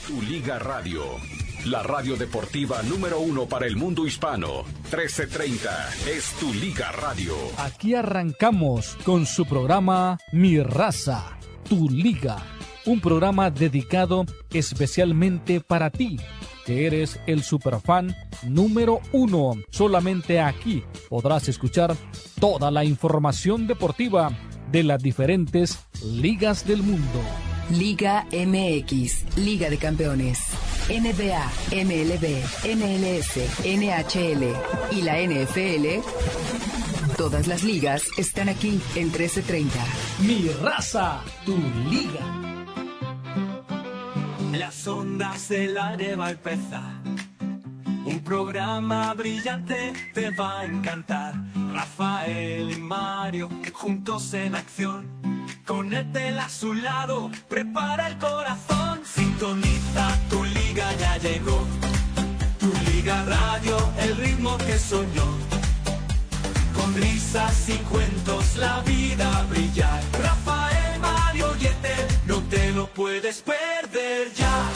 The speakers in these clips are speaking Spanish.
Tu Liga Radio, la radio deportiva número 1 para el mundo hispano. 1330 es Tu Liga Radio. Aquí arrancamos con su programa Mi Raza, Tu Liga. Un programa dedicado especialmente para ti, que eres el superfan número 1. Solamente aquí podrás escuchar toda la información deportiva de las diferentes ligas del mundo. Liga MX, Liga de Campeones, NBA, MLB, MLS, NHL y la NFL. Todas las ligas están aquí en 1330. Mi Raza, Tu Liga. Las ondas del aire va a empezar. Un programa brillante te va a encantar. Rafael y Mario juntos en acción. Con Etel a su lado, prepara el corazón. Sintoniza, Tu Liga ya llegó. Tu Liga Radio, el ritmo que soñó. Con risas y cuentos la vida brillar. Rafael, Mario y Etel, no te lo puedes perder ya.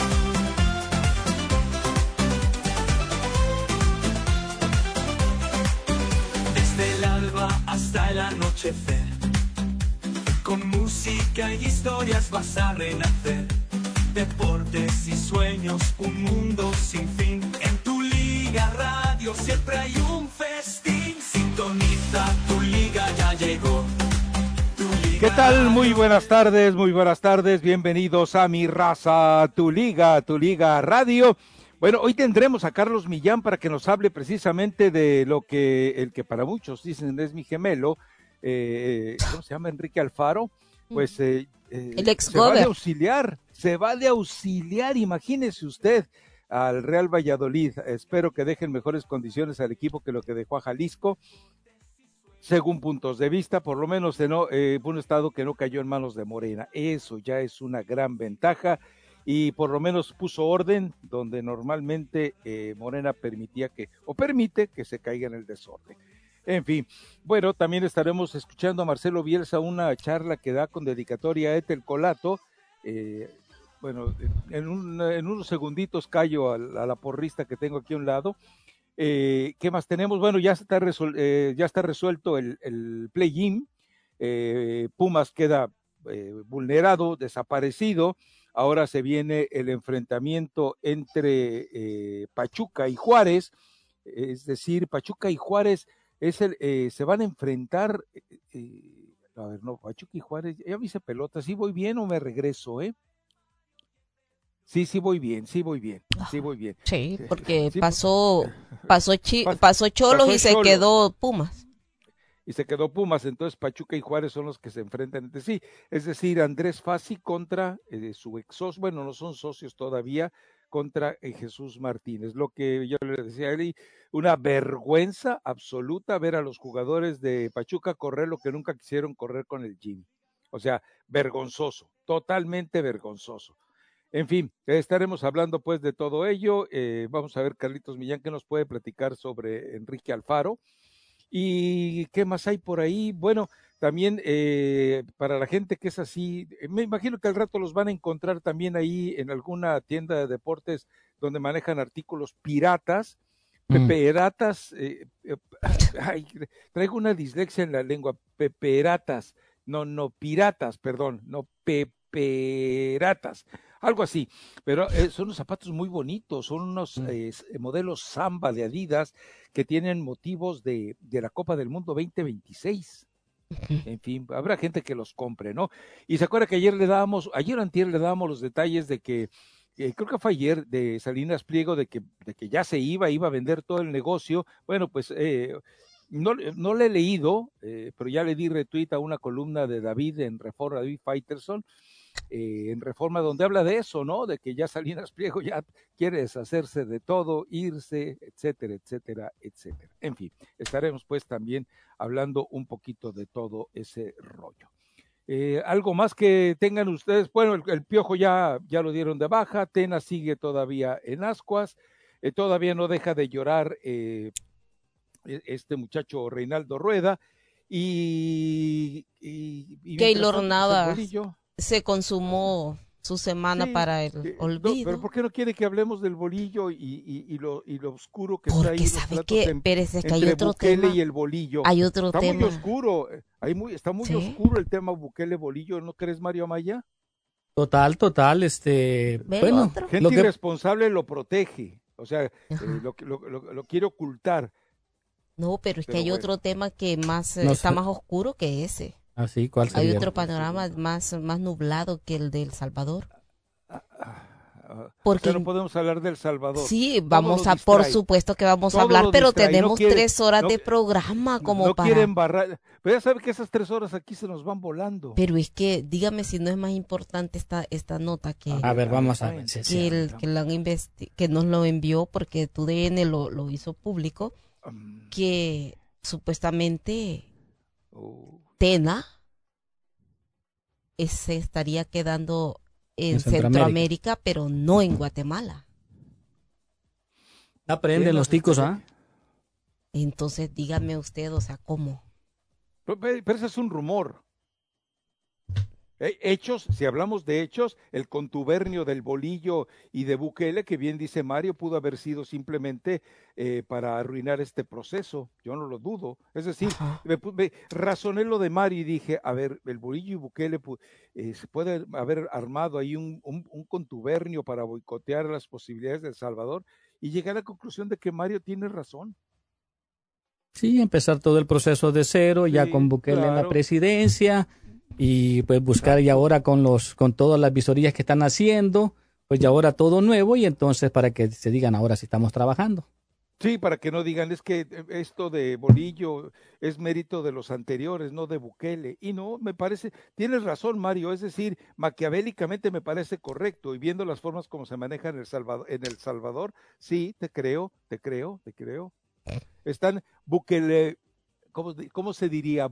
Desde el alba hasta el anochecer, con música y historias vas a renacer. Deportes y sueños, un mundo sin fin. En Tu Liga Radio siempre hay un festín. Sintoniza, Tu Liga ya llegó. ¿Qué tal? Muy buenas tardes, bienvenidos a Mi Raza, Tu Liga Radio. Bueno, hoy tendremos a Carlos Millán para que nos hable precisamente de lo que, el que para muchos dicen es mi gemelo, ¿cómo se llama? Enrique Alfaro, pues el ex-gober se va de auxiliar, imagínese usted, al Real Valladolid. Espero que dejen mejores condiciones al equipo que lo que dejó a Jalisco, según puntos de vista, por lo menos un estado que no cayó en manos de Morena. Eso ya es una gran ventaja y por lo menos puso orden donde normalmente Morena permite que se caiga en el desorden. En fin, bueno, también estaremos escuchando a Marcelo Bielsa, una charla que da con dedicatoria a Etel Colato. Bueno, en unos segunditos callo a la porrista que tengo aquí a un lado. ¿Qué más tenemos? Bueno, ya está resuelto el play-in. Pumas queda vulnerado, desaparecido. Ahora se viene el enfrentamiento entre Pachuca y Juárez, es decir, Pachuca y Juárez se van a enfrentar. A ver, no, Pachuca y Juárez, ya me hice pelota, ¿sí voy bien o me regreso, Sí, voy bien. Sí, porque sí, pasó Cholos y se quedó Pumas. Y se quedó Pumas, entonces Pachuca y Juárez son los que se enfrentan entre sí. Es decir, Andrés Fassi contra su ex socio, bueno, no son socios todavía, contra Jesús Martínez. Lo que yo le decía a él, una vergüenza absoluta ver a los jugadores de Pachuca correr lo que nunca quisieron correr con el Jimmy. O sea, vergonzoso, totalmente vergonzoso. En fin, estaremos hablando pues de todo ello. Vamos a ver, Carlitos Millán, ¿qué nos puede platicar sobre Enrique Alfaro? ¿Y qué más hay por ahí? Bueno, también para la gente que es así, me imagino que al rato los van a encontrar también ahí en alguna tienda de deportes donde manejan artículos piratas, peperatas, traigo una dislexia en la lengua, peperatas, no piratas, perdón, no peperatas, algo así, pero son unos zapatos muy bonitos, son unos modelos Samba de Adidas que tienen motivos de la Copa del Mundo 2026. En fin, habrá gente que los compre, ¿no? Y se acuerda que ayer o antier le dábamos los detalles de que, creo que fue ayer, de Salinas Pliego, de que ya se iba a vender todo el negocio. Bueno, pues no le he leído, pero ya le di retweet a una columna de David en Reforma, David Faitelson, en Reforma, donde habla de eso, ¿no? De que ya Salinas Pliego ya quiere deshacerse de todo, irse, etcétera, etcétera, etcétera. En fin, estaremos pues también hablando un poquito de todo ese rollo. Algo más que tengan ustedes. Bueno, el Piojo ya lo dieron de baja, Tena sigue todavía en ascuas, todavía no deja de llorar este muchacho Reinaldo Rueda, y Keylor Navas se consumó su semana Sí, para el no, olvido. pero ¿por qué no quiere que hablemos del bolillo y lo oscuro que está ahí? Porque Los sabe tratos que, Pérez, es que hay entre otro Bukele tema. y el bolillo. Hay otro Está tema. muy oscuro, está muy ¿Sí? oscuro el tema Bukele-Bolillo, ¿no crees, Mario Amaya? Total, ¿Ve bueno, otro? Gente lo que irresponsable lo protege, o sea, Ajá. lo quiere ocultar. No, pero es que Pero hay bueno. otro tema que más No está sé. más oscuro que ese. así, ¿cuál Hay sería? otro panorama más nublado que el de El Salvador. O Porque sea, no podemos hablar del Salvador. sí, Todo vamos lo a, por distrae. supuesto que vamos a Todo hablar, lo pero distrae, no tenemos quiere- 3 horas no- de programa como No para... quiere embarrar, pero ya sabe que esas 3 horas aquí se nos van volando. Pero es que, dígame si no es más importante esta nota que, A ver, vamos a ver. cuéntame. Sí, sí. que nos lo envió, porque TUDN lo hizo público, que supuestamente Oh, Tena se estaría quedando en En Centroamérica. Centroamérica, pero no en Guatemala. Aprenden los ticos, ¿ah? Entonces, dígame usted, o sea, ¿cómo? pero ese es un rumor. Hechos, si hablamos de hechos, el contubernio del bolillo y de Bukele, que bien dice Mario, pudo haber sido simplemente para arruinar este proceso. Yo no lo dudo. Es decir, Ajá. razoné lo de Mario y dije, a ver, el bolillo y Bukele se puede haber armado ahí un contubernio para boicotear las posibilidades de El Salvador, y llegué a la conclusión de que Mario tiene razón. Sí, empezar todo el proceso de cero, ya Sí, con Bukele en la claro. presidencia, y pues buscar ya ahora con todas las visorías que están haciendo, pues ya ahora todo nuevo, y entonces para que se digan ahora si estamos trabajando. Sí, para que no digan, es que esto de Bolillo es mérito de los anteriores, no de Bukele. Y no, me parece, tienes razón, Mario, es decir, maquiavélicamente me parece correcto, y viendo las formas como se maneja en El Salvador, sí, te creo. Están Bukele, ¿cómo se diría?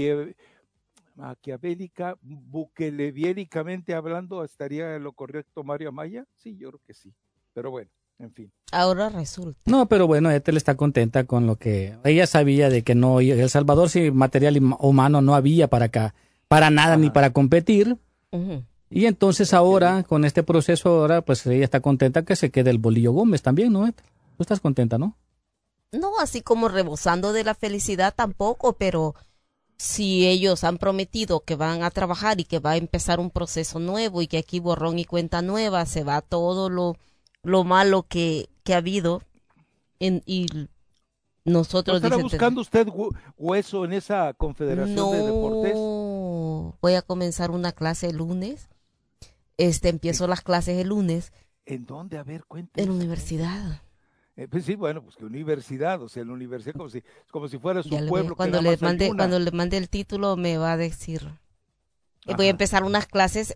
Bukeleviéricamente hablando, ¿estaría lo correcto Mario Amaya? Sí, yo creo que sí, pero bueno, en fin. Ahora resulta. No, pero bueno, Ethel está contenta con lo que ella sabía de que no, El Salvador sin material humano no había para acá, para nada. Ajá. Ni para competir. Ujú. Y entonces ahora, con este proceso ahora, pues ella está contenta que se quede el Bolillo Gómez también, ¿no, Ethel? Tú estás contenta, ¿no? No así como rebosando de la felicidad tampoco, pero si ellos han prometido que van a trabajar y que va a empezar un proceso nuevo y que aquí borrón y cuenta nueva, se va todo lo malo que ha habido y ¿No nosotros estará dicen, buscando usted hueso en esa confederación de deportes? no, voy a comenzar una clase el lunes. Empiezo las clases el lunes ¿En dónde? A ver, en cuénteme. la universidad. Pues sí, bueno, pues que universidad, o sea, la universidad como si fuera su Ya le pueblo. voy- cuando que nada le más mande hay una. cuando le mande el título me va a decir. Voy a Ajá. empezar unas clases,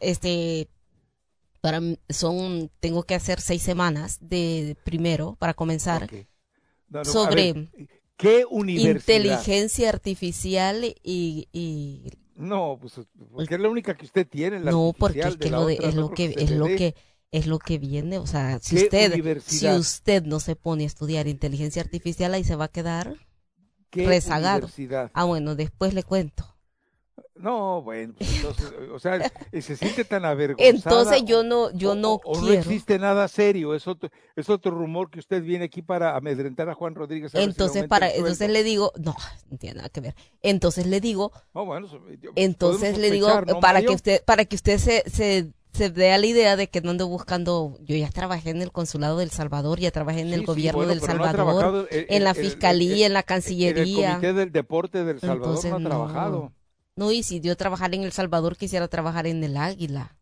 tengo que hacer 6 semanas de primero para comenzar Ok. No, sobre a ver, ¿qué universidad? inteligencia artificial y No, pues porque es la única que usted tiene, la no, porque artificial, es que de la otra es no lo creo que se es le lo dé. que es lo que viene, o sea, si ¿Qué si universidad? usted no se pone a estudiar inteligencia artificial ahí se va a quedar ¿Qué rezagado. universidad? Ah, bueno, después le cuento. No, bueno, pues entonces, o sea, se siente tan avergonzada. Entonces yo no o no quiero. existe nada serio, es otro rumor que usted viene aquí para amedrentar a Juan Rodríguez. A ver si le Entonces aumenta el entonces sueldo. le digo, no tiene nada que ver. Entonces le digo, No, bueno, entonces podemos le digo sospechar, ¿no, para Mario? que usted se dé a la idea de que no ando buscando, yo ya trabajé en el consulado del Salvador, ya trabajé en el Sí, gobierno bueno, del pero no ha Salvador, trabajado en la fiscalía, en la en el cancillería. comité del deporte del Salvador. Entonces, no ha no. trabajado. No, y si yo trabajara en El Salvador, quisiera trabajar en el Águila.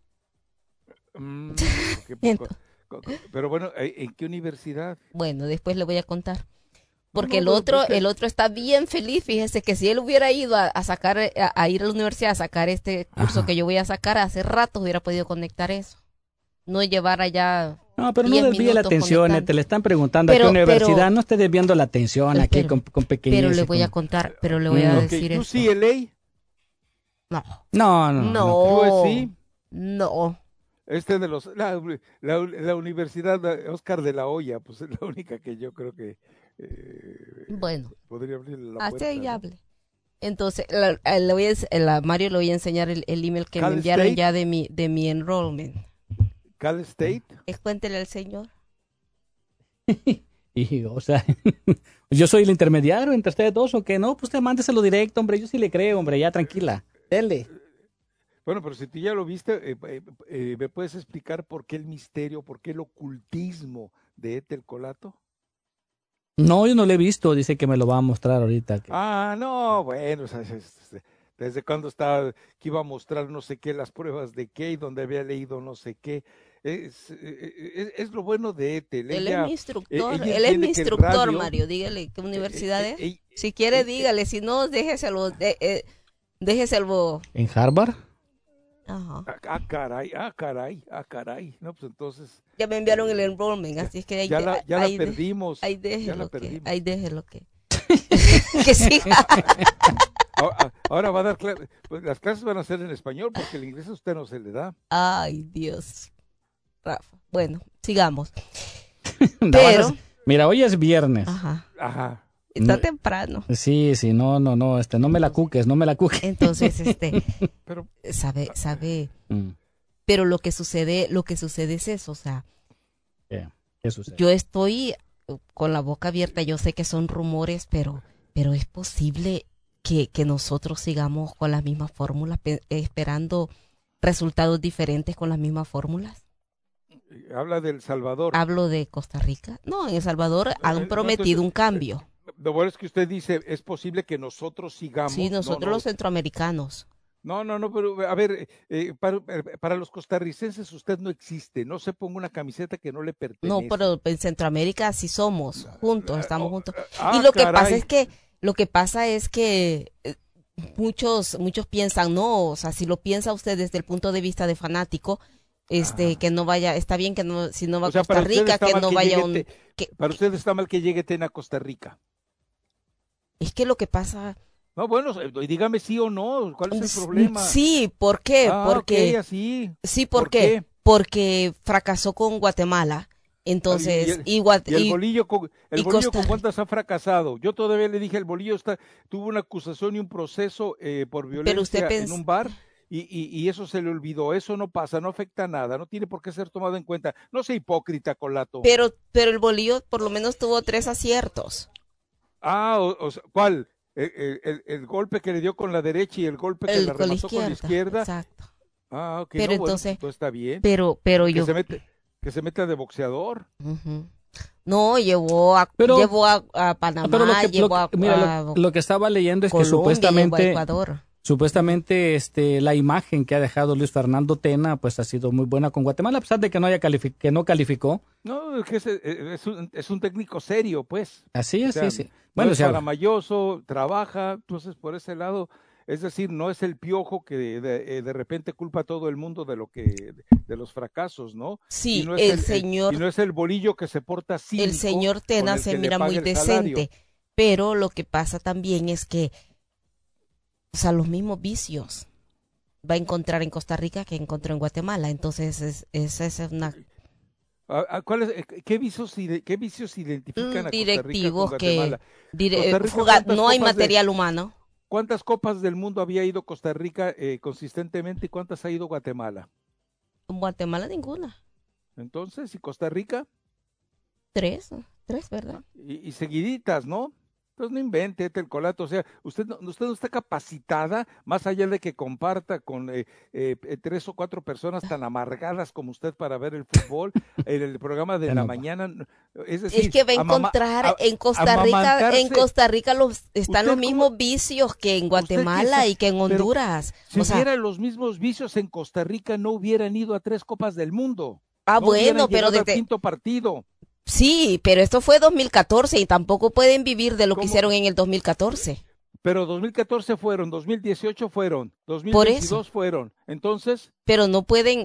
Porque, pero bueno, ¿en qué universidad? Bueno, después le voy a contar. No, Porque no, pero el otro está bien feliz. Fíjese que si él hubiera ido a sacar, a ir a la universidad a sacar este curso Ajá. que yo voy a sacar, hace rato hubiera podido conectar eso. No llevar allá. No, pero no 10 desvíe la minutos atención, conectando. te le están preguntando Pero- a qué universidad, pero- no esté desviando la atención aquí Pero- con pequeñeces. Pero le voy a con- contar, pero le voy a Mm. Ok, decir esto. UCLA, No, No. USC, no. de la Universidad Oscar de la Hoya, pues es la única que yo creo que Bueno, podría abrir la hasta puerta. ahí ¿no? hable. Entonces, Mario le voy a enseñar el email que Cal me enviaron State. ya de mi enrollment. Cal State. Cuéntele al señor. Y, o sea, yo soy el intermediario entre ustedes dos, ¿o qué? No, pues usted mándeselo directo, hombre, yo sí le creo, hombre, ya tranquila, dele. Bueno, pero si tú ya lo viste, ¿me puedes explicar por qué el misterio, por qué el ocultismo de Ethel Colato? No, yo no lo he visto, dice que me lo va a mostrar ahorita. Ah, no, bueno, o sea, desde cuando estaba, que iba a mostrar no sé qué, las pruebas de qué, y donde había leído no sé qué. Es lo bueno de Ethel. Él Ella, es mi instructor, ella él es mi entiende que el instructor, radio- Mario, dígale qué universidad es. ella- Si quiere, dígale, si no, déjeselo, déjeselo. ¿En Harvard? Ajá. caray. No, pues entonces, Ya me enviaron el enrollment, así es que ya la perdimos. ahí ya la déjelo perdimos. ahí déjelo que que siga. Ahora va a dar clases, pues las clases van a ser en español porque el inglés a usted no se le da. Ay, Dios. Rafa. Bueno, sigamos. No, Pero, mira, hoy es viernes. ajá, Ajá. está No. temprano. Sí, no, no me la cuques, no me la cuques. Entonces, Pero sabe, Mm, pero lo que sucede es eso, o sea, ¿Qué sucede? yo estoy con la boca abierta, yo sé que son rumores, pero es posible que nosotros sigamos con las mismas fórmulas, esperando resultados diferentes con las mismas fórmulas. habla del Salvador. Hablo de Costa Rica. No, en El Salvador han entonces, prometido un cambio. Lo bueno es que usted dice, es posible que nosotros sigamos. Sí, nosotros No, los centroamericanos. no, pero a ver, para los costarricenses usted no existe. No se ponga una camiseta que no le pertenece. No, pero en Centroamérica sí somos juntos, estamos juntos. Ah, Y lo que caray. pasa es que muchos piensan, no, o sea, si lo piensa usted desde el punto de vista de fanático, que no vaya, está bien que no, si no va O sea, a Costa para usted Rica, está que mal no que vaya llegue para usted está mal que llegue Tena a Costa Rica. es que lo que pasa, No, bueno, dígame sí o no. ¿Cuál es el problema? sí, ¿por qué? Porque, ok, así. sí, ¿Por ¿por qué? Porque fracasó con Guatemala, entonces, Y el bolillo, y ¿con Costa cuántas ha fracasado? Yo todavía le dije, el bolillo tuvo una acusación y un proceso por violencia usted en un bar y eso se le olvidó. Eso no pasa, no afecta a nada, no tiene por qué ser tomado en cuenta. No sea hipócrita, Colato. pero el Bolillo por lo menos tuvo 3 aciertos. ¿Cuál? El golpe que le dio con la derecha y el golpe que la remató con la izquierda. Exacto. Ah, ok. Pero No, bueno, entonces, pues está bien. pero que yo, se meta de boxeador. ujú. No, llevó a Panamá, Pero llevó lo que estaba leyendo es Colombia, que supuestamente llevó a Ecuador. Supuestamente la imagen que ha dejado Luis Fernando Tena pues ha sido muy buena con Guatemala, a pesar de que no calificó. No, es que es un técnico serio, pues. Así es, O sea, sí. No Bueno, es paramayoso, trabaja, entonces por ese lado, es decir, no es el Piojo que de repente culpa a todo el mundo de los fracasos, ¿no? Sí, Y no es señor, y no es el bolillo que se porta cínico. el señor Tena con el se que le mira paga muy el salario. decente, pero lo que pasa también es que, o sea, los mismos vicios va a encontrar en Costa Rica que encontró en Guatemala, entonces esa es una ¿Qué vicios identifican a Costa Rica con directivos que Guatemala? Costa Rica, ¿cuántas no hay copas material humano. ¿Cuántas copas del mundo había ido Costa Rica consistentemente y cuántas ha ido Guatemala? En Guatemala ninguna. Entonces, ¿y Costa Rica? 3, ¿verdad? Y seguiditas, ¿no? Entonces no invente, el Colato, o sea, usted no está capacitada, más allá de que comparta con 3 o 4 personas tan amargadas como usted para ver el fútbol, en el programa de la mañana, es decir, es que va a encontrar en Costa Rica están los mismos vicios que en Guatemala y que en Honduras. Si o sea, hubiera los mismos vicios en Costa Rica, no hubieran ido a 3 Copas del Mundo. Ah, no bueno, pero desde el quinto partido. Sí, pero esto fue 2014 y tampoco pueden vivir de lo que ¿Cómo? Hicieron en el 2014. Pero 2014 fueron, 2018 fueron, 2022 fueron. Entonces, pero no pueden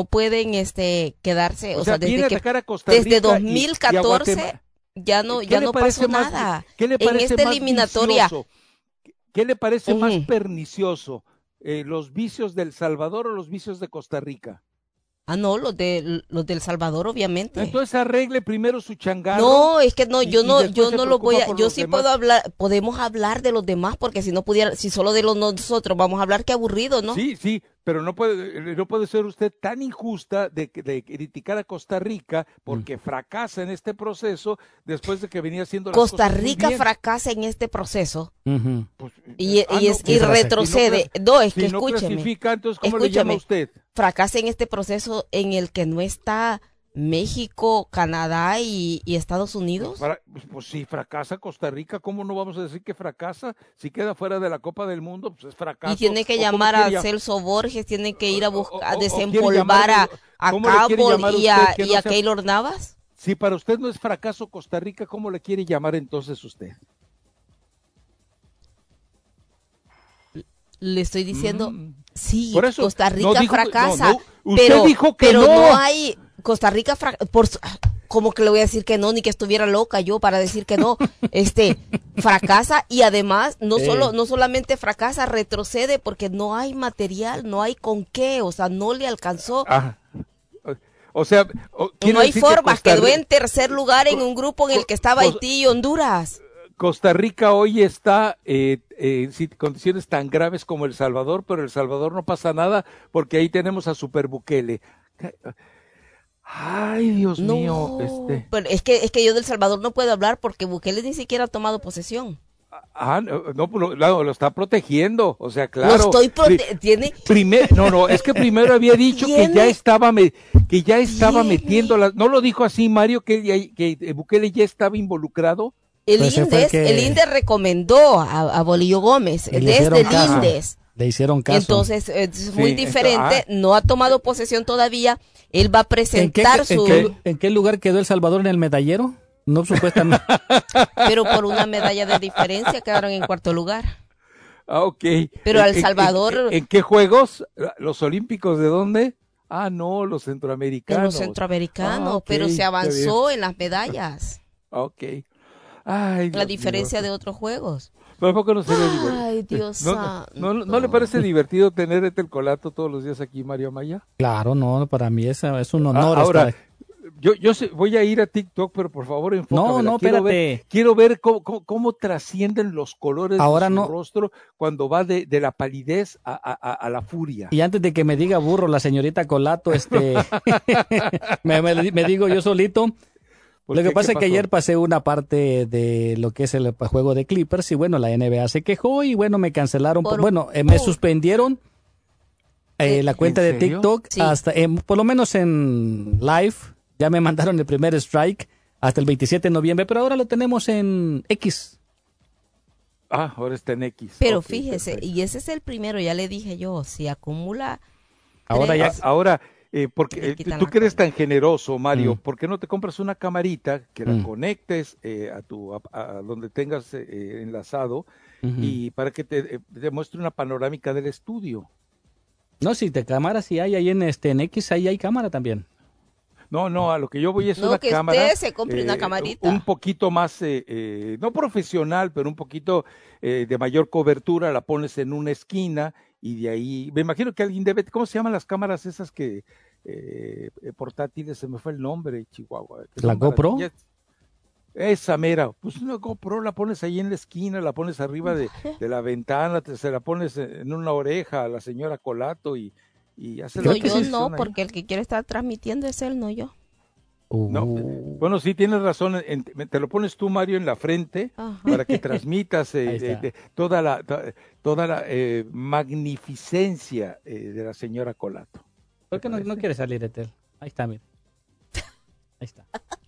quedarse, o sea, viene desde a atacar a Costa Rica desde 2014 ya no pasó nada. ¿Qué le en parece esta más eliminatoria. vicioso? ¿Qué le parece más pernicioso? ¿Los vicios del Salvador o los vicios de Costa Rica? Ah, no, los del Salvador, obviamente. Entonces arregle primero su changarro. No, es que no, yo no lo voy a, yo sí demás. podemos hablar de los demás, porque si no pudiera, si solo de nosotros vamos a hablar, qué aburrido, ¿no? Sí, pero no puede ser usted tan injusta de criticar a Costa Rica porque fracasa en este proceso después de que venía haciendo las Costa cosas muy Rica bien. fracasa en este proceso Pues, y retrocede. No, es que si no escúcheme. clasifica, entonces ¿cómo le llama usted? Fracasa en este proceso en el que no está México, Canadá y Estados Unidos. Pues si fracasa Costa Rica, ¿cómo no vamos a decir que fracasa? Si queda fuera de la Copa del Mundo, pues es fracaso. Y tiene que llamar a Celso Borges, tiene que ir a buscar, a desempolvar a Campbell y a Keylor Navas. Si para usted no es fracaso Costa Rica, ¿cómo le quiere llamar entonces usted? Le estoy diciendo, sí, Por eso, Costa Rica fracasa, usted dijo que pero no. no hay, Costa Rica ¿cómo que le voy a decir que no? Ni que estuviera loca yo para decir que no. Fracasa y además no solamente fracasa, retrocede porque no hay material, no hay con qué, o sea, no le alcanzó. O sea, no hay forma, quedó en tercer lugar en un grupo en el que estaba Haití y Honduras. Costa Rica hoy está en condiciones tan graves como El Salvador, pero El Salvador no pasa nada porque ahí tenemos a Super Bukele. Ay, Dios mío. Pero es que yo del Salvador no puedo hablar porque Bukele ni siquiera ha tomado posesión. Lo está protegiendo, o sea, claro. Lo estoy protegiendo. Es que primero había dicho que ya estaba metiendo ¿no lo dijo así, Mario, que Bukele ya estaba involucrado? El INDES recomendó a Bolillo Gómez, desde el INDES. Le hicieron caso. Entonces, es muy diferente, no ha tomado posesión todavía, él va a presentar ¿En qué lugar quedó El Salvador en el medallero? No, supuestamente. Pero por una medalla de diferencia quedaron en cuarto lugar. Ok. Pero El Salvador... ¿En qué juegos? ¿Los olímpicos de dónde? No, los centroamericanos. De los centroamericanos, okay, pero se avanzó en las medallas. Ok. Ay, la diferencia de otros juegos. Tampoco no sería divertido. Ay, Dios ¿No le parece divertido tener el Colato todos los días aquí, Mario Amaya? Claro, no, para mí es un honor. Ahora, yo voy a ir a TikTok, pero por favor enfócame. No, espérate. Quiero ver cómo trascienden los colores de su rostro cuando va de la palidez a la furia. Y antes de que me diga burro la señorita Colato, me digo yo solito. Lo que pasa es que ayer pasé una parte de lo que es el juego de Clippers y bueno, la NBA se quejó y bueno, me cancelaron, me suspendieron la cuenta de TikTok hasta, por lo menos en live, ya me mandaron el primer strike hasta el 27 de noviembre, pero ahora lo tenemos en X. Ahora está en X. Pero fíjese, perfecto. Y ese es el primero, ya le dije yo, si acumula... Ahora porque tú que eres tan generoso, Mario, ¿por qué no te compras una camarita que la conectes a donde tengas enlazado y para que te muestre una panorámica del estudio? No, si te cámara, si hay ahí en X, ahí hay cámara también. No, a lo que yo voy es una cámara. No, que usted se compre una camarita. Un poquito más, no profesional, pero un poquito de mayor cobertura, la pones en una esquina y de ahí, me imagino que alguien debe, ¿cómo se llaman las cámaras esas que portátiles? Se me fue el nombre, Chihuahua. ¿La GoPro? Esa mera, pues una GoPro la pones ahí en la esquina, la pones arriba de la ventana, se la pones en una oreja a la señora Colato y hace no, yo no, porque el que quiere estar transmitiendo es él, no yo. No, bueno, sí, tienes razón, te lo pones tú, Mario, en la frente para que transmitas toda la magnificencia de la señora Colato. ¿Por qué no quiere salir, Etel? Ahí está, mira. Ahí está.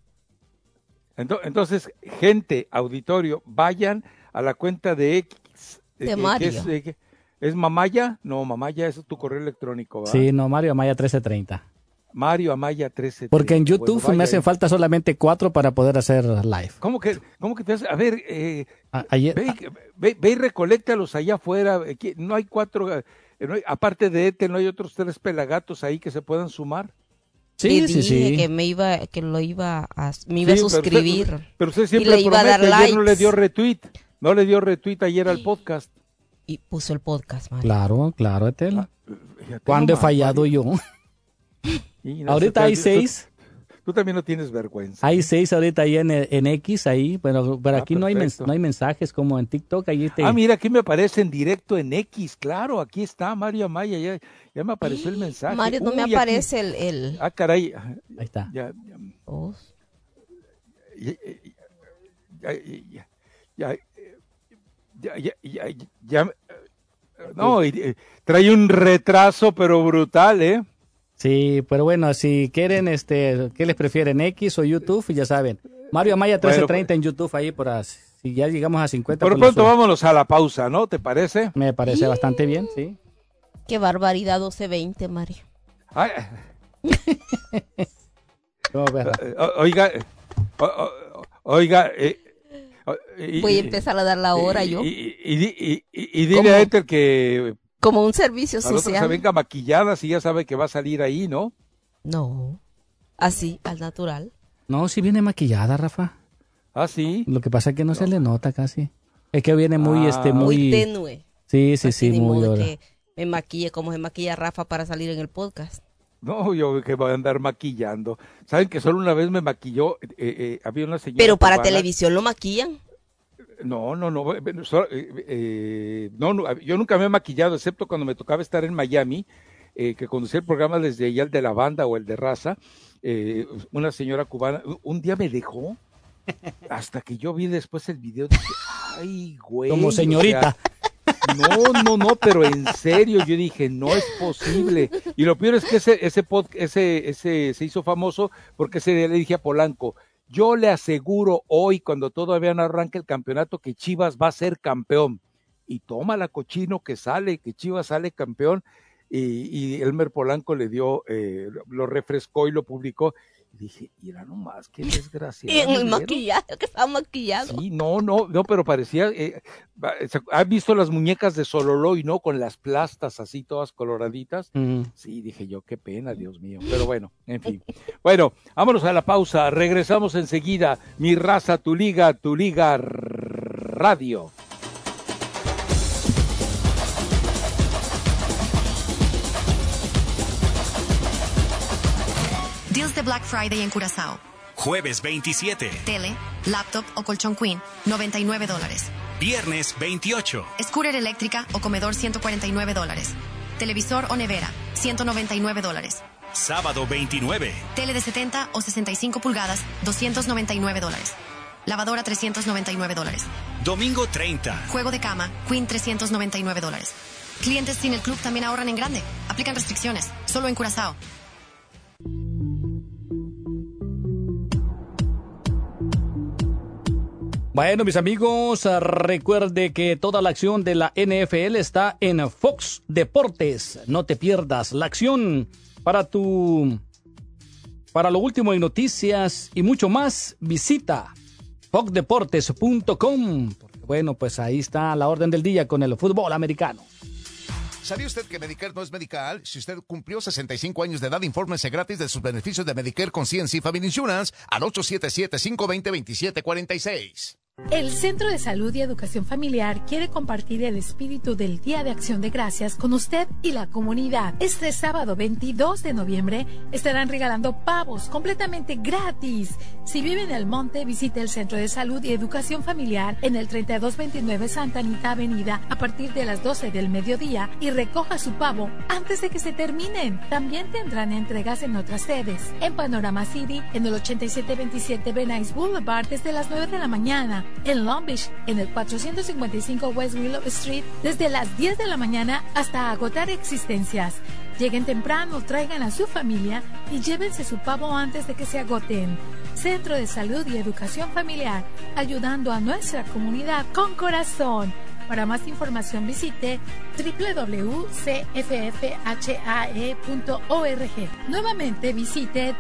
Entonces, gente, auditorio, vayan a la cuenta de X. De Mario. ¿Es Mamaya? No, Mamaya es tu correo electrónico, ¿verdad? Sí, no, Mario Amaya 1330. Mario Amaya 1330. Porque en YouTube me hacen falta solamente 4 para poder hacer live. ¿Cómo que te hace? A ver, ve y recoléctalos allá afuera. No hay 4, aparte de Ete, ¿no hay otros 3 pelagatos ahí que se puedan sumar? Sí. Que me iba a suscribir. Pero usted siempre y le iba a dar likes. Ayer no le dio retweet ayer al podcast. Y puso el podcast, Mario. Claro, Etel. ¿Cuándo he fallado yo? Ahorita hay 6. Tú también no tienes vergüenza. Hay 6 ahorita ahí en X, ahí, pero aquí no hay mensajes como en TikTok. Ahí mira, aquí me aparece en directo en X, claro, aquí está Mario Amaya, ya me apareció el mensaje. Mario, no me aparece el... Ah, caray. Ahí está. No, trae un retraso, pero brutal, ¿eh? Sí, pero bueno, si quieren, ¿qué les prefieren, X o YouTube? Ya saben. Mario Amaya 1330 en YouTube ahí, si ya llegamos a 50. Por pronto vámonos a la pausa, ¿no? ¿Te parece? Me parece bastante bien, sí. Qué barbaridad, 12:20, Mario. Ay. Oiga, voy a empezar a dar la hora yo. Y dile a Ethel que... Como un servicio social. Se venga maquillada, si ya sabe que va a salir ahí, ¿no? No, así, al natural. No, si viene maquillada, Rafa. ¿Ah, sí? Lo que pasa es que no se le nota casi. Es que viene muy tenue. Sí, muy que me maquille como se maquilla Rafa para salir en el podcast. No, yo que voy a andar maquillando. ¿Saben que solo una vez me maquilló? Había una señora... ¿Pero para televisión lo maquillan? No, yo nunca me he maquillado, excepto cuando me tocaba estar en Miami, que conducía el programa desde allá, el de la banda o el de raza. Una señora cubana, un día me dejó, hasta que yo vi después el video, dije, ay, güey. Como señorita. No, pero en serio, yo dije, no es posible. Y lo peor es que ese se hizo famoso porque ese día le dije a Polanco, yo le aseguro hoy, cuando todavía no arranque el campeonato, que Chivas va a ser campeón. Y toma la cochino que Chivas sale campeón. Y Elmer Polanco le dio, lo refrescó y lo publicó. Y dije, mira nomás, qué desgraciado. Y en el maquillaje, que estaba maquillado. Sí, no, pero parecía, ¿has visto las muñecas de Sololoy, no? Con las plastas así todas coloraditas. Sí, dije yo, qué pena, Dios mío. Pero bueno, en fin. Bueno, vámonos a la pausa, regresamos enseguida. Mi raza, tu liga radio. Deals de Black Friday en Curazao. Jueves 27. Tele, laptop o colchón queen, $99. Viernes 28. Scooter eléctrica o comedor, $149. Televisor o nevera, $199. Sábado 29. Tele de 70 o 65 pulgadas, $299. Lavadora, $399. Domingo 30. Juego de cama, queen, $399. Clientes sin el club también ahorran en grande. Aplican restricciones, solo en Curazao. Bueno, mis amigos, recuerde que toda la acción de la NFL está en Fox Deportes. No te pierdas la acción para lo último en noticias y mucho más. Visita foxdeportes.com. Bueno, pues ahí está la orden del día con el fútbol americano. ¿Sabía usted que Medicare no es medical? Si usted cumplió 65 años de edad, infórmese gratis de sus beneficios de Medicare con CNC Family Insurance al 877-520-2746. El Centro de Salud y Educación Familiar quiere compartir el espíritu del Día de Acción de Gracias con usted y la comunidad. Este sábado 22 de noviembre estarán regalando pavos completamente gratis. Si vive en el monte, visite el Centro de Salud y Educación Familiar en el 3229 Santa Anita Avenida a partir de las 12 del mediodía y recoja su pavo antes de que se terminen. También tendrán entregas en otras sedes. En Panorama City, en el 8727 Venice Boulevard desde las 9 de la mañana. En Long Beach, en el 455 West Willow Street, desde las 10 de la mañana hasta agotar existencias. Lleguen temprano, traigan a su familia y llévense su pavo antes de que se agoten. Centro de Salud y Educación Familiar, ayudando a nuestra comunidad con corazón. Para más información visite www.cffhae.org. Nuevamente visite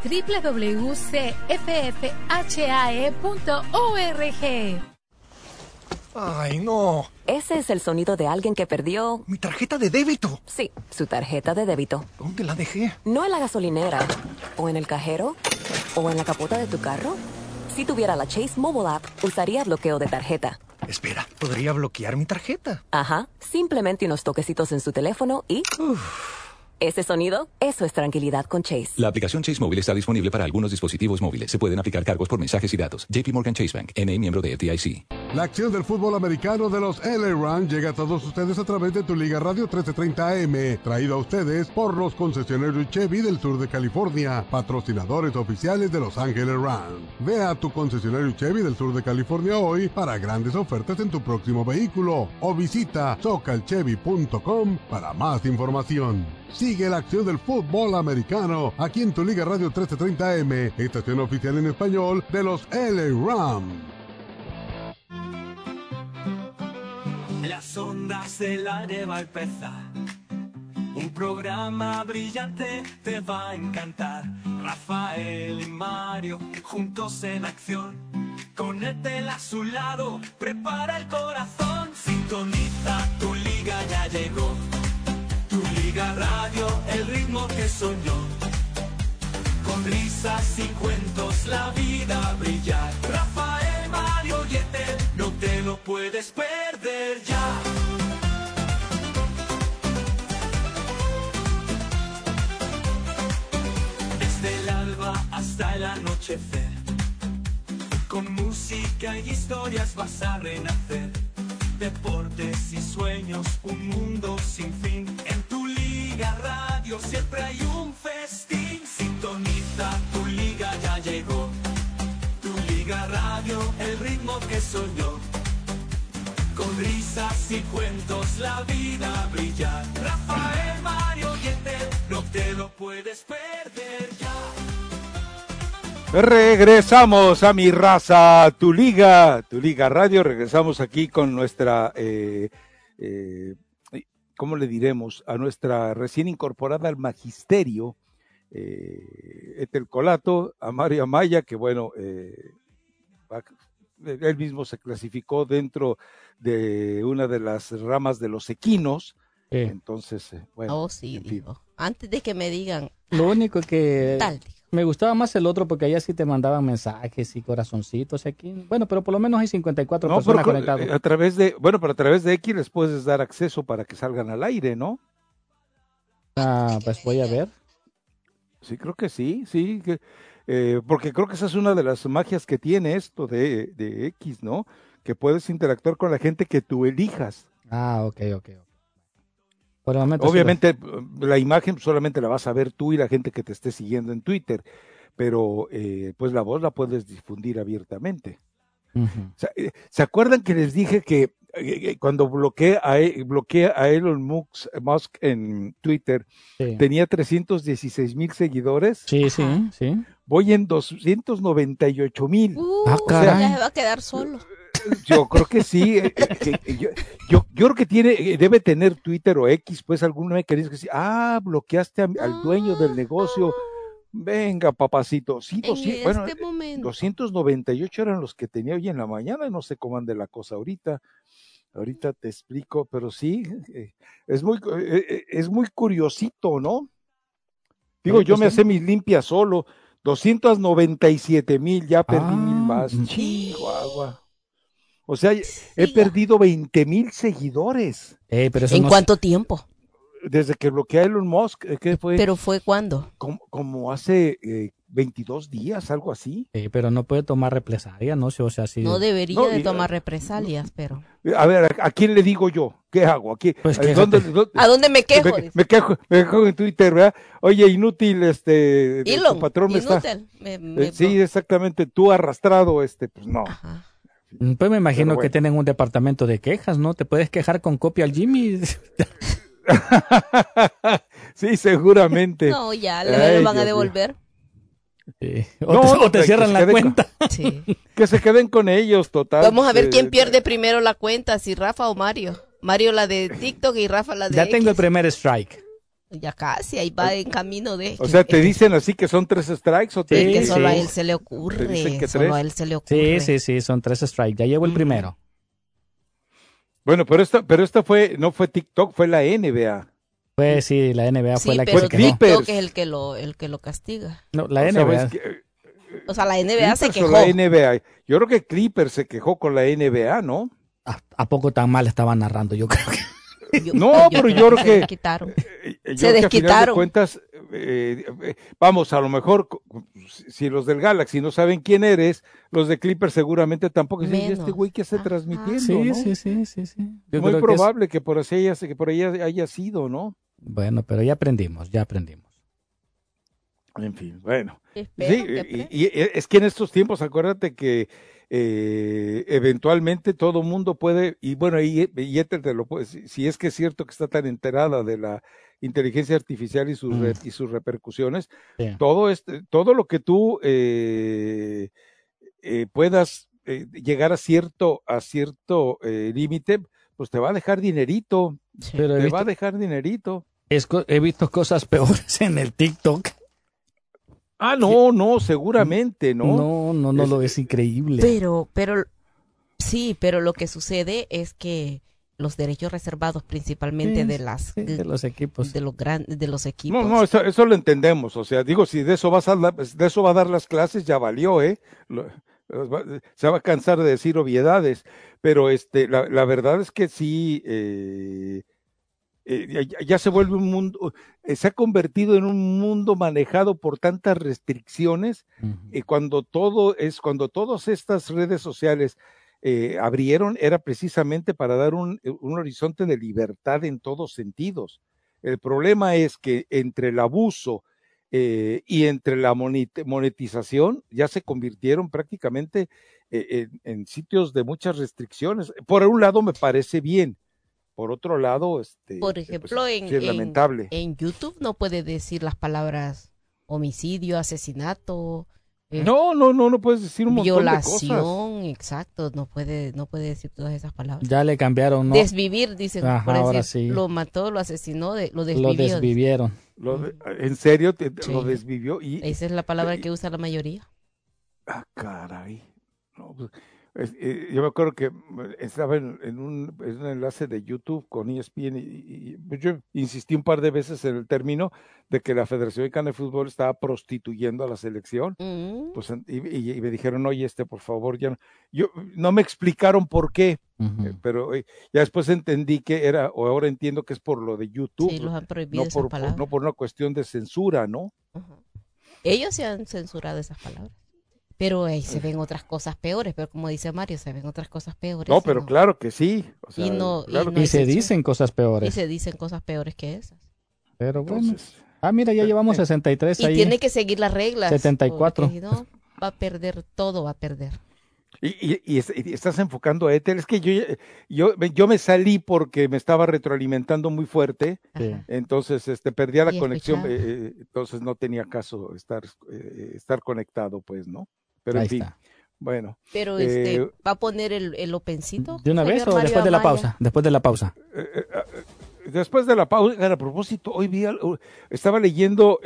www.cffhae.org. ¡Ay, no! Ese es el sonido de alguien que perdió... ¡Mi tarjeta de débito! Sí, su tarjeta de débito. ¿Dónde la dejé? No en la gasolinera, o en el cajero, o en la capota de tu carro. Si tuviera la Chase Mobile App, usaría bloqueo de tarjeta. Espera, ¿podría bloquear mi tarjeta? Ajá, simplemente unos toquecitos en su teléfono y... Ese sonido, eso es tranquilidad con Chase. La aplicación Chase Móvil está disponible para algunos dispositivos móviles. Se pueden aplicar cargos por mensajes y datos. JP Morgan Chase Bank, N.A. miembro de FDIC. La acción del fútbol americano de los LA Rams llega a todos ustedes a través de Tu Liga Radio 1330 AM, traído a ustedes por los concesionarios Chevy del sur de California, patrocinadores oficiales de Los Ángeles Rams. Ve a tu concesionario Chevy del sur de California hoy para grandes ofertas en tu próximo vehículo o visita socalchevy.com para más información. Sigue la acción del fútbol americano aquí en Tu Liga Radio 1330 AM, estación oficial en español de los LA Rams. Las ondas del aire va a empezar. Un programa brillante te va a encantar. Rafael y Mario juntos en acción. Con Etel a su lado, prepara el corazón. Sintoniza, Tu Liga ya llegó. Tu Liga Radio, el ritmo que soñó. Con risas y cuentos la vida brillar. Rafael, Mario y Etel, no te lo puedes perder ya. Desde el alba hasta el anochecer, con música y historias vas a renacer. Deportes y sueños, un mundo sin fin. En Tu Liga Radio siempre hay un festín. Sintoniza, Tu Liga ya llegó. Tu Liga Radio, el ritmo que soñó. Con risas y cuentos la vida brillar. Rafael, Mario y Etel, no te lo puedes perder ya. Regresamos a Mi Raza, Tu Liga Radio. Regresamos aquí con nuestra, ¿cómo le diremos? A nuestra recién incorporada al magisterio, Etel Colato, a Mario Amaya, que bueno, él mismo se clasificó dentro de una de las ramas de los equinos. Entonces, bueno. Oh, sí, dijo. Antes de que me digan. Lo único que tal, me gustaba más el otro porque allá sí te mandaban mensajes y corazoncitos aquí. Bueno, pero por lo menos hay 54 personas conectadas. A través de X les puedes dar acceso para que salgan al aire, ¿no? Ah, pues voy a ver. Sí, creo que sí, porque creo que esa es una de las magias que tiene esto de X, ¿no? Que puedes interactuar con la gente que tú elijas. Ah, ok. Obviamente sí, la imagen solamente la vas a ver tú y la gente que te esté siguiendo en Twitter, pero pues la voz la puedes difundir abiertamente. Uh-huh. ¿Se acuerdan que les dije que cuando bloqueé a Elon Musk en Twitter, sí, tenía 316,000 seguidores? Sí. Voy en 298,000. Ya se va a quedar solo. Yo creo que sí. Yo creo que debe tener Twitter o X, pues algún mecanismo que dice, bloqueaste al dueño del negocio. Venga, papacito. Sí, 298 eran los que tenía hoy en la mañana, no sé cómo ande la cosa ahorita. Ahorita te explico, pero sí, es muy curiosito, ¿no? Digo, yo me hacé mis limpias solo, 297,000, ya perdí 1,000 más. Chihuahua. O sea, he perdido 20,000 seguidores. Pero ¿En cuánto tiempo? Desde que bloqueé a Elon Musk, ¿qué fue? ¿Pero fue cuándo? Como hace 22 días, algo así. Pero no puede tomar represalias, ¿no? O sea, sí. No debería de tomar represalias, pero... A ver, ¿a quién le digo yo? ¿Qué hago? Aquí, pues ¿a dónde me quejo? Me quejo en Twitter, ¿verdad? Oye, inútil, Elon, tu patrón inútil. Sí, exactamente, tú arrastrado, pues no. Ajá. Pues me imagino que tienen un departamento de quejas, ¿no? Te puedes quejar con copia al Jimmy. Sí, seguramente. No, ya, le van a devolver. Sí. O te cierran la cuenta. Sí. Que se queden con ellos, total. Vamos a ver quién pierde primero la cuenta, si Rafa o Mario. Mario la de TikTok y Rafa la de Ya tengo el primer strike. Ya casi, ahí va en camino de... O sea, ¿te dicen así que son 3 strikes? ¿O te es que solo a él se le ocurre. ¿Te dicen que solo 3? a él se le ocurre. Sí, son 3 strikes. Ya llevo el primero. Bueno, pero esta no fue TikTok, fue la NBA. Pues sí, la NBA fue la que se quejó. TikTok es el que lo castiga. No, la NBA. O sea, la NBA se quejó. La NBA. Yo creo que Clippers se quejó con la NBA, ¿no? ¿A poco tan mal estaba narrando? Yo creo que... Pero yo creo que Se desquitaron. Que a final de cuentas, vamos, a lo mejor, si los del Galaxy no saben quién eres, los de Clippers seguramente tampoco. ¿Y este güey que se transmitiendo? Sí, ¿no? sí. Muy probable que por ahí haya sido, ¿no? Bueno, pero ya aprendimos. En fin, bueno. Y es que en estos tiempos, acuérdate que eventualmente todo mundo puede, y bueno, y Ethel te lo puede, si es que es cierto que está tan enterada de la inteligencia artificial y sus repercusiones, todo lo que tú puedas llegar a cierto límite, pues te va a dejar dinerito, va a dejar dinerito. He visto cosas peores en el TikTok. No, seguramente, ¿no? No, lo es increíble. Pero lo que sucede es que los derechos reservados principalmente de los equipos. De los equipos. No, eso lo entendemos. O sea, digo, si de eso va a dar las clases, ya valió, se va a cansar de decir obviedades. Pero la verdad es que sí, ya se vuelve un mundo, se ha convertido en un mundo manejado por tantas restricciones, cuando todas estas redes sociales abrieron, era precisamente para dar un horizonte de libertad en todos sentidos. El problema es que entre el abuso y entre la monetización ya se convirtieron prácticamente en sitios de muchas restricciones. Por un lado me parece bien. Por otro lado, por ejemplo, sí es lamentable. En YouTube no puede decir las palabras homicidio, asesinato. No puedes decir un montón de cosas. Violación, exacto, no puede decir todas esas palabras. Ya le cambiaron, ¿no? Desvivir, dicen. Ajá, por ahora decir, sí. Lo mató, lo asesinó, lo desvivió. Lo desvivieron. ¿En serio? Lo desvivió. Esa es la palabra que usa la mayoría. Caray. No, pues, yo me acuerdo que estaba en un enlace de YouTube con ESPN y yo insistí un par de veces en el término de que la Federación Mexicana de Fútbol estaba prostituyendo a la selección. Pues, y me dijeron, oye, por favor, ya no me explicaron por qué, pero ya después entendí que era, o ahora entiendo que es por lo de YouTube. Sí, los han prohibido esas palabras. No por una cuestión de censura, ¿no? Ellos se han censurado esas palabras. Pero ahí se ven otras cosas peores, pero como dice Mario, se ven otras cosas peores. No, pero claro que sí. O sea, y se dicen cosas peores. Y se dicen cosas peores que esas. Pero bueno. Mira, ya llevamos 63 ahí. Y tiene que seguir las reglas. 74. Si no, va a perder todo, va a perder. Y estás enfocando a Ethel. Es que yo me salí porque me estaba retroalimentando muy fuerte. Sí. Entonces perdía la conexión. Entonces no tenía caso estar conectado, pues, ¿no? Pero ahí en fin, está. Bueno. Pero ¿va a poner el opencito? ¿De una vez o después de la pausa? Después de la pausa. Después de la pausa, a propósito, hoy estaba leyendo,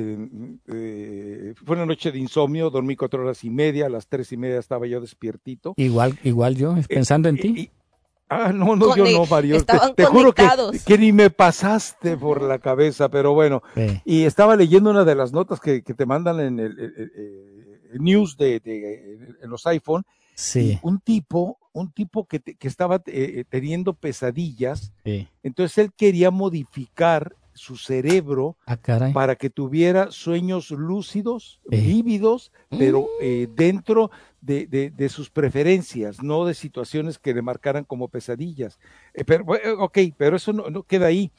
fue una noche de insomnio, dormí 4 horas y media, a las 3:30 estaba yo despiertito. Igual yo, pensando en ti. No, yo no, Mario. Te juro que ni me pasaste por la cabeza, pero bueno. Sí. Y estaba leyendo una de las notas que te mandan en el news en los iPhone. Sí. Un tipo que estaba teniendo pesadillas. Sí. Entonces él quería modificar su cerebro para que tuviera sueños lúcidos, vívidos, pero dentro de sus preferencias, no de situaciones que le marcaran como pesadillas. Pero eso no queda ahí.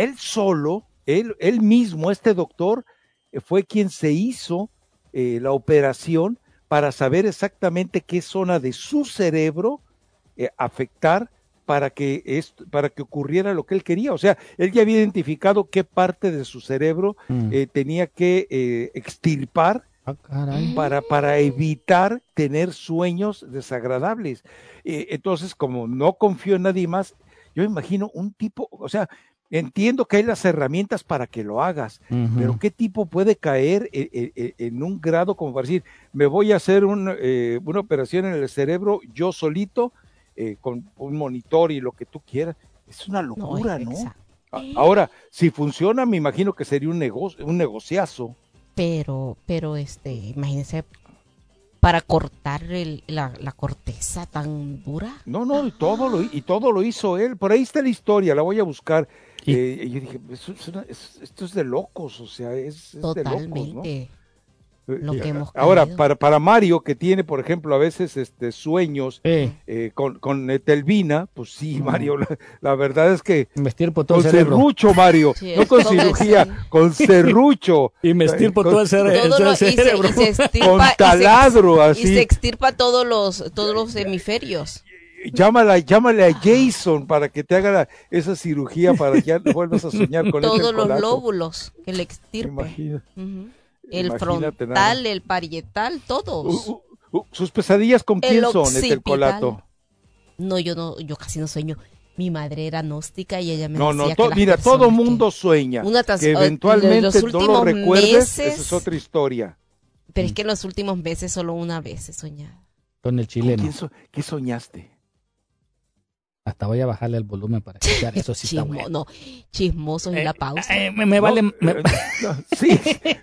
Él mismo, este doctor, fue quien se hizo la operación para saber exactamente qué zona de su cerebro afectar para que ocurriera lo que él quería. O sea, él ya había identificado qué parte de su cerebro tenía que extirpar para evitar tener sueños desagradables. Entonces, como no confío en nadie más, yo imagino un tipo, o sea, entiendo que hay las herramientas para que lo hagas, pero ¿qué tipo puede caer en un grado como para decir, me voy a hacer una operación en el cerebro yo solito, con un monitor y lo que tú quieras? Es una locura, ¿no? Ahora, si funciona, me imagino que sería un negociazo. Pero imagínense para cortar la corteza tan dura. No, y todo lo hizo él. Por ahí está la historia, la voy a buscar. Y yo dije, esto es de locos, o sea, es totalmente de locos, ¿no? Lo que hemos ahora, caído. para Mario, que tiene, por ejemplo, a veces sueños con Etelvina, pues sí, Mario, la verdad es que investir por todo con el cerebro. serrucho, Mario, Sí, no con todo cirugía, sí. con serrucho. Investir por todo el cerebro. Y se extirpa, con taladro, así. Y se extirpa todos los hemisferios. Llámale a Jason para que te haga esa cirugía para que ya no vuelvas a soñar con todos Ethel los Colato. lóbulos que le extirpa. El frontal, nada. el parietal, todos. Sus pesadillas con quién son, Ethel occipital. Colato. No, yo casi no sueño. Mi madre era gnóstica y ella me No, decía que las mira, personas todo mundo sueña. Que eventualmente los no lo últimos recuerdes, meses, esa es otra historia. pero es que en los últimos meses solo una vez he soñado. Con el chileno. ¿Qué soñaste? Hasta voy a bajarle el volumen para escuchar eso. Sí está bueno. No, chismosos en la pausa. Me vale. Sí,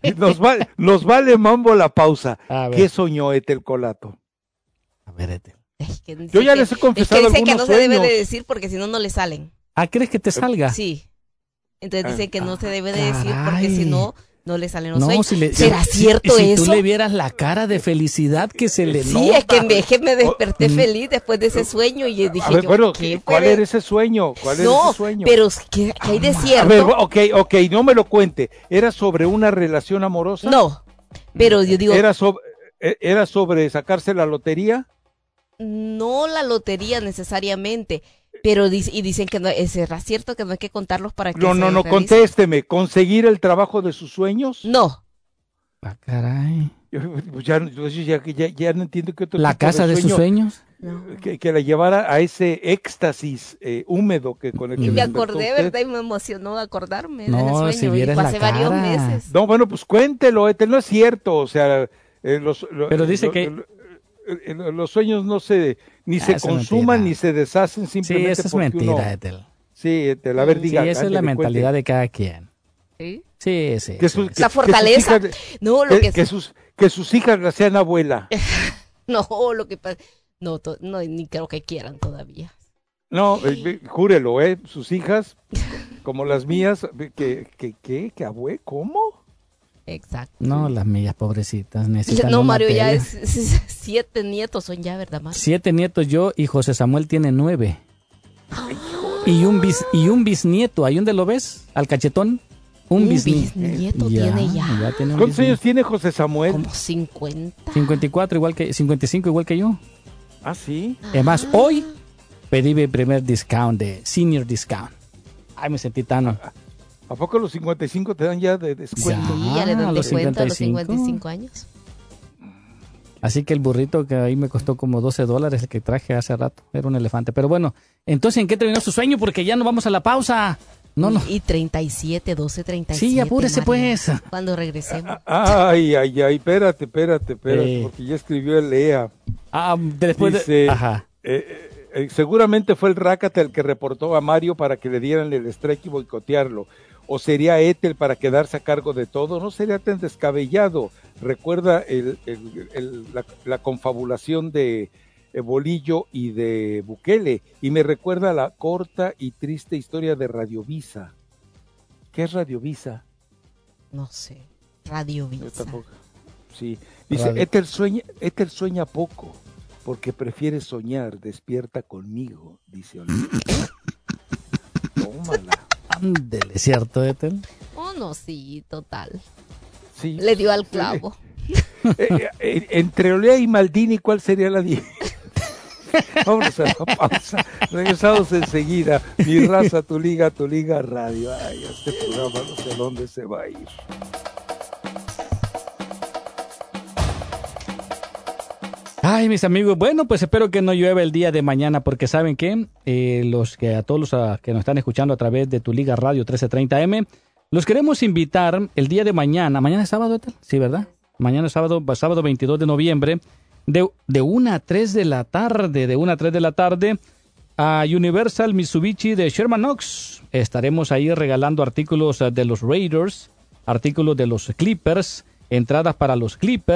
nos vale mambo la pausa. A ver. ¿Qué soñó Ethel Colato? A ver, Ethel. Yo ya les he confesado es que dicen que no algunos se debe sueños. de decir porque si no, no le salen. Ah, ¿crees que te salga? Sí. Entonces dicen que no se debe de decir porque caray. si no, no le salen los No, sueños. si ¿Será cierto si eso? tú le vieras la cara de felicidad que se le Sí, nota. es que me desperté feliz después de ese sueño y dije A ver, yo, bueno, ¿qué ¿cuál fue? era ese sueño? ¿Cuál era No, ese sueño? pero ¿qué hay de A cierto? ver, ok, no me lo cuente. ¿Era sobre una relación amorosa? No, pero yo digo... ¿Era sobre sacarse la lotería? No la lotería necesariamente, pero dicen que no, ¿será cierto que no hay que contarlos para que No, realicen? contésteme. ¿Conseguir el trabajo de sus sueños? No. Ah, caray. Pues ya no entiendo qué otro ¿La tipo casa de sus sueños? Que la llevara a ese éxtasis húmedo que con el que Y me despertó acordé, usted. ¿verdad? Y me emocionó acordarme No, del si sueño. vieras y la hace varios cara. meses. No, bueno, pues cuéntelo, Ethel, no es cierto, o sea, Pero dice que... los sueños no se ni se esa es consuman mentira. ni se deshacen Sí, simplemente esa es porque mentira, uno... Ethel. Sí, Ethel, a ver, diga. Sí, esa es la ándele, mentalidad cuente. de cada quien. ¿Sí? Sí, sí. Que sí. La fortaleza. No, lo que sus hijas la sean abuela. No, lo que pasa... No, ni creo que quieran todavía. No, júrelo, sus hijas, como las mías, que abue, ¿cómo? Exacto. No, las mías pobrecitas necesitan No, una Mario, ya tele. es 7 nietos son ya, ¿verdad, Mario? 7 nietos yo y José Samuel tiene 9. Y un bisnieto, ¿ahí dónde lo ves? Al cachetón. Un bisnieto tiene ya. Tiene un ¿Cuántos bisnieto. años tiene José Samuel? Como 50. 55 igual que yo. Ah, sí. Además, hoy pedí mi primer discount de senior discount. Ay, me sentí tan... ¿A poco los 55 te dan ya de descuento? Sí, ya le a dan los descuento a los 55. 55 años. Así que el burrito que ahí me costó como $12 el que traje hace rato. Era un elefante. Pero bueno, entonces, ¿en qué terminó su sueño? Porque ya nos vamos a la pausa. No. Y 12:37. Sí, apúrese Mario, pues. Cuando regresemos. Ay, espérate, porque ya escribió el EA. Después Dice, Ajá. Seguramente fue el Rácata el que reportó a Mario para que le dieran el strike y boicotearlo. ¿O sería Ethel para quedarse a cargo de todo? No sería tan descabellado. Recuerda la confabulación de Bolillo y de Bukele. Y me recuerda la corta y triste historia de Radiovisa. ¿Qué es Radiovisa? No sé. Radiovisa. Yo tampoco. Sí. Dice, Ethel sueña poco, porque prefiere soñar, despierta conmigo, dice Olivia. Tómala. Ándele, ¿cierto, Ethel? Oh, no, sí, total. Sí. Le dio al clavo. Entre Olea y Maldini, ¿cuál sería la Vámonos a la pausa. Regresamos enseguida. Mi raza, tu liga radio. Ay, este programa no sé a dónde se va a ir. Ay, mis amigos, bueno, pues espero que no llueva el día de mañana, porque ¿saben qué? A todos los que nos están escuchando a través de Tu Liga Radio 1330M, los queremos invitar el día de mañana. ¿Mañana es sábado, Ethel? Sí, ¿verdad? Mañana es sábado 22 de noviembre, de 1 a 3 de la tarde, a Universal Mitsubishi de Sherman Oaks. Estaremos ahí regalando artículos de los Raiders, artículos de los Clippers, entradas para los Clippers,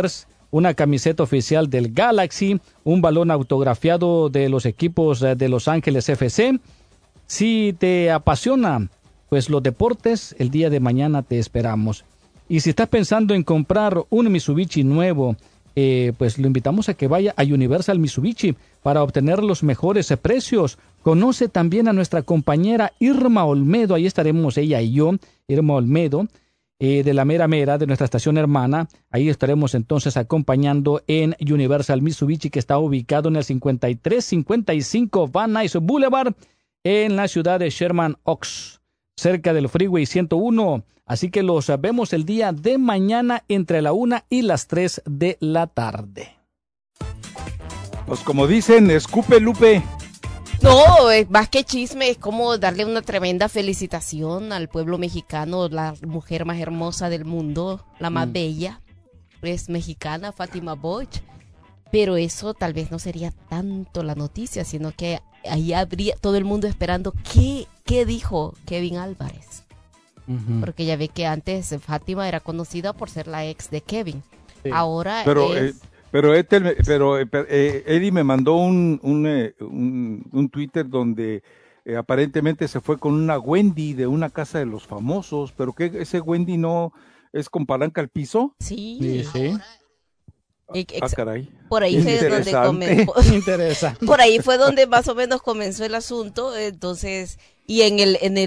una camiseta oficial del Galaxy, un balón autografiado de los equipos de Los Ángeles FC. Si te apasiona pues los deportes, el día de mañana te esperamos. Y si estás pensando en comprar un Mitsubishi nuevo, pues lo invitamos a que vaya a Universal Mitsubishi para obtener los mejores precios. Conoce también a nuestra compañera Irma Olmedo, ahí estaremos ella y yo, Irma Olmedo, de la mera de nuestra estación hermana. Ahí estaremos entonces acompañando en Universal Mitsubishi, que está ubicado en el 5355 Van Nuys Boulevard, en la ciudad de Sherman Oaks, cerca del Freeway 101. Así que los vemos el día de mañana entre la 1 y las 3 de la tarde. Pues como dicen, escupe Lupe. No, más que chisme, es como darle una tremenda felicitación al pueblo mexicano. La mujer más hermosa del mundo, la más bella, es mexicana, Fátima Boch. Pero eso tal vez no sería tanto la noticia, sino que ahí habría todo el mundo esperando qué dijo Kevin Álvarez. Porque ya ve que antes Fátima era conocida por ser la ex de Kevin. Sí. Ahora Pero Eddie me mandó un Twitter donde aparentemente se fue con una Wendy de una casa de los famosos, pero que ese Wendy no es con palanca al piso. Sí. Caray. Por ahí fue donde por ahí fue donde más o menos comenzó el asunto. Entonces, y en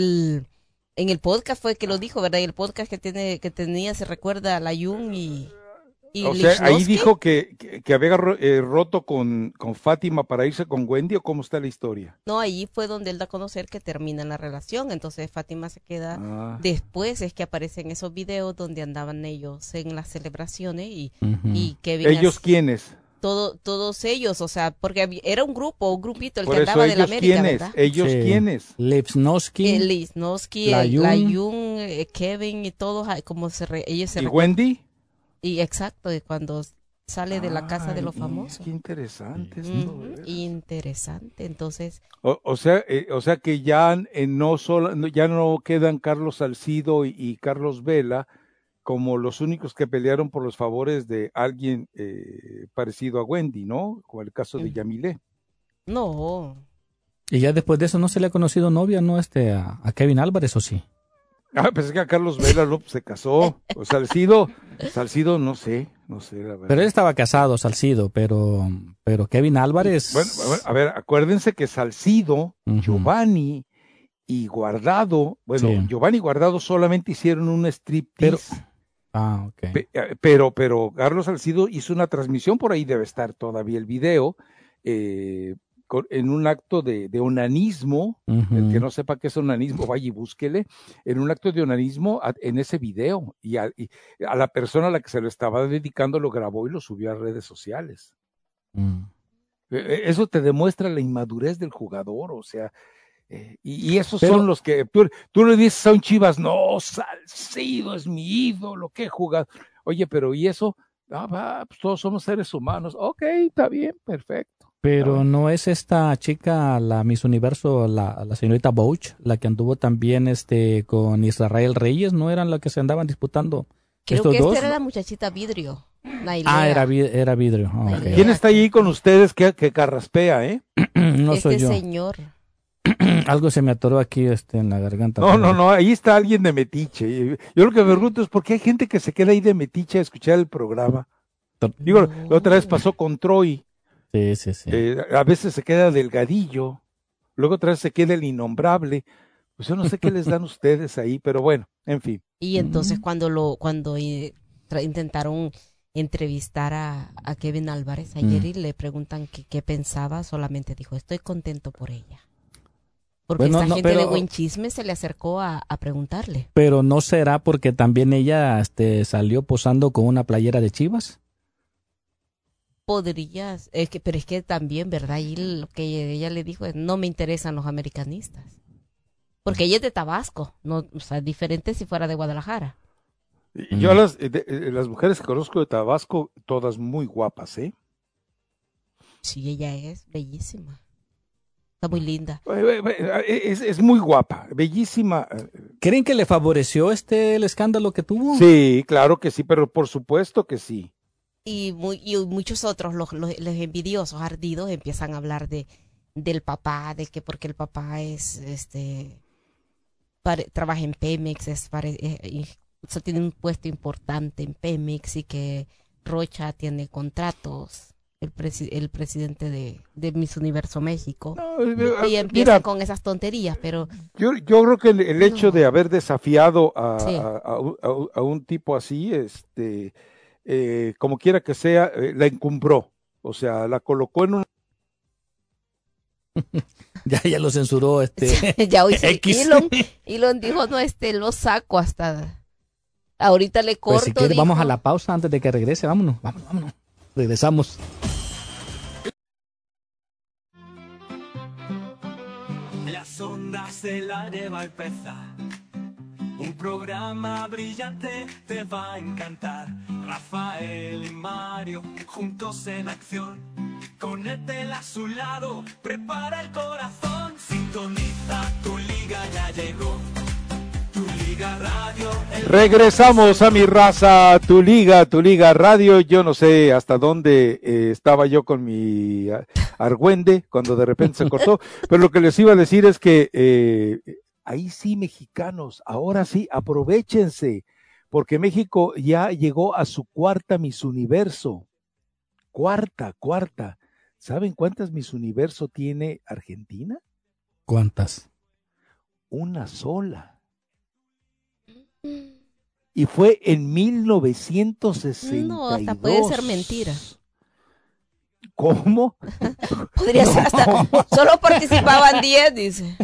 el podcast fue que lo dijo, ¿verdad? En el podcast que tenía, se recuerda a la Jung y o sea, ahí dijo que había roto con Fátima para irse con Wendy, ¿o cómo está la historia? No, ahí fue donde él da a conocer que termina la relación, entonces Fátima se queda. Después es que aparecen esos videos donde andaban ellos en las celebraciones y Kevin. ¿Ellos quiénes? Todos ellos, o sea, porque era un grupito el por que eso, andaba de la América, ¿quiénes? ¿verdad? ¿Ellos quiénes? Lipsnowski, la Jung, Kevin y todos, ellos se ¿Y Wendy? Y exacto, cuando sale de la casa de los famosos. Qué interesante interesante, entonces. O sea que ya ya no quedan Carlos Salcido y Carlos Vela como los únicos que pelearon por los favores de alguien parecido a Wendy, ¿no? Como el caso de Yamilé. No. Y ya después de eso no se le ha conocido novia, ¿no? A Kevin Álvarez, ¿o sí? Pensé que a Carlos Vela se casó. O Salcido, no sé, la verdad. Pero él estaba casado, Salcido, pero Kevin Álvarez. Bueno, a ver, acuérdense que Salcido, Giovanni y Guardado, Giovanni y Guardado solamente hicieron un striptease. Pero Carlos Salcido hizo una transmisión, por ahí debe estar todavía el video, en un acto de onanismo. El que no sepa qué es onanismo, vaya y búsquele, en un acto de onanismo en ese video, y a la persona a la que se lo estaba dedicando lo grabó y lo subió a redes sociales. Eso te demuestra la inmadurez del jugador, o sea, y esos son los que tú le dices a un Chivas, no, Salcido es mi ídolo, qué jugador. Oye, pero ¿y eso? Pues todos somos seres humanos. Ok, está bien, perfecto. Pero no es esta chica, la Miss Universo, la señorita Boch, la que anduvo también con Israel Reyes, ¿no eran la que se andaban disputando? Creo que esta era la muchachita Vidrio. Era Vidrio. Okay. ¿Quién está ahí con ustedes que carraspea, No soy yo. Señor. Algo se me atoró aquí en la garganta. No, ahí está alguien de metiche. Yo lo que me pregunto es por qué hay gente que se queda ahí de metiche a escuchar el programa. Digo, la otra vez pasó con Troy. Sí. A veces se queda delgadillo, luego otra vez se queda el innombrable. Pues yo no sé qué les dan ustedes ahí, pero bueno, en fin. Y entonces cuando intentaron entrevistar a Kevin Álvarez ayer y le preguntan qué pensaba, solamente dijo, estoy contento por ella. Porque esta gente de buen chisme se le acercó a preguntarle. Pero ¿no será porque también ella salió posando con una playera de Chivas? Podrías, pero es que también, ¿verdad? Y lo que ella le dijo es, no me interesan los americanistas. Porque ella es de Tabasco, no, o sea, diferente si fuera de Guadalajara. Yo las mujeres que conozco de Tabasco, todas muy guapas, ¿eh? Sí, ella es bellísima. Está muy linda. Es muy guapa, bellísima. ¿Creen que le favoreció el escándalo que tuvo? Sí, claro que sí, pero por supuesto que sí. y muchos otros, los envidiosos, ardidos, empiezan a hablar del papá, de que porque el papá es, trabaja en Pemex, tiene un puesto importante en Pemex y que Rocha tiene contratos. El presidente de Miss Universo México. Y empiezan con esas tonterías, pero... Yo creo que el hecho de haber desafiado a un tipo así, como quiera que sea, la encumbró. O sea, la colocó en un... ya lo censuró ya hoy Elon dijo, no, lo saco hasta... Ahorita le corto. Pues si quiere, vamos a la pausa antes de que regrese. Vámonos. Regresamos. Las ondas del aire va a empezar. Un programa brillante te va a encantar. Rafael y Mario juntos en acción. Con Ethel a su lado, prepara el corazón. Sintoniza, tu liga ya llegó. Tu Liga Radio. Regresamos a Mi Raza, tu liga radio. Yo no sé hasta dónde estaba yo con mi argüende cuando de repente se cortó, pero lo que les iba a decir es que ahí sí, mexicanos, ahora sí, aprovéchense, porque México ya llegó a su cuarta Miss Universo. Cuarta. ¿Saben cuántas Miss Universo tiene Argentina? ¿Cuántas? Una sola. Y fue en 1962. No, hasta puede ser mentira. ¿Cómo? Podría ser hasta... Solo participaban 10, dice.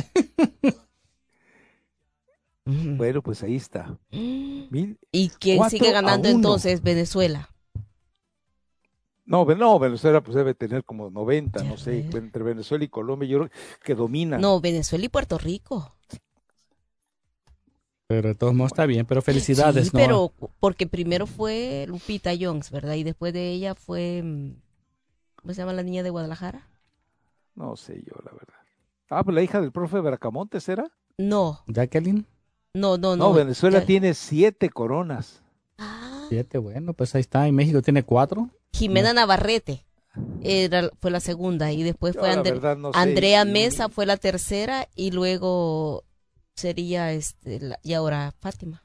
Bueno, pues ahí está. ¿Y quién sigue ganando entonces? Venezuela. No, Venezuela pues debe tener como 90, no sé, entre Venezuela y Colombia yo creo que dominan. No, Venezuela y Puerto Rico. Pero de todos modos está bien, pero felicidades, sí, ¿no? Pero porque primero fue Lupita Jones, ¿verdad? Y después de ella fue, ¿cómo se llama la niña de Guadalajara? No sé yo, la verdad. Pues la hija del profe Bracamontes, ¿era? No. ¿Jacqueline? No. Venezuela tiene 7 coronas. 7, bueno, pues ahí está. Y México tiene 4. Jimena Navarrete fue la segunda y después fue Andrea Mesa fue la tercera y luego sería y ahora Fátima.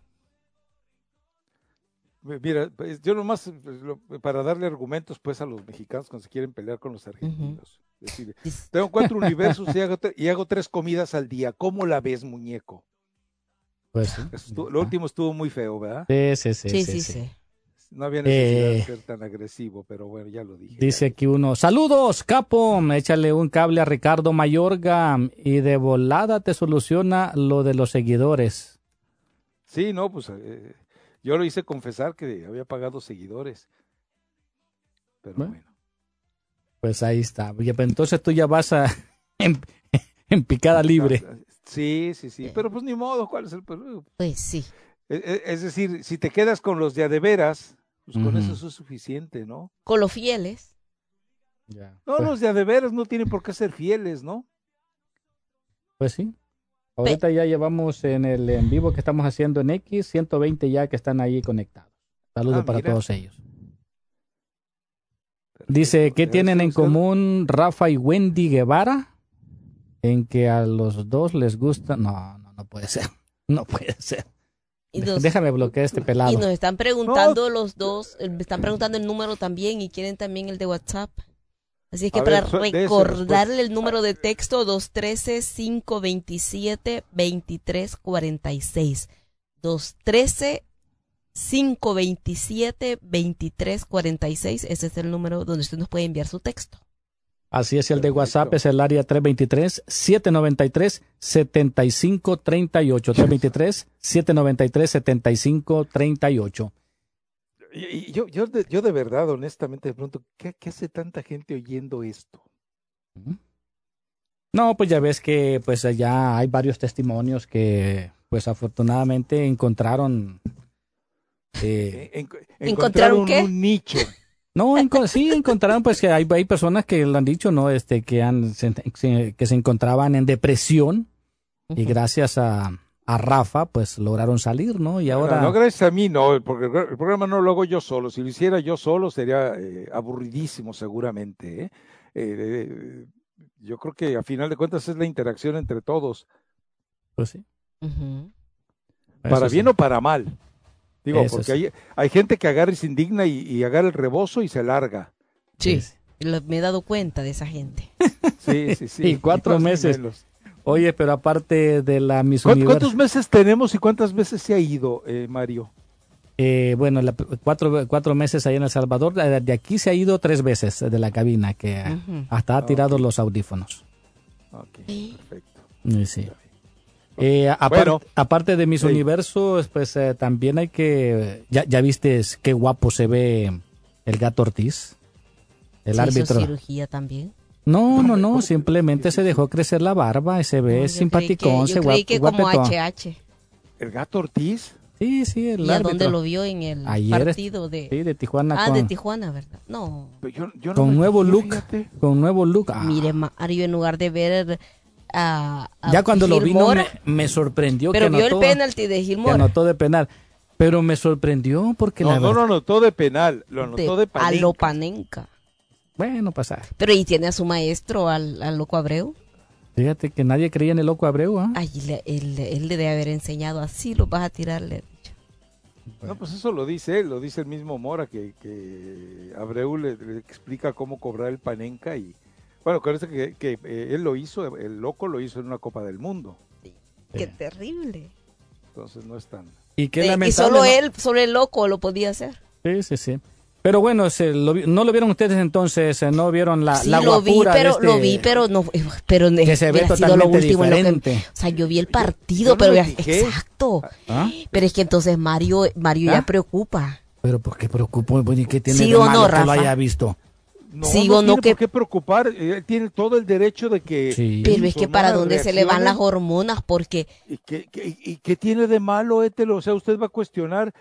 Mira, pues, yo nomás para darle argumentos pues a los mexicanos cuando se quieren pelear con los argentinos. Es decir, tengo 4 universos y hago 3 comidas al día. ¿Cómo la ves, muñeco? Pues sí. Lo último estuvo muy feo, ¿verdad? Sí. No había necesidad de ser tan agresivo, pero bueno, ya lo dije. Dice aquí uno, saludos, capo, échale un cable a Ricardo Mayorga y de volada te soluciona lo de los seguidores. Sí, no, pues yo lo hice confesar que había pagado seguidores. Pero bueno. Pues ahí está. Entonces tú ya vas en picada libre. Sí, pero pues ni modo, ¿cuál es el problema? Pues sí. Es decir, si te quedas con los de veras, pues con eso es suficiente, ¿no? Con los fieles. Ya. No, los de veras no tienen por qué ser fieles, ¿no? Pues sí. Ahorita ya llevamos en vivo que estamos haciendo en X, 120 ya que están ahí conectados. Saludos para todos ellos. Perfecto. Dice, ¿qué tienen en común Rafa y Wendy Guevara? En que a los dos les gusta... No puede ser. No puede ser. Déjame bloquear este pelado. Y nos están preguntando los dos, me están preguntando el número también y quieren también el de WhatsApp. Así es que para recordarle el número de texto, 213-527-2346. 213-527-2346. Ese es el número donde usted nos puede enviar su texto. Así es, el de WhatsApp es el área 323-793-7538. 323-793-7538. Y yo de verdad, honestamente, de pronto, ¿qué hace tanta gente oyendo esto? No, pues ya ves que pues ya hay varios testimonios que pues afortunadamente encontraron... ¿Encontraron qué? Un nicho. No, sí encontraron pues que hay personas que lo han dicho, ¿no? Que se encontraban en depresión y gracias a a Rafa, pues lograron salir, ¿no? Y ahora... No, gracias a mí, no, porque el programa no lo hago yo solo. Si lo hiciera yo solo sería aburridísimo seguramente. Yo creo que a final de cuentas es la interacción entre todos. Pues sí. Para bien o para mal. Digo, Eso porque sí. hay gente que agarra y se indigna y agarra el rebozo y se larga. Sí, me he dado cuenta de esa gente. Sí. Y 4 meses. Oye, pero aparte de la Miss ¿Cuántos Universo... meses tenemos y cuántas veces se ha ido, Mario? Bueno, 4 meses ahí en El Salvador. De aquí se ha ido 3 veces de la cabina, que hasta ha tirado los audífonos. Ok, perfecto. Sí. Bueno. Aparte de Miss Universo, pues también hay que... Ya viste qué guapo se ve el Gato Ortiz, el árbitro. ¿Hizo cirugía también? No, simplemente se dejó crecer la barba y se ve simpaticón, Yo creí que como HH. ¿El Gato Ortiz? Sí, el árbitro. ¿Y a dónde lo vio en el partido de...? Sí, de Tijuana. De Tijuana, ¿verdad? No. Yo no con nuevo look, fíjate. Con nuevo look. Mire, Mario, en lugar de ver a ya cuando Gil lo vino Mora, me sorprendió. Pero que vio anotó, el penalti de Gil Mora. Que anotó de penal. Pero me sorprendió porque no lo anotó de penal, lo anotó de Panenka. A lo Panenka. Bueno, pasa. Pero ¿y tiene a su maestro, al Loco Abreu? Fíjate que nadie creía en el Loco Abreu, ¿ah? Ay, él le debe haber enseñado así, lo vas a tirarle. No, pues eso lo dice él, lo dice el mismo Mora, que Abreu le explica cómo cobrar el Panenka y... Bueno, parece que él lo hizo, el Loco lo hizo en una Copa del Mundo. Sí. Qué terrible. Entonces no es tan... Y qué lamentable. Y solo él, solo el Loco lo podía hacer. Sí. Pero bueno, no lo vieron ustedes entonces, no vieron la lo guapura lo vi, pero no, pero que se ve totalmente diferente. O sea, yo vi el partido, pero exacto. ¿Ah? Pero es que entonces Mario ya preocupa. Pero ¿por qué preocupa? ¿Y qué tiene ¿Sí de o malo no, que Rafa? lo haya visto? No tiene por qué preocupar, él tiene todo el derecho de que... Sí. Pero es que para dónde se le van las hormonas, porque... ¿Y qué tiene de malo, Ételo? O sea, usted va a cuestionar...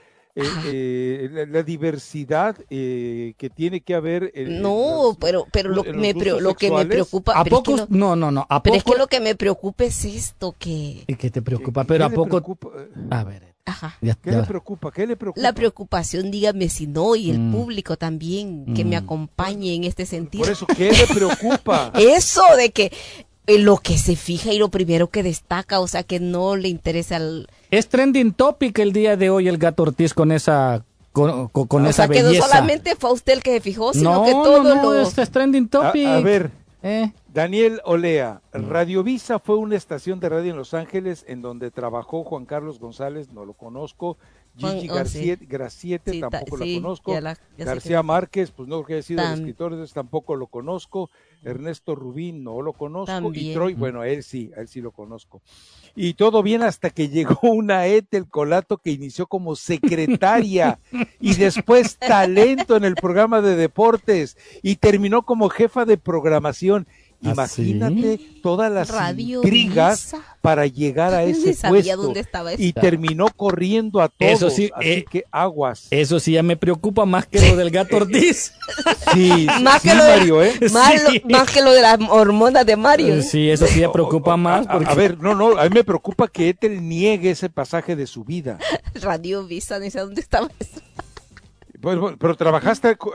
la diversidad que tiene que haber pero lo que me preocupa ¿A poco? No, ¿a pero poco? es que lo que me preocupa es esto que... ¿Y qué te preocupa? Pero ¿a poco? A ver. Ajá. ¿Qué le preocupa? La preocupación, dígame si no, y el público también, que me acompañe en este sentido. Por eso, ¿qué le preocupa? Eso de que lo que se fija y lo primero que destaca, o sea, que no le interesa al... Es trending topic el día de hoy el Gato Ortiz con esa esa belleza. Que no solamente fue usted el que se fijó, sino que todo este es trending topic. A ver, Daniel Olea, Radiovisa fue una estación de radio en Los Ángeles en donde trabajó Juan Carlos González, no lo conozco, Gigi Graciete, tampoco la conozco, García Márquez, pues no creo que haya sido el escritor, tampoco lo conozco, Ernesto Rubín, no lo conozco, y Troy, bueno, a él sí lo conozco. Y todo bien hasta que llegó una Ethel Colato que inició como secretaria y después talento en el programa de deportes y terminó como jefa de programación. Imagínate todas las intrigas para llegar a ese puesto y terminó corriendo a todos, eso sí, así que aguas. Eso sí ya me preocupa más que lo del Gato Ortiz. Sí, más que Mario, más que lo de las hormonas de Mario. Sí, eso sí ya preocupa más. Porque... A ver, no, a mí me preocupa que Ethel niegue ese pasaje de su vida. Radiovisa, no sé dónde estaba eso. Bueno, pero trabajaste con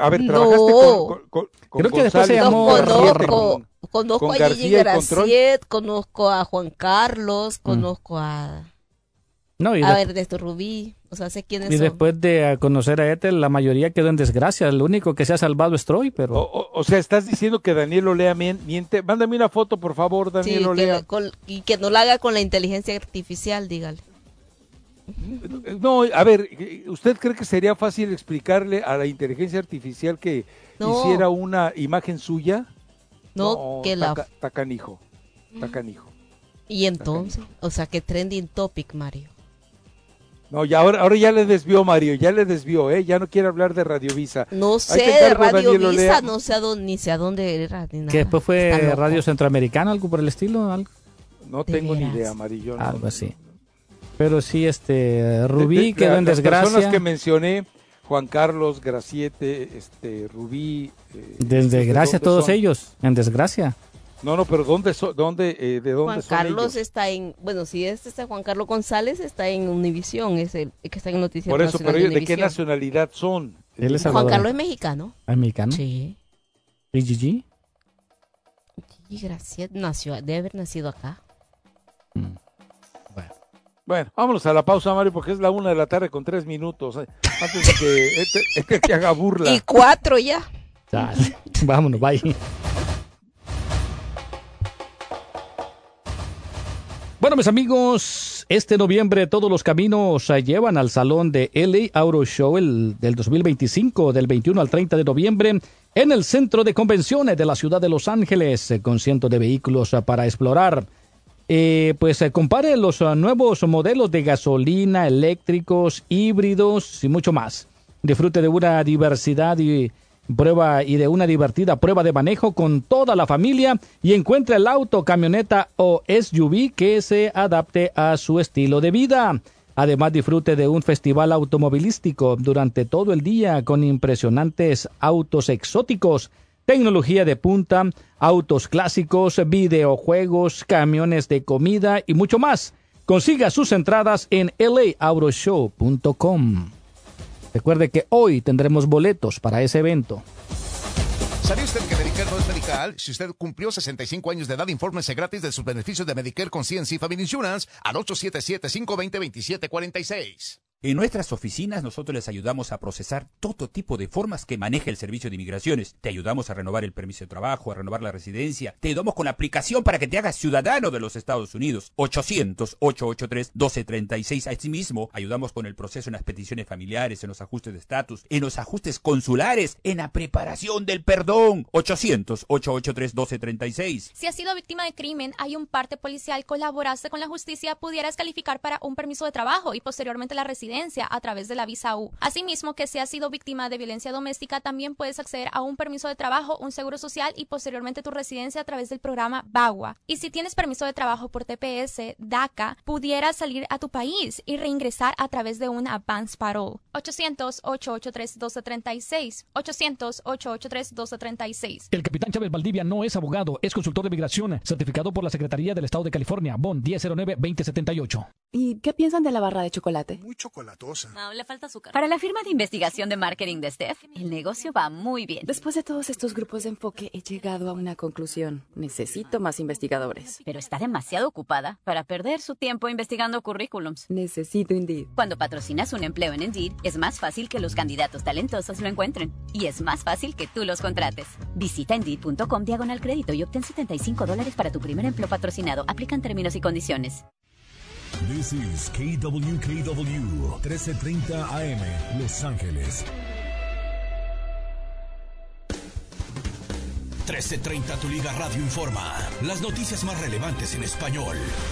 creo que después se llamó conozco a Gigi Graciet, conozco a Juan Carlos, conozco a Ernesto Rubí, o sea, sé quiénes son. Y después de conocer a Ethel, la mayoría quedó en desgracia, el único que se ha salvado es Troy, pero... O sea, estás diciendo que Daniel Olea miente. Mándame una foto, por favor, Daniel Olea. Y que no la haga con la inteligencia artificial, dígale. No, a ver, ¿usted cree que sería fácil explicarle a la inteligencia artificial que hiciera una imagen suya? No, que está canijo. Y entonces, o sea, que trending topic, Mario. No, ya ahora ya le desvió, Mario, ya no quiere hablar de Radiovisa. No sé de Radiovisa, no sé ni sé a dónde era. Ni nada. Que después fue Radio Centroamericana, algo por el estilo. ¿Algo? No tengo ni idea, Mario. Algo así. Pero sí, Rubí quedó en desgracia. Las personas que mencioné, Juan Carlos, Graciete, Rubí. En desgracia todos ellos, en desgracia. No, pero ¿de dónde Juan son Carlos ellos? está en, bueno, si este es Juan Carlos González, está en Univisión, es el que está en Noticias Por eso, Nacional pero ellos, ¿de qué Univisión. nacionalidad son? Él es Juan Carlos es mexicano. ¿Es mexicano? Sí. ¿Y Gigi? Y Graciela debe haber nacido acá. Bueno, vámonos a la pausa, Mario, porque es la 1:03 con 3 minutos. Antes de que te haga burla. Y 4 ya. Dale, vámonos, bye. Bueno, mis amigos, este noviembre todos los caminos llevan al salón de LA Auto Show del 2025, del 21 al 30 de noviembre, en el centro de convenciones de la ciudad de Los Ángeles, con cientos de vehículos para explorar. Compare los nuevos modelos de gasolina, eléctricos, híbridos y mucho más. Disfrute de una diversidad de una divertida prueba de manejo con toda la familia y encuentre el auto, camioneta o SUV que se adapte a su estilo de vida. Además, disfrute de un festival automovilístico durante todo el día con impresionantes autos exóticos, tecnología de punta, autos clásicos, videojuegos, camiones de comida y mucho más. Consiga sus entradas en laAutoShow.com. Recuerde que hoy tendremos boletos para ese evento. ¿Sabía usted que Medicare no es medical? Si usted cumplió 65 años de edad, infórmese gratis de sus beneficios de Medicare con CNC Family Insurance al 877-520-2746. En nuestras oficinas nosotros les ayudamos a procesar todo tipo de formas que maneja el Servicio de Inmigraciones. Te ayudamos a renovar el permiso de trabajo, a renovar la residencia. Te ayudamos con la aplicación para que te hagas ciudadano de los Estados Unidos. 800-883-1236. Asimismo, ayudamos con el proceso en las peticiones familiares, en los ajustes de estatus, en los ajustes consulares, en la preparación del perdón. 800-883-1236. Si has sido víctima de crimen, hay un parte policial, colaboraste con la justicia, pudieras calificar para un permiso de trabajo y posteriormente la residencia a través de la visa U. Asimismo, que si has sido víctima de violencia doméstica, también puedes acceder a un permiso de trabajo, un seguro social y posteriormente tu residencia a través del programa VAWA. Y si tienes permiso de trabajo por TPS, DACA, pudieras salir a tu país y reingresar a través de un advance parole. 800-883-1236. 800-883-1236. El capitán Chávez Valdivia no es abogado, es consultor de migración, certificado por la Secretaría del Estado de California, BON 1009-2078. ¿Y qué piensan de la barra de chocolate? Muy chocolatosa. No, le falta azúcar. Para la firma de investigación de marketing de Steph, el negocio va muy bien. Después de todos estos grupos de enfoque, he llegado a una conclusión. Necesito más investigadores. Pero está demasiado ocupada para perder su tiempo investigando currículums. Necesito Indeed. Cuando patrocinas un empleo en Indeed, es más fácil que los candidatos talentosos lo encuentren. Y es más fácil que tú los contrates. Visita Indeed.com/crédito y obtén $75 para tu primer empleo patrocinado. Aplican términos y condiciones. This is KWKW 1330 AM, Los Ángeles. 1330 Tu Liga Radio informa. Las noticias más relevantes en español.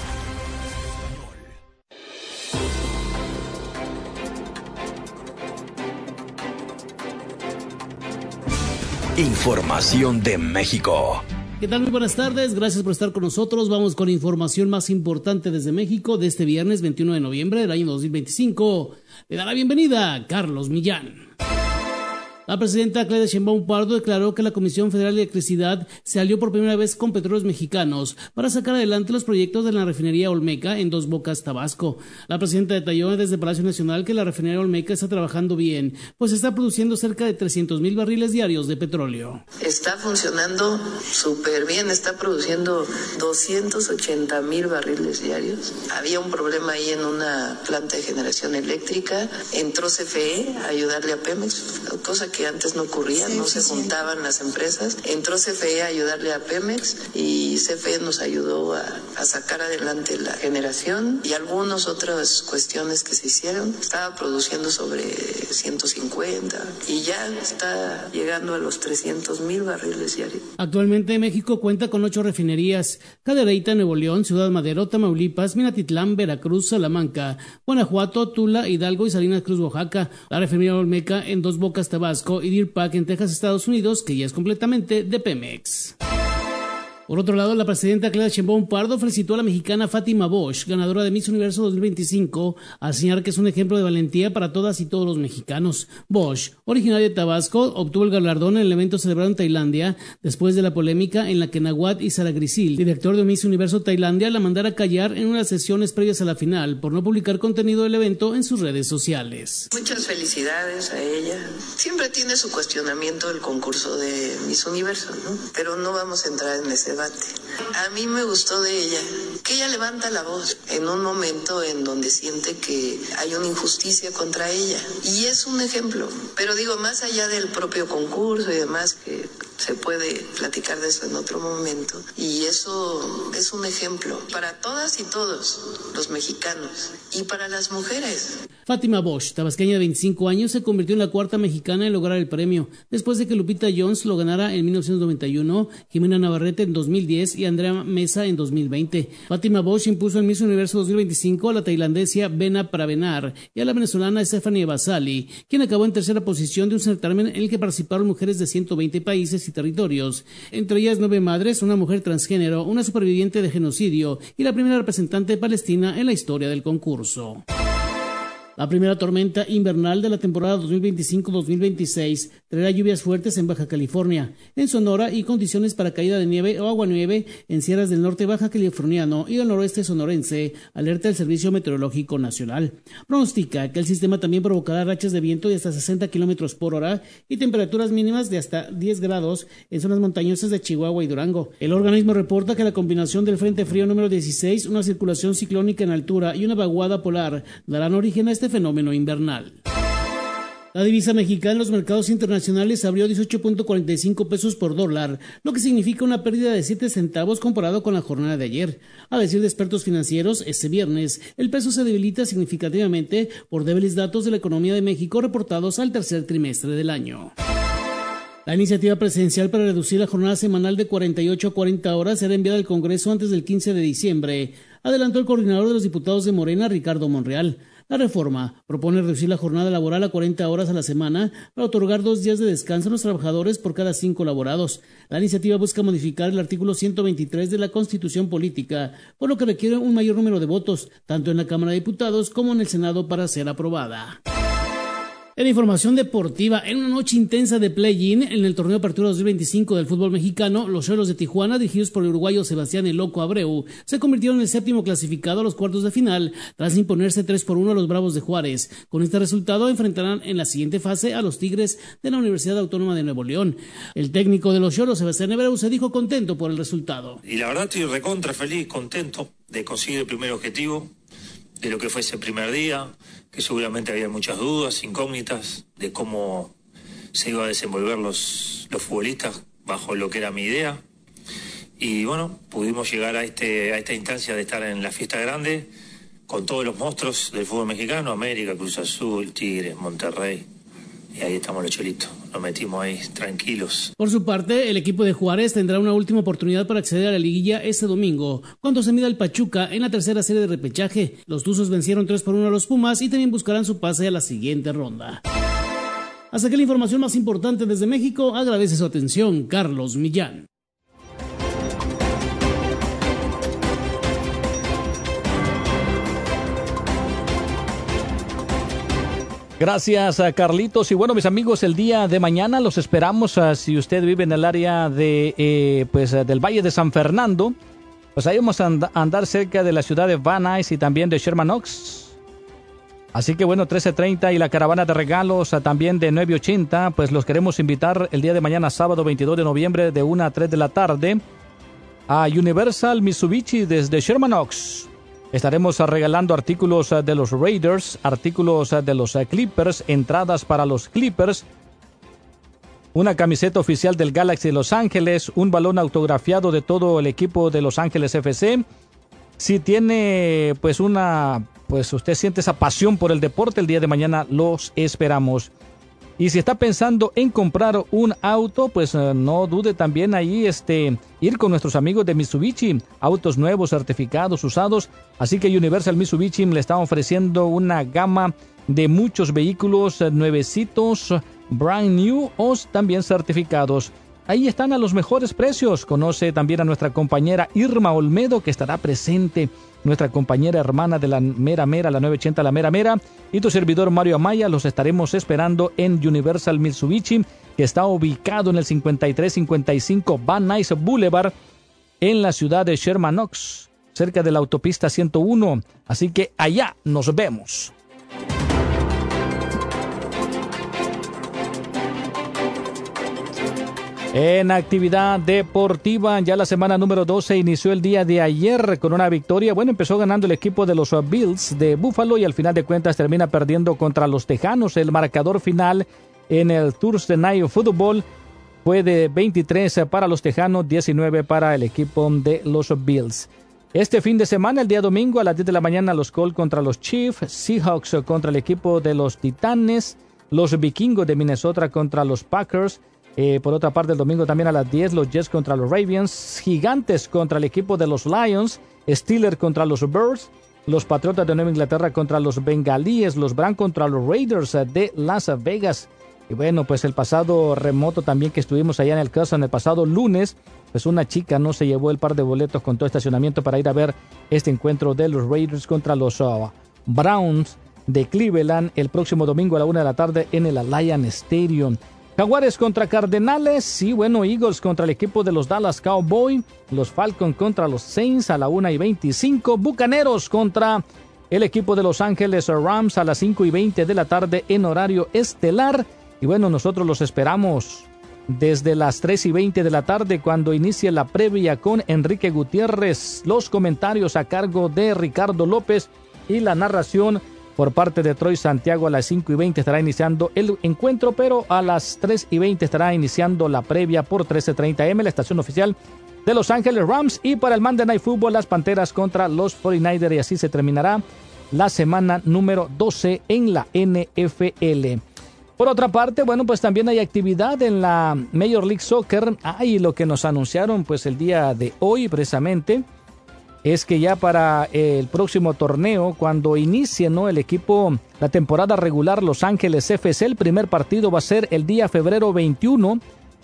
Información de México. ¿Qué tal? Muy buenas tardes, gracias por estar con nosotros. Vamos con información más importante desde México de este viernes 21 de noviembre del año 2025. Le da la bienvenida Carlos Millán. La presidenta Claudia Sheinbaum Pardo declaró que la Comisión Federal de Electricidad se alió por primera vez con Petróleos Mexicanos para sacar adelante los proyectos de la refinería Olmeca en Dos Bocas, Tabasco. La presidenta detalló desde Palacio Nacional que la refinería Olmeca está trabajando bien, pues está produciendo cerca de 300,000 barriles diarios de petróleo. Está funcionando súper bien, está produciendo 280,000 barriles diarios. Había un problema ahí en una planta de generación eléctrica, entró CFE a ayudarle a Pemex, cosa que antes no ocurría, no se juntaban las empresas. Entró CFE a ayudarle a Pemex y CFE nos ayudó a sacar adelante la generación y algunas otras cuestiones que se hicieron. Estaba produciendo sobre 150 y ya está llegando a los 300,000 barriles diarios. Actualmente México cuenta con 8 refinerías: Cadereyta, Nuevo León, Ciudad Madero, Tamaulipas, Minatitlán, Veracruz, Salamanca, Guanajuato, Tula, Hidalgo y Salinas Cruz, Oaxaca. La refinería Olmeca en Dos Bocas, Tabasco y Deer Park en Texas, Estados Unidos, que ya es completamente de Pemex. Por otro lado, la presidenta Claudia Sheinbaum Pardo felicitó a la mexicana Fátima Bosch, ganadora de Miss Universo 2025, al señalar que es un ejemplo de valentía para todas y todos los mexicanos. Bosch, originaria de Tabasco, obtuvo el galardón en el evento celebrado en Tailandia después de la polémica en la que Nawat Isaragrisil, director de Miss Universo Tailandia, la mandara callar en unas sesiones previas a la final por no publicar contenido del evento en sus redes sociales. Muchas felicidades a ella. Siempre tiene su cuestionamiento el concurso de Miss Universo, ¿no? Pero no vamos a entrar en ese debate. A mí me gustó de ella que ella levanta la voz en un momento en donde siente que hay una injusticia contra ella, y es un ejemplo. Pero digo, más allá del propio concurso y demás, que se puede platicar de eso en otro momento, y eso es un ejemplo para todas y todos los mexicanos y para las mujeres. Fátima Bosch, tabasqueña de 25 años, se convirtió en la cuarta mexicana en lograr el premio, después de que Lupita Jones lo ganara en 1991, Jimena Navarrete en 2010 y Andrea Mesa en 2020. Fátima Bosch impuso en Miss Universo 2025 a la tailandesa Bena Pravenar y a la venezolana Stephanie Basali, quien acabó en tercera posición de un certamen en el que participaron mujeres de 120 países y territorios, entre ellas 9 madres, una mujer transgénero, una superviviente de genocidio y la primera representante palestina en la historia del concurso. La primera tormenta invernal de la temporada 2025-2026 traerá lluvias fuertes en Baja California, en Sonora, y condiciones para caída de nieve o aguanieve en sierras del norte baja californiano y del noroeste sonorense, alerta el Servicio Meteorológico Nacional. Pronostica que el sistema también provocará rachas de viento de hasta 60 kilómetros por hora y temperaturas mínimas de hasta 10 grados en zonas montañosas de Chihuahua y Durango. El organismo reporta que la combinación del Frente Frío número 16, una circulación ciclónica en altura y una vaguada polar darán origen a este fenómeno invernal. La divisa mexicana en los mercados internacionales abrió 18.45 pesos por dólar, lo que significa una pérdida de 7 centavos comparado con la jornada de ayer. A decir de expertos financieros, este viernes el peso se debilita significativamente por débiles datos de la economía de México reportados al tercer trimestre del año. La iniciativa presidencial para reducir la jornada semanal de 48 a 40 horas será enviada al Congreso antes del 15 de diciembre, adelantó el coordinador de los diputados de Morena, Ricardo Monreal. La reforma propone reducir la jornada laboral a 40 horas a la semana para otorgar 2 días de descanso a los trabajadores por cada 5 laborados. La iniciativa busca modificar el artículo 123 de la Constitución Política, por lo que requiere un mayor número de votos, tanto en la Cámara de Diputados como en el Senado, para ser aprobada. En información deportiva, en una noche intensa de play-in en el torneo Apertura 2025 del fútbol mexicano, los Cholos de Tijuana, dirigidos por el uruguayo Sebastián El Loco Abreu, se convirtieron en el séptimo clasificado a los cuartos de final, tras imponerse 3-1 a los Bravos de Juárez. Con este resultado enfrentarán en la siguiente fase a los Tigres de la Universidad Autónoma de Nuevo León. El técnico de los Cholos, Sebastián Abreu, se dijo contento por el resultado. Y la verdad estoy recontra feliz, contento de conseguir el primer objetivo de lo que fue ese primer día, que seguramente había muchas dudas, incógnitas de cómo se iba a desenvolver los futbolistas bajo lo que era mi idea. Y bueno, pudimos llegar a esta instancia de estar en la fiesta grande con todos los monstruos del fútbol mexicano: América, Cruz Azul, Tigres, Monterrey. Y ahí estamos los cholitos, nos metimos ahí tranquilos. Por su parte, el equipo de Juárez tendrá una última oportunidad para acceder a la liguilla este domingo, cuando se mida el Pachuca en la tercera serie de repechaje. Los Tuzos vencieron 3-1 a los Pumas y también buscarán su pase a la siguiente ronda. Hasta aquí la información más importante desde México. Agradece su atención, Carlos Millán. Gracias, Carlitos. Y bueno, mis amigos, el día de mañana los esperamos. Si usted vive en el área de del Valle de San Fernando, pues ahí vamos a andar cerca de la ciudad de Van Nuys y también de Sherman Oaks. Así que bueno, 13:30 y la caravana de regalos también de 9:80, pues los queremos invitar el día de mañana, sábado 22 de noviembre, de 1 a 3 de la tarde, a Universal Mitsubishi desde Sherman Oaks. Estaremos regalando artículos de los Raiders, artículos de los Clippers, entradas para los Clippers, una camiseta oficial del Galaxy de Los Ángeles, un balón autografiado de todo el equipo de Los Ángeles FC. Si tiene usted siente esa pasión por el deporte, el día de mañana los esperamos. Y si está pensando en comprar un auto, pues no dude también ahí ir con nuestros amigos de Mitsubishi, autos nuevos, certificados, usados. Así que Universal Mitsubishi le está ofreciendo una gama de muchos vehículos nuevecitos, brand new o también certificados. ahí están a los mejores precios. Conoce también a nuestra compañera Irma Olmedo, que estará presente, nuestra compañera hermana de la Mera Mera, la 980 La Mera Mera, y tu servidor Mario Amaya. Los estaremos esperando en Universal Mitsubishi, que está ubicado en el 5355 Van Nuys Boulevard, en la ciudad de Sherman Oaks, cerca de la autopista 101. Así que allá nos vemos. En actividad deportiva, ya la semana número 12 inició el día de ayer con una victoria. Bueno, empezó ganando el equipo de los Bills de Buffalo y al final de cuentas termina perdiendo contra los Tejanos. El marcador final en el Thursday Night Football fue de 23 para los Tejanos, 19 para el equipo de los Bills. Este fin de semana, el día domingo a las 10 de la mañana, los Colts contra los Chiefs, Seahawks contra el equipo de los Titanes, los Vikingos de Minnesota contra los Packers. Por otra parte, el domingo también a las 10, los Jets contra los Ravens, Gigantes contra el equipo de los Lions, Steelers contra los Birds, los Patriotas de Nueva Inglaterra contra los Bengalíes, los Browns contra los Raiders de Las Vegas. Y bueno, pues el pasado remoto también que estuvimos allá en el caso, en el pasado lunes, pues una chica no se llevó el par de boletos con todo estacionamiento para ir a ver este encuentro de los Raiders contra los Browns de Cleveland el próximo domingo a la 1 de la tarde en el Allianz Stadium. Jaguares contra Cardenales, y bueno, Eagles contra el equipo de los Dallas Cowboys, los Falcons contra los Saints a la 1:25, Bucaneros contra el equipo de Los Ángeles Rams a las 5:20 de la tarde en horario estelar. Y bueno, nosotros los esperamos desde las 3:20 de la tarde cuando inicie la previa con Enrique Gutiérrez, los comentarios a cargo de Ricardo López y la narración por parte de Troy Santiago. A las 5:20 estará iniciando el encuentro, pero a las 3:20 estará iniciando la previa por 1330 AM, la estación oficial de Los Ángeles Rams. Y para el Monday Night Football, las Panteras contra los 49ers, y así se terminará la semana número 12 en la NFL. Por otra parte, bueno, pues también hay actividad en la Major League Soccer. Y lo que nos anunciaron pues el día de hoy precisamente es que ya para el próximo torneo, cuando inicie, ¿no?, el equipo, la temporada regular, Los Ángeles FC, el primer partido va a ser el día febrero 21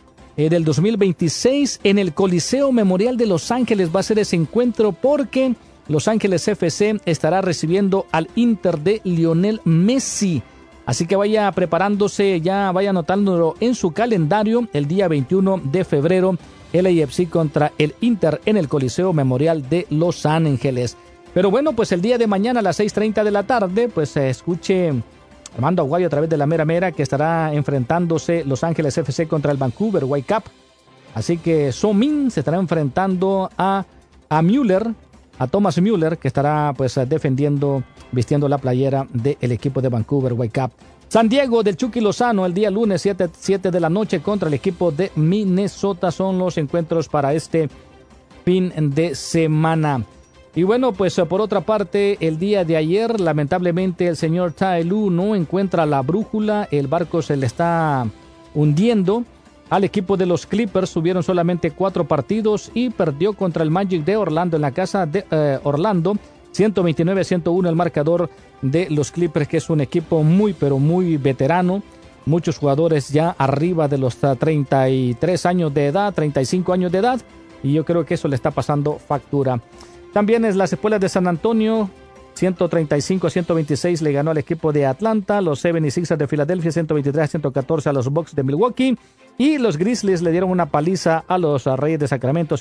del 2026 en el Coliseo Memorial de Los Ángeles. Va a ser ese encuentro porque Los Ángeles FC estará recibiendo al Inter de Lionel Messi. Así que vaya preparándose, ya vaya anotándolo en su calendario, el día 21 de febrero, LAFC contra el Inter en el Coliseo Memorial de Los Ángeles. Pero bueno, pues el día de mañana a las 6:30 de la tarde, pues escuche Armando Aguayo a través de la Mera Mera, que estará enfrentándose Los Ángeles FC contra el Vancouver Whitecaps. Así que Somin se estará enfrentando a Müller, a Thomas Müller, que estará pues defendiendo, vistiendo la playera del equipo de Vancouver Whitecaps. San Diego del Chucky Lozano el día lunes 7 de la noche contra el equipo de Minnesota. Son los encuentros para este fin de semana. Y bueno, pues por otra parte, el día de ayer, lamentablemente, el señor Tai Lu no encuentra la brújula. El barco se le está hundiendo. Al equipo de los Clippers tuvieron solamente 4 partidos y perdió contra el Magic de Orlando en la casa de Orlando. 129-101 el marcador de los Clippers, que es un equipo muy, pero muy veterano. Muchos jugadores ya arriba de los 33 años de edad, 35 años de edad. Y yo creo que eso le está pasando factura. También es las Espuelas de San Antonio, 135-126 le ganó al equipo de Atlanta. Los 76ers de Filadelfia, 123-114 a los Bucks de Milwaukee. Y los Grizzlies le dieron una paliza a los Reyes de Sacramento,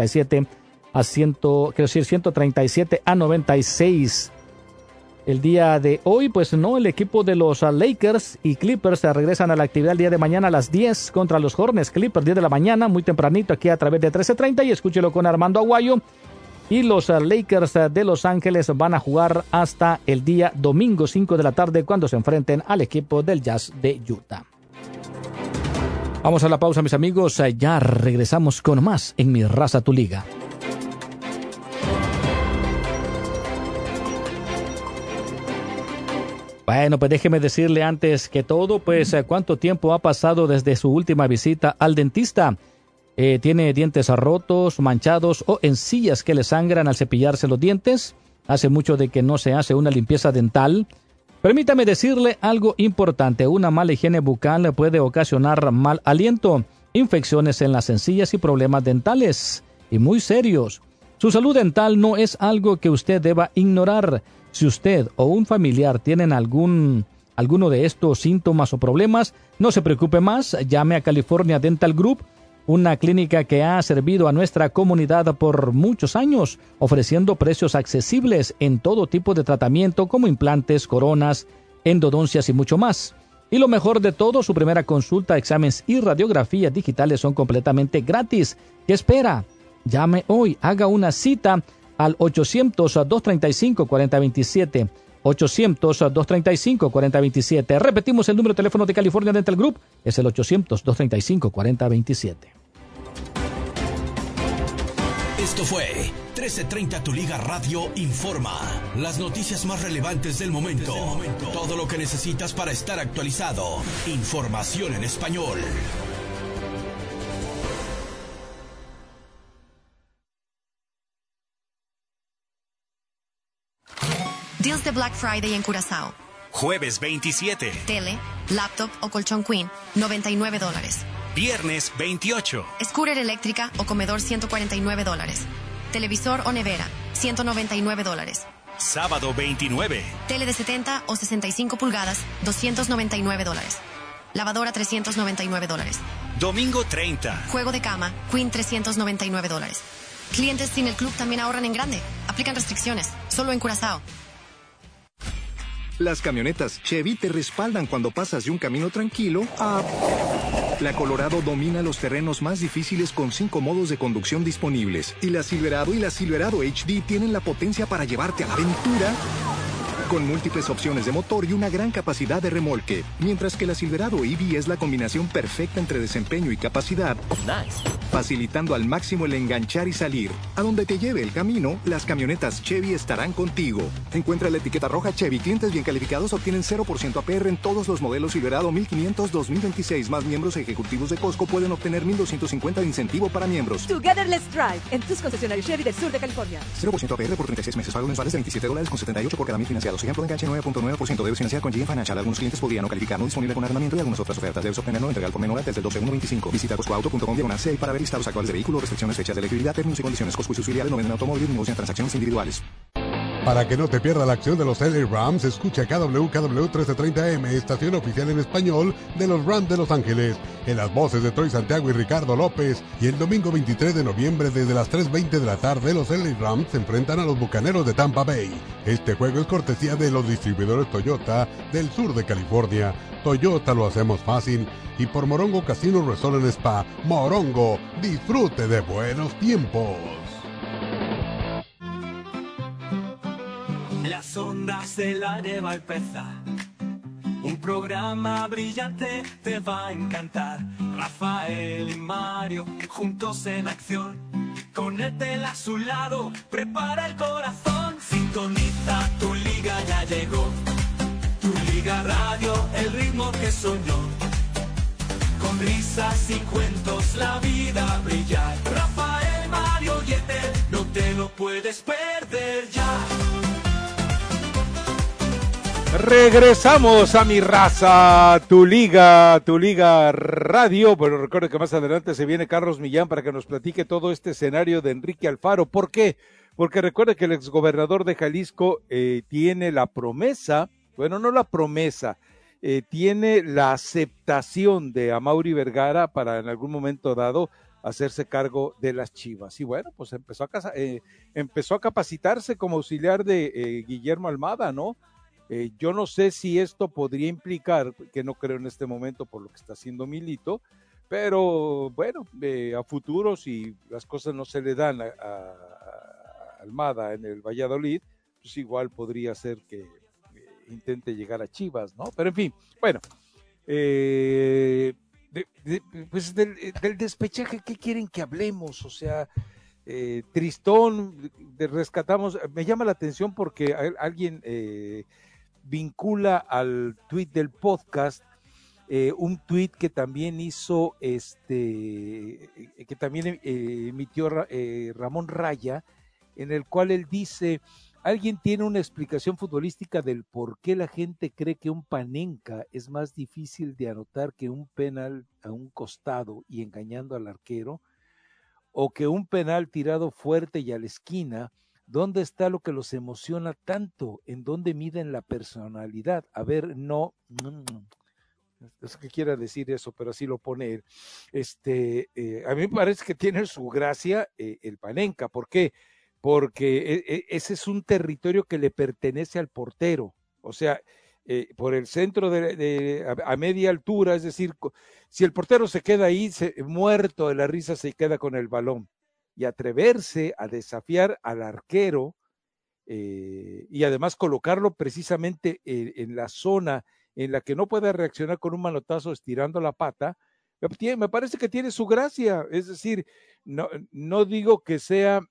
137-96. El día de hoy, pues no, el equipo de los Lakers y Clippers se regresan a la actividad el día de mañana a las 10 contra los Hornets. Clippers 10 de la mañana, muy tempranito aquí a través de 1330, y escúchelo con Armando Aguayo. Y los Lakers de Los Ángeles van a jugar hasta el día domingo 5 de la tarde cuando se enfrenten al equipo del Jazz de Utah. Vamos a la pausa, mis amigos. Ya regresamos con más en Mi Raza, Tu Liga. Bueno, pues déjeme decirle antes que todo, pues cuánto tiempo ha pasado desde su última visita al dentista. Tiene dientes rotos, manchados o encías que le sangran al cepillarse los dientes. Hace mucho de que no se hace una limpieza dental. Permítame decirle algo importante. Una mala higiene bucal puede ocasionar mal aliento. infecciones en las encías y problemas dentales, y muy serios. Su salud dental no es algo que usted deba ignorar. Si usted o un familiar tienen alguno de estos síntomas o problemas, no se preocupe más, llame a California Dental Group, una clínica que ha servido a nuestra comunidad por muchos años, ofreciendo precios accesibles en todo tipo de tratamiento como implantes, coronas, endodoncias y mucho más. Y lo mejor de todo, su primera consulta, exámenes y radiografías digitales son completamente gratis. ¿Qué espera? Llame hoy, haga una cita al 800-235-4027. 800-235-4027. Repetimos el número de teléfono de California Dental Group, es el 800-235-4027. Esto fue 1330 Tu Liga Radio Informa. Las noticias más relevantes del momento. Todo lo que necesitas para estar actualizado. Información en español. Deals de Black Friday en Curazao. Jueves 27. Tele, laptop o colchón queen, $99. Viernes 28. Scooter eléctrica o comedor, $149. Televisor o nevera, $199. Sábado 29. Tele de 70 o 65 pulgadas, $299. Lavadora, $399. Domingo 30. Juego de cama, queen, $399. Clientes sin el club también ahorran en grande. Aplican restricciones, solo en Curazao. Las camionetas Chevy te respaldan cuando pasas de un camino tranquilo a... La Colorado domina los terrenos más difíciles con 5 modos de conducción disponibles. Y la Silverado y la Silverado HD tienen la potencia para llevarte a la aventura con múltiples opciones de motor y una gran capacidad de remolque. Mientras que la Silverado EV es la combinación perfecta entre desempeño y capacidad, facilitando al máximo el enganchar y salir. A donde te lleve el camino, las camionetas Chevy estarán contigo. Encuentra la etiqueta roja Chevy. Clientes bien calificados obtienen 0% APR en todos los modelos Silverado 1500 2026. Más miembros ejecutivos de Costco pueden obtener $1,250 de incentivo para miembros. Together Let's Drive en tus concesionarios Chevy del sur de California. 0% APR por 36 meses. Pagos mensuales de $27.78 por cada mil financiados. Ejemplo de enganche 9.9%. Debes financiar con GM Financial. Algunos clientes podrían no calificar. No disponible con arrendamiento y algunas otras ofertas. Debes obtenerlo en regalo por menor desde el 12.125. Visita costcoauto.com/6 para ver listados actuales de vehículos, restricciones, fechas de elegibilidad, términos y condiciones. Costco y sus filiales no venden automóviles ni negocian transacciones individuales. Para que no te pierda la acción de los LA Rams, escucha KWKW 1330M, estación oficial en español de los Rams de Los Ángeles, en las voces de Troy Santiago y Ricardo López. Y el domingo 23 de noviembre, desde las 3:20 de la tarde, los LA Rams se enfrentan a los Bucaneros de Tampa Bay. Este juego es cortesía de los distribuidores Toyota del sur de California. Toyota, lo hacemos fácil. Y por Morongo Casino Resort and Spa. Morongo, disfrute de buenos tiempos. Las ondas del aire va a empezar. Un programa brillante te va a encantar. Rafael y Mario juntos en acción. Con el tel a su lado, prepara el corazón. Sintoniza, tu liga ya llegó. Tu Liga Radio, el ritmo que soñó. Con risas y cuentos la vida brillar. Rafael, Mario y Etel, no te lo puedes perder ya. Regresamos a Mi Raza, tu liga radio. Pero recuerde que más adelante se viene Carlos Millán para que nos platique todo este escenario de Enrique Alfaro. ¿Por qué? Porque recuerde que el exgobernador de Jalisco tiene la promesa, bueno, no la promesa, tiene la aceptación de Amaury Vergara para en algún momento dado hacerse cargo de las Chivas. Y bueno, pues empezó a capacitarse como auxiliar de Guillermo Almada, ¿no? Yo no sé si esto podría implicar, que no creo en este momento por lo que está haciendo Milito, pero bueno, a futuro, si las cosas no se le dan a Almada en el Valladolid, pues igual podría ser que intente llegar a Chivas, ¿no? Pero en fin, bueno, pues del despechaje, ¿qué quieren que hablemos? O sea, tristón, rescatamos, me llama la atención porque alguien vincula al tweet del podcast un tweet que también hizo que también emitió Ramón Raya, en el cual él dice: ¿Alguien tiene una explicación futbolística del por qué la gente cree que un Panenka es más difícil de anotar que un penal a un costado y engañando al arquero? ¿O que un penal tirado fuerte y a la esquina? ¿Dónde está lo que los emociona tanto? ¿En dónde miden la personalidad? A ver, no es que quiera decir eso, pero así lo pone él. A mí me parece que tiene su gracia el Panenka. ¿Por qué? Porque ese es un territorio que le pertenece al portero, o sea, por el centro a media altura, es decir, si el portero se queda ahí, muerto de la risa, se queda con el balón, y atreverse a desafiar al arquero, y además colocarlo precisamente en la zona en la que no pueda reaccionar con un manotazo estirando la pata, me parece que tiene su gracia. Es decir, no digo que sea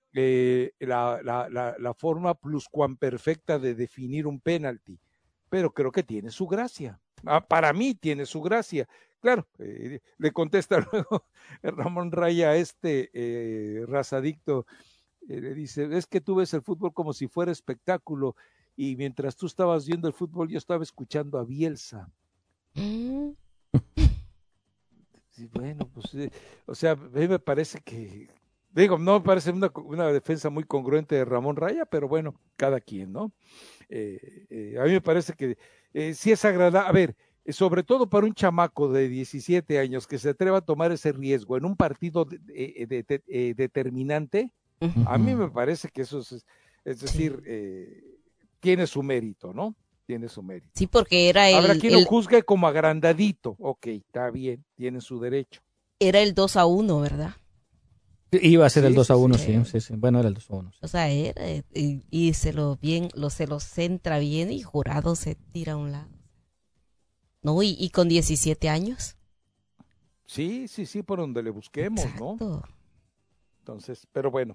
la forma pluscuamperfecta de definir un penalti, pero creo que tiene su gracia. Para mí tiene su gracia. Claro, le contesta luego Ramón Raya a razadicto, le dice, es que tú ves el fútbol como si fuera espectáculo, y mientras tú estabas viendo el fútbol, yo estaba escuchando a Bielsa. Sí, bueno, pues, o sea, a mí me parece que, no me parece una defensa muy congruente de Ramón Raya, pero bueno, cada quien, ¿no? A mí me parece que sí es agradable, a ver, sobre todo para un chamaco de 17 años que se atreva a tomar ese riesgo en un partido determinante, a mí me parece que eso es decir, tiene su mérito, ¿no? Tiene su mérito. Sí, porque era Habrá quien lo juzgue como agrandadito. Ok, está bien, tiene su derecho. Era el 2-1, ¿verdad? Iba a ser el 2-1, sí. Bueno, era el 2-1. Sí. O sea, era, y se lo centra bien y Jurado se tira a un lado. ¿No? Y con 17 años. Sí, por donde le busquemos, exacto, ¿no? Entonces, pero bueno,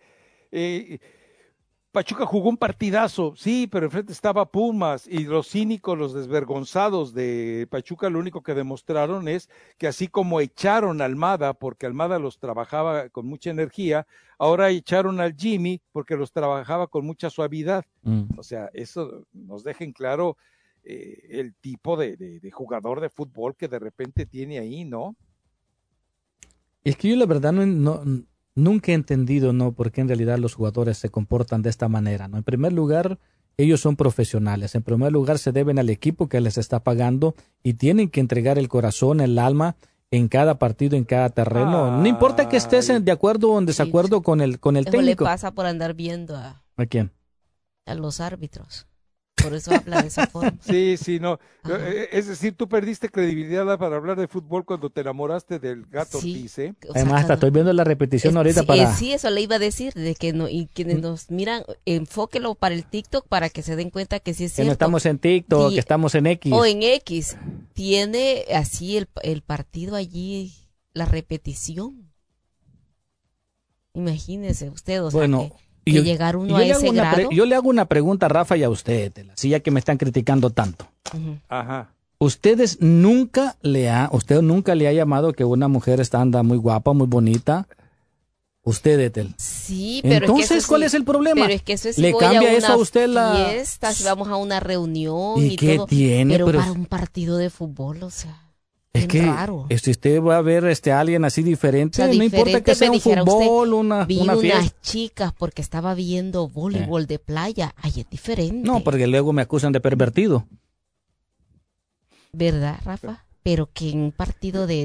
Pachuca jugó un partidazo, sí, pero enfrente estaba Pumas, y los cínicos, los desvergonzados de Pachuca, lo único que demostraron es que así como echaron a Almada, porque Almada los trabajaba con mucha energía, ahora echaron al Jimmy porque los trabajaba con mucha suavidad. O sea, eso nos deja en claro el tipo de jugador de fútbol que de repente tiene ahí, ¿no? Es que yo la verdad nunca he entendido, ¿no?, por qué en realidad los jugadores se comportan de esta manera, ¿no? En primer lugar, ellos son profesionales. En primer lugar, se deben al equipo que les está pagando y tienen que entregar el corazón, el alma en cada partido, en cada terreno. No importa que estés de acuerdo o en desacuerdo con el técnico. Eso le pasa por andar viendo ¿A quién? A los árbitros. Por eso habla de esa forma. Sí, no. Es decir, tú perdiste credibilidad para hablar de fútbol cuando te enamoraste del Gato Ortiz, ¿eh? Además, hasta estoy viendo la repetición ahorita para... Sí, eso le iba a decir, de que no, y quienes nos miran, enfóquelo para el TikTok para que se den cuenta que sí es cierto. Que no estamos en TikTok, que estamos en X. O en X. Tiene así el partido allí, la repetición. Imagínese usted, o sea, bueno, que llegar uno a ese grado. Yo le hago una pregunta a Rafa y a usted, si ya que me están criticando tanto. Ajá. Usted nunca le ha llamado que una mujer anda muy guapa, muy bonita. Usted, Ethel. Sí, pero entonces, es que ¿cuál es el problema? Pero es que eso es ¿Le cambia eso a usted la fiesta, si vamos a una reunión y qué todo, tiene? Pero para un partido de fútbol, o sea, es que raro. Si usted va a ver a alguien así diferente, o sea, no importa que sea un fútbol, una fiesta. Vi unas chicas porque estaba viendo voleibol de playa. Ay, es diferente. No, porque luego me acusan de pervertido. ¿Verdad, Rafa? Pero que en un partido de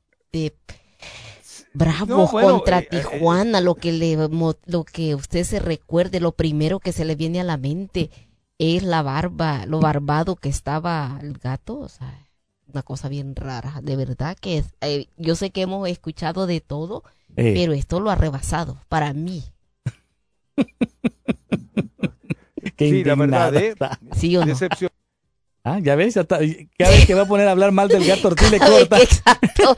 Bravos contra Tijuana, lo que usted se recuerde, lo primero que se le viene a la mente es la barba, lo barbado que estaba el Gato, o sea, una cosa bien rara, de verdad que yo sé que hemos escuchado de todo, pero esto lo ha rebasado, para mí. Sí, la verdad, ¿Sí o no? Decepción. Ya ves, cada vez que va a poner a hablar mal del Gato Ortiz le corta. Exacto.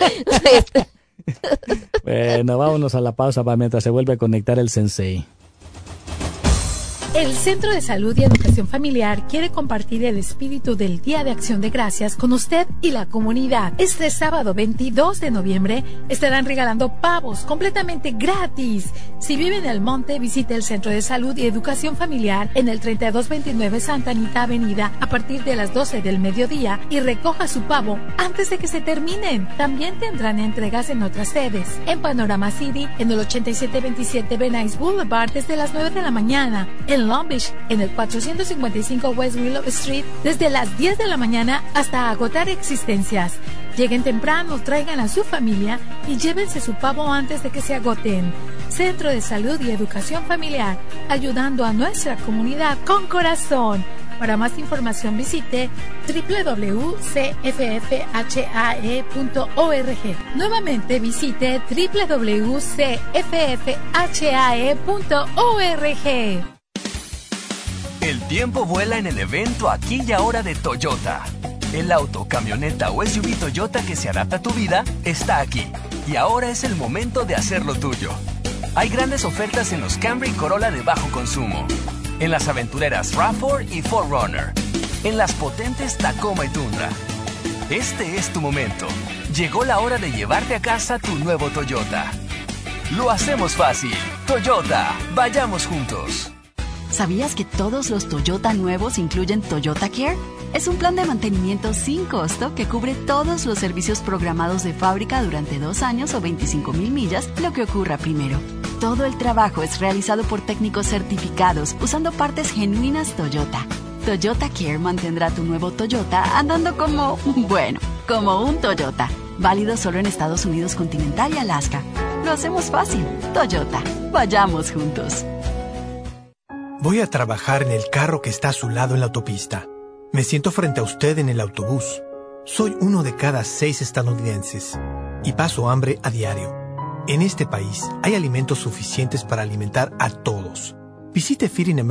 Bueno, vámonos a la pausa para mientras se vuelve a conectar el sensei. El Centro de Salud y Educación Familiar quiere compartir el espíritu del Día de Acción de Gracias con usted y la comunidad. Este sábado 22 de noviembre estarán regalando pavos completamente gratis. Si vive en el monte, visite el Centro de Salud y Educación Familiar en el 3229 Santa Anita Avenida a partir de las 12 del mediodía y recoja su pavo antes de que se terminen. También tendrán entregas en otras sedes. En Panorama City, en el 8727 Venice Boulevard desde las 9 de la mañana. En Long Beach, en el 455 West Willow Street, desde las 10 de la mañana hasta agotar existencias. Lleguen temprano, traigan a su familia y llévense su pavo antes de que se agoten. Centro de Salud y Educación Familiar, ayudando a nuestra comunidad con corazón. Para más información visite www.cffhae.org. Nuevamente visite www.cffhae.org. El tiempo vuela en el evento Aquí y Ahora de Toyota. El auto, camioneta o SUV Toyota que se adapta a tu vida está aquí. Y ahora es el momento de hacerlo tuyo. Hay grandes ofertas en los Camry y Corolla de bajo consumo, en las aventureras RAV4 y 4Runner, en las potentes Tacoma y Tundra. Este es tu momento. Llegó la hora de llevarte a casa tu nuevo Toyota. Lo hacemos fácil. Toyota, vayamos juntos. ¿Sabías que todos los Toyota nuevos incluyen Toyota Care? Es un plan de mantenimiento sin costo que cubre todos los servicios programados de fábrica durante 2 años o 25,000 millas, lo que ocurra primero. Todo el trabajo es realizado por técnicos certificados usando partes genuinas Toyota. Toyota Care mantendrá tu nuevo Toyota andando como un Toyota. Válido solo en Estados Unidos continental y Alaska. Lo hacemos fácil. Toyota. Vayamos juntos. Voy a trabajar en el carro que está a su lado en la autopista. Me siento frente a usted en el autobús. Soy uno de cada 6 estadounidenses y paso hambre a diario. En este país hay alimentos suficientes para alimentar a todos. Visite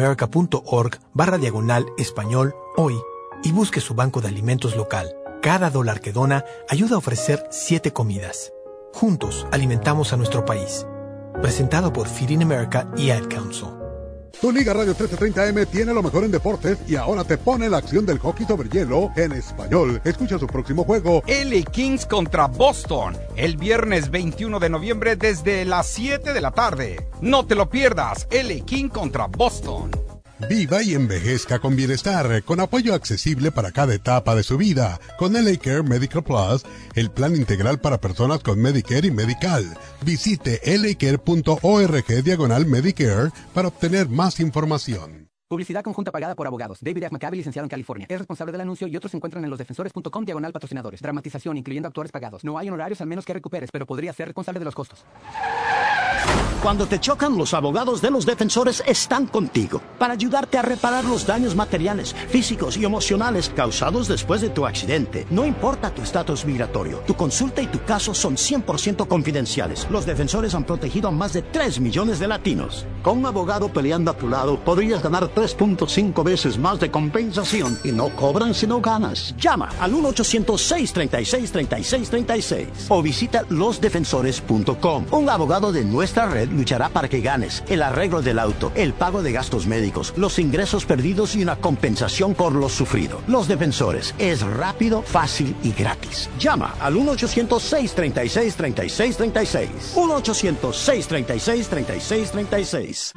feedingamerica.org/español hoy y busque su banco de alimentos local. Cada dólar que dona ayuda a ofrecer 7 comidas. Juntos alimentamos a nuestro país. Presentado por Feeding America y Ad Council. Tu Liga Radio 1330M tiene lo mejor en deportes y ahora te pone la acción del hockey sobre hielo en español. Escucha su próximo juego. LA Kings contra Boston, el viernes 21 de noviembre desde las 7 de la tarde. No te lo pierdas, LA King contra Boston. Viva y envejezca con bienestar, con apoyo accesible para cada etapa de su vida. Con LA Care Medical Plus, el plan integral para personas con Medicare y Medical. Visite lacare.org/Medicare para obtener más información. Publicidad conjunta pagada por abogados. David F. McCabe, licenciado en California. Es responsable del anuncio y otros se encuentran en losdefensores.com/patrocinadores. Dramatización, incluyendo actores pagados. No hay honorarios al menos que recuperes, pero podría ser responsable de los costos. Cuando te chocan, los abogados de Los Defensores están contigo para ayudarte a reparar los daños materiales, físicos y emocionales causados después de tu accidente. No importa tu estatus migratorio, tu consulta y tu caso son 100% confidenciales. Los Defensores han protegido a más de 3 millones de latinos. Con un abogado peleando a tu lado, podrías ganar 3.5 veces más de compensación y no cobran si no ganas. Llama al 1-800-636-3636 o visita losdefensores.com. Un abogado de nuestra red luchará para que ganes el arreglo del auto, el pago de gastos médicos, los ingresos perdidos y una compensación por lo sufrido. Los Defensores es rápido, fácil y gratis. Llama al 1-800-636-3636. 1-800-636-3636.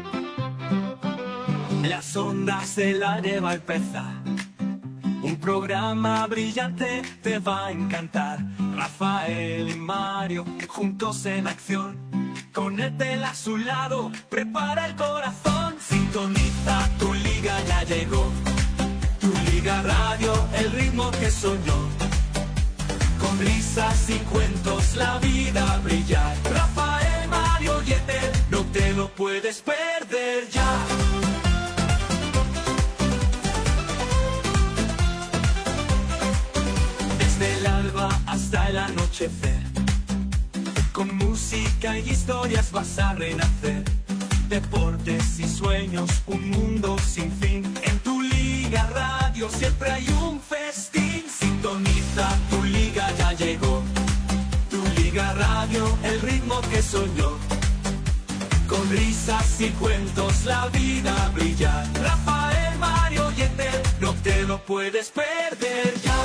Las ondas se la lleva el peza. Un programa brillante te va a encantar. Rafael y Mario juntos en acción. Con Etel a su lado, prepara el corazón. Sintoniza, tu liga ya llegó. Tu Liga Radio, el ritmo que soñó. Con risas y cuentos la vida brillar. Rafael, Mario y Etel, no te lo puedes perder ya. Desde el alba hasta el anochecer, con música y historias vas a renacer. Deportes y sueños, un mundo sin fin. En tu Liga Radio siempre hay un festín. Sintoniza, tu liga ya llegó. Tu Liga Radio, el ritmo que soñó. Con Con risas y cuentos la vida brilla. Rafael, Mario y Ethel, no te lo puedes perder ya.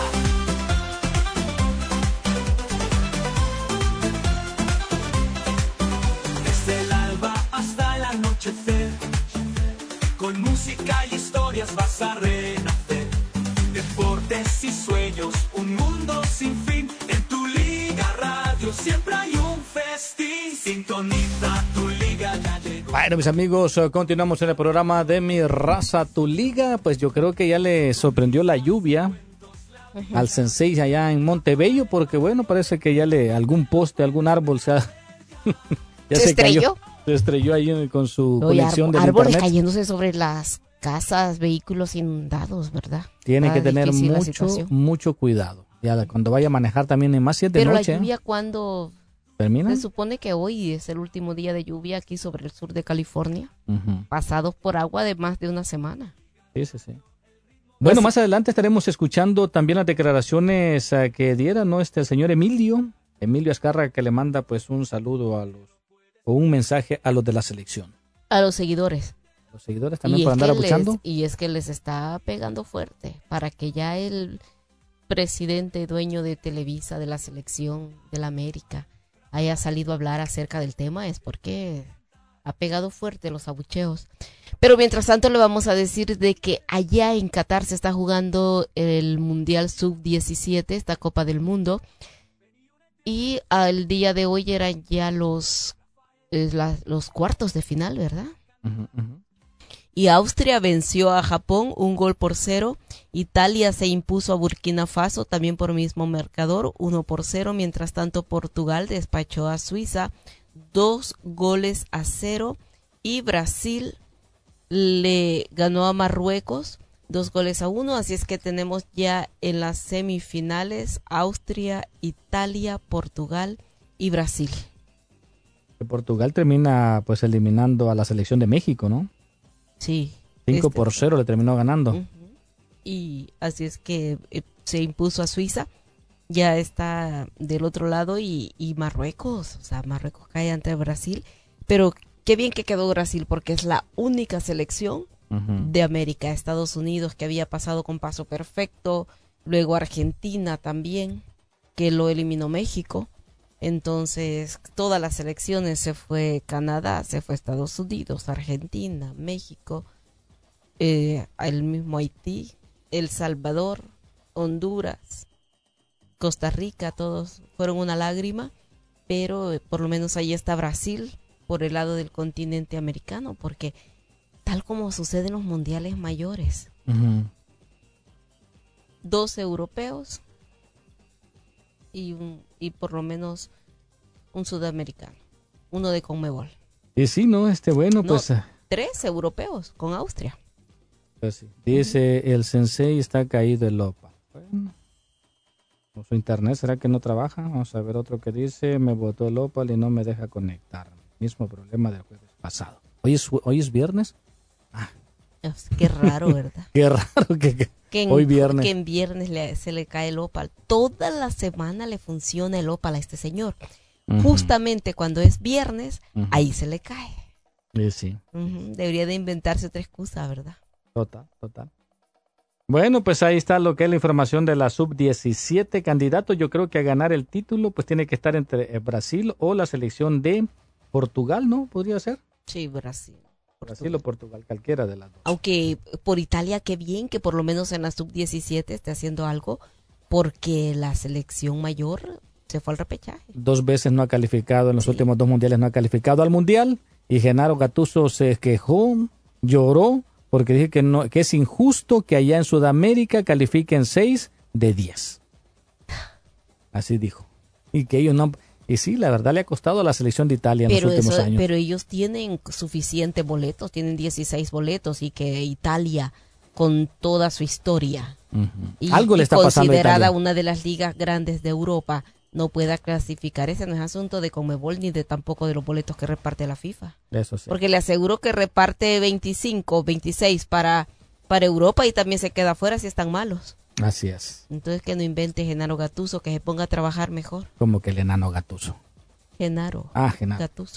Desde el alba hasta el anochecer, con música y historias vas a renacer. Deportes y sueños, un mundo sin fin. En tu Liga Radio siempre hay un festín. Sintoniza tu Liga, ya llegó. Bueno, mis amigos, continuamos en el programa de Mi Raza, Tu Liga. Pues yo creo que ya le sorprendió la lluvia al Sensei allá en Montebello, porque bueno, parece que ya algún poste, algún árbol se estrelló. Se estrelló ahí con su conexión de árboles internet. cayéndose sobre las casas, vehículos inundados, ¿verdad? Tiene que tener mucho cuidado. Ya cuando vaya a manejar también, en más si es de noche. Pero la lluvia, ¿cuándo termina? Se supone que hoy es el último día de lluvia aquí sobre el sur de California, pasados por agua de más de una semana. Sí. Bueno, más adelante estaremos escuchando también las declaraciones que diera, ¿no? El señor Emilio Azcárraga, que le manda pues un saludo o un mensaje a los de la selección. A los seguidores. Los seguidores también por andar abuchando. Y es que les está pegando fuerte para que ya el presidente dueño de Televisa, de la selección de la América, haya salido a hablar acerca del tema, es porque ha pegado fuerte los abucheos. Pero mientras tanto le vamos a decir de que allá en Qatar se está jugando el Mundial Sub-17, esta Copa del Mundo, y al día de hoy eran ya los cuartos de final, ¿verdad? Y Austria venció a Japón 1-0. Italia se impuso a Burkina Faso también por mismo marcador 1-0. Mientras tanto Portugal despachó a Suiza 2-0. Y Brasil le ganó a Marruecos 2-1. Así es que tenemos ya en las semifinales Austria, Italia, Portugal y Brasil. Portugal termina pues eliminando a la selección de México, ¿no? Sí. 5-0 le terminó ganando. Y así es que se impuso a Suiza. Ya está del otro lado y Marruecos. O sea, Marruecos cae ante Brasil. Pero qué bien que quedó Brasil, porque es la única selección de América. Estados Unidos, que había pasado con paso perfecto. Luego Argentina también, que lo eliminó México. Entonces, todas las selecciones, se fue Canadá, se fue Estados Unidos, Argentina, México, el mismo Haití, El Salvador, Honduras, Costa Rica, todos fueron una lágrima, pero por lo menos ahí está Brasil por el lado del continente americano, porque tal como sucede en los mundiales mayores, 12 europeos y por lo menos un sudamericano, uno de Conmebol. Y sí, ¿no? Bueno, pues... 3 europeos con Austria. Pues sí. Dice, el Sensei está caído el OPA. Bueno, su internet, ¿será que no trabaja? Vamos a ver otro que dice, me botó el Opal y no me deja conectar. Mismo problema del jueves pasado. ¿Hoy es viernes? Qué raro, ¿verdad? Qué raro que hoy viernes. Que en viernes se le cae el Opal. Toda la semana le funciona el Opal a este señor. Justamente cuando es viernes, ahí se le cae. Sí. Debería de inventarse otra excusa, ¿verdad? Total. Bueno, pues ahí está lo que es la información de la Sub-17. Candidato, yo creo que a ganar el título, pues tiene que estar entre Brasil o la selección de Portugal, ¿no? ¿Podría ser? Sí, Brasil. Brasil o Portugal, cualquiera de las dos. Aunque por Italia, qué bien que por lo menos en la Sub-17 esté haciendo algo, porque la selección mayor se fue al repechaje. 2 veces no ha calificado, en los últimos 2 mundiales no ha calificado al mundial, y Genaro Gattuso se quejó, lloró, porque dije que es injusto que allá en Sudamérica califiquen 6 de 10. Así dijo. Y que ellos no... Y sí, la verdad le ha costado a la selección de Italia en los últimos años. Pero ellos tienen suficientes boletos, tienen 16 boletos, y que Italia, con toda su historia, y algo le está pasando a Italia, considerada una de las ligas grandes de Europa, no pueda clasificar. Ese no es asunto de Conmebol ni de tampoco de los boletos que reparte la FIFA. Eso sí. Porque le aseguro que reparte 25, 26 para Europa y también se queda afuera si están malos. Así es. Entonces que no invente Genaro Gattuso, que se ponga a trabajar mejor. Como que el enano Gattuso. Genaro Genaro Gattuso.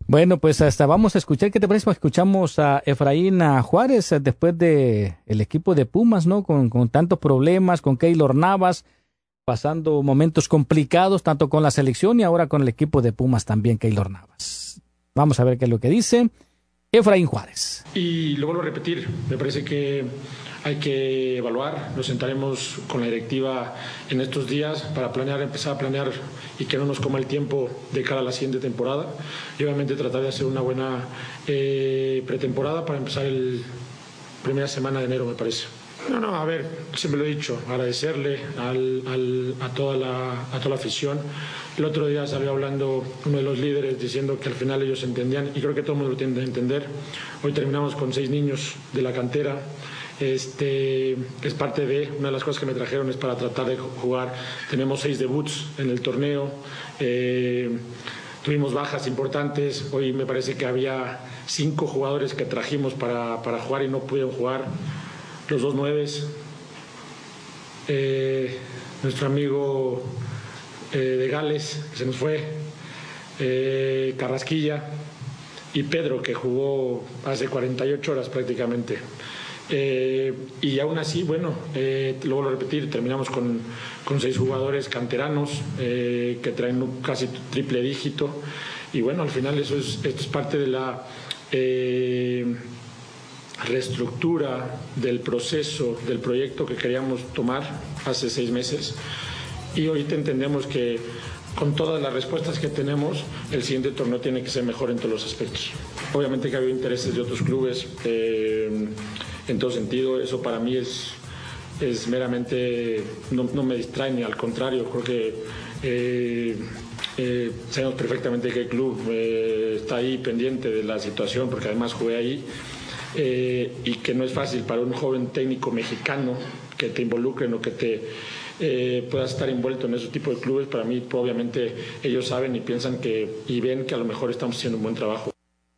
Bueno, pues hasta vamos a escuchar, ¿qué te parece? Escuchamos a Efraín Juárez después de el equipo de Pumas, ¿no? Con tantos problemas, con Keylor Navas, pasando momentos complicados, tanto con la selección y ahora con el equipo de Pumas también, Keylor Navas. Vamos a ver qué es lo que dice Efraín Juárez. Y lo vuelvo a repetir, me parece que hay que evaluar, nos sentaremos con la directiva en estos días para empezar a planear y que no nos coma el tiempo de cara a la siguiente temporada y obviamente tratar de hacer una buena pretemporada para empezar la primera semana de enero, me parece. No, a ver, siempre lo he dicho, agradecerle a toda la afición. El otro día salió hablando uno de los líderes diciendo que al final ellos entendían, y creo que todo el mundo lo tiene que entender. Hoy terminamos con 6 niños de la cantera. Es parte de una de las cosas que me trajeron es para tratar de jugar. Tenemos 6 debuts en el torneo. Tuvimos bajas importantes. Hoy me parece que había 5 jugadores que trajimos para jugar y no pudieron jugar. Los 2 nueves. Nuestro amigo de Gales, que se nos fue. Carrasquilla. Y Pedro, que jugó hace 48 horas prácticamente. Y aún así, bueno, lo vuelvo a repetir, terminamos con 6 jugadores canteranos que traen un casi triple dígito y bueno, al final esto es parte de la reestructura del proceso, del proyecto que queríamos tomar hace 6 meses y ahorita entendemos que con todas las respuestas que tenemos, el siguiente torneo tiene que ser mejor en todos los aspectos. Obviamente que ha habido intereses de otros clubes en todo sentido, eso para mí es meramente, no me distrae ni al contrario, creo que sabemos perfectamente que el club está ahí pendiente de la situación, porque además jugué ahí, y que no es fácil para un joven técnico mexicano que te involucren o que te puedas estar envuelto en ese tipo de clubes. Para mí, obviamente, ellos saben y piensan y ven que a lo mejor estamos haciendo un buen trabajo.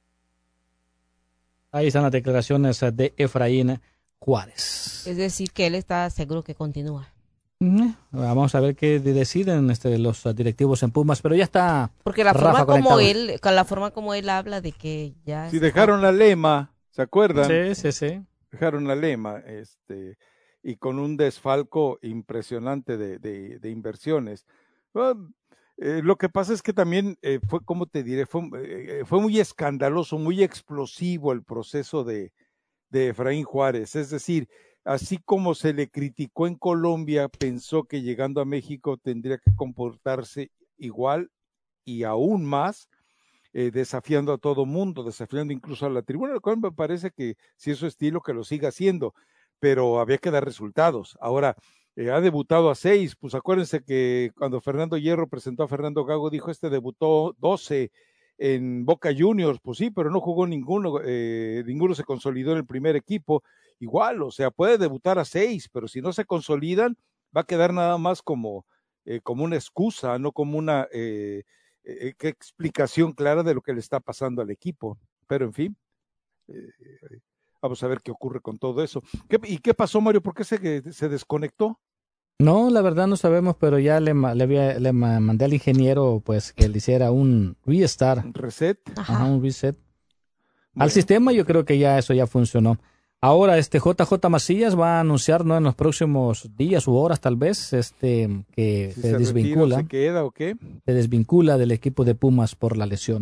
Ahí están las declaraciones de Efraín Juárez. Es decir, que él está seguro que continúa. Vamos a ver qué deciden los directivos en Pumas, pero ya está. Porque la forma como él habla de que ya. Sí, dejaron la lema, ¿se acuerdan? Sí. Dejaron la lema, y con un desfalco impresionante de inversiones. Lo que pasa es que también fue, ¿cómo te diré? Fue muy escandaloso, muy explosivo el proceso de Efraín Juárez. Es decir, así como se le criticó en Colombia, pensó que llegando a México tendría que comportarse igual y aún más, desafiando a todo mundo, desafiando incluso a la tribuna, lo cual me parece que si es su estilo, que lo siga haciendo, pero había que dar resultados. Ahora, ha debutado a 6, pues acuérdense que cuando Fernando Hierro presentó a Fernando Gago, dijo debutó 12 en Boca Juniors, pues sí, pero no jugó ninguno se consolidó en el primer equipo, igual, o sea, puede debutar a 6, pero si no se consolidan, va a quedar nada más como una excusa, no como una explicación clara de lo que le está pasando al equipo, pero en fin, vamos a ver qué ocurre con todo eso. ¿Y qué pasó, Mario? ¿Por qué se desconectó? No, la verdad no sabemos, pero ya le mandé al ingeniero pues que le hiciera un restart. ¿Un reset? Ajá, un reset. Bueno. Al sistema yo creo que ya eso ya funcionó. Ahora JJ Macías va a anunciar, ¿no?, en los próximos días u horas tal vez, que si se desvincula. ¿Se queda o qué? Se desvincula del equipo de Pumas por la lesión.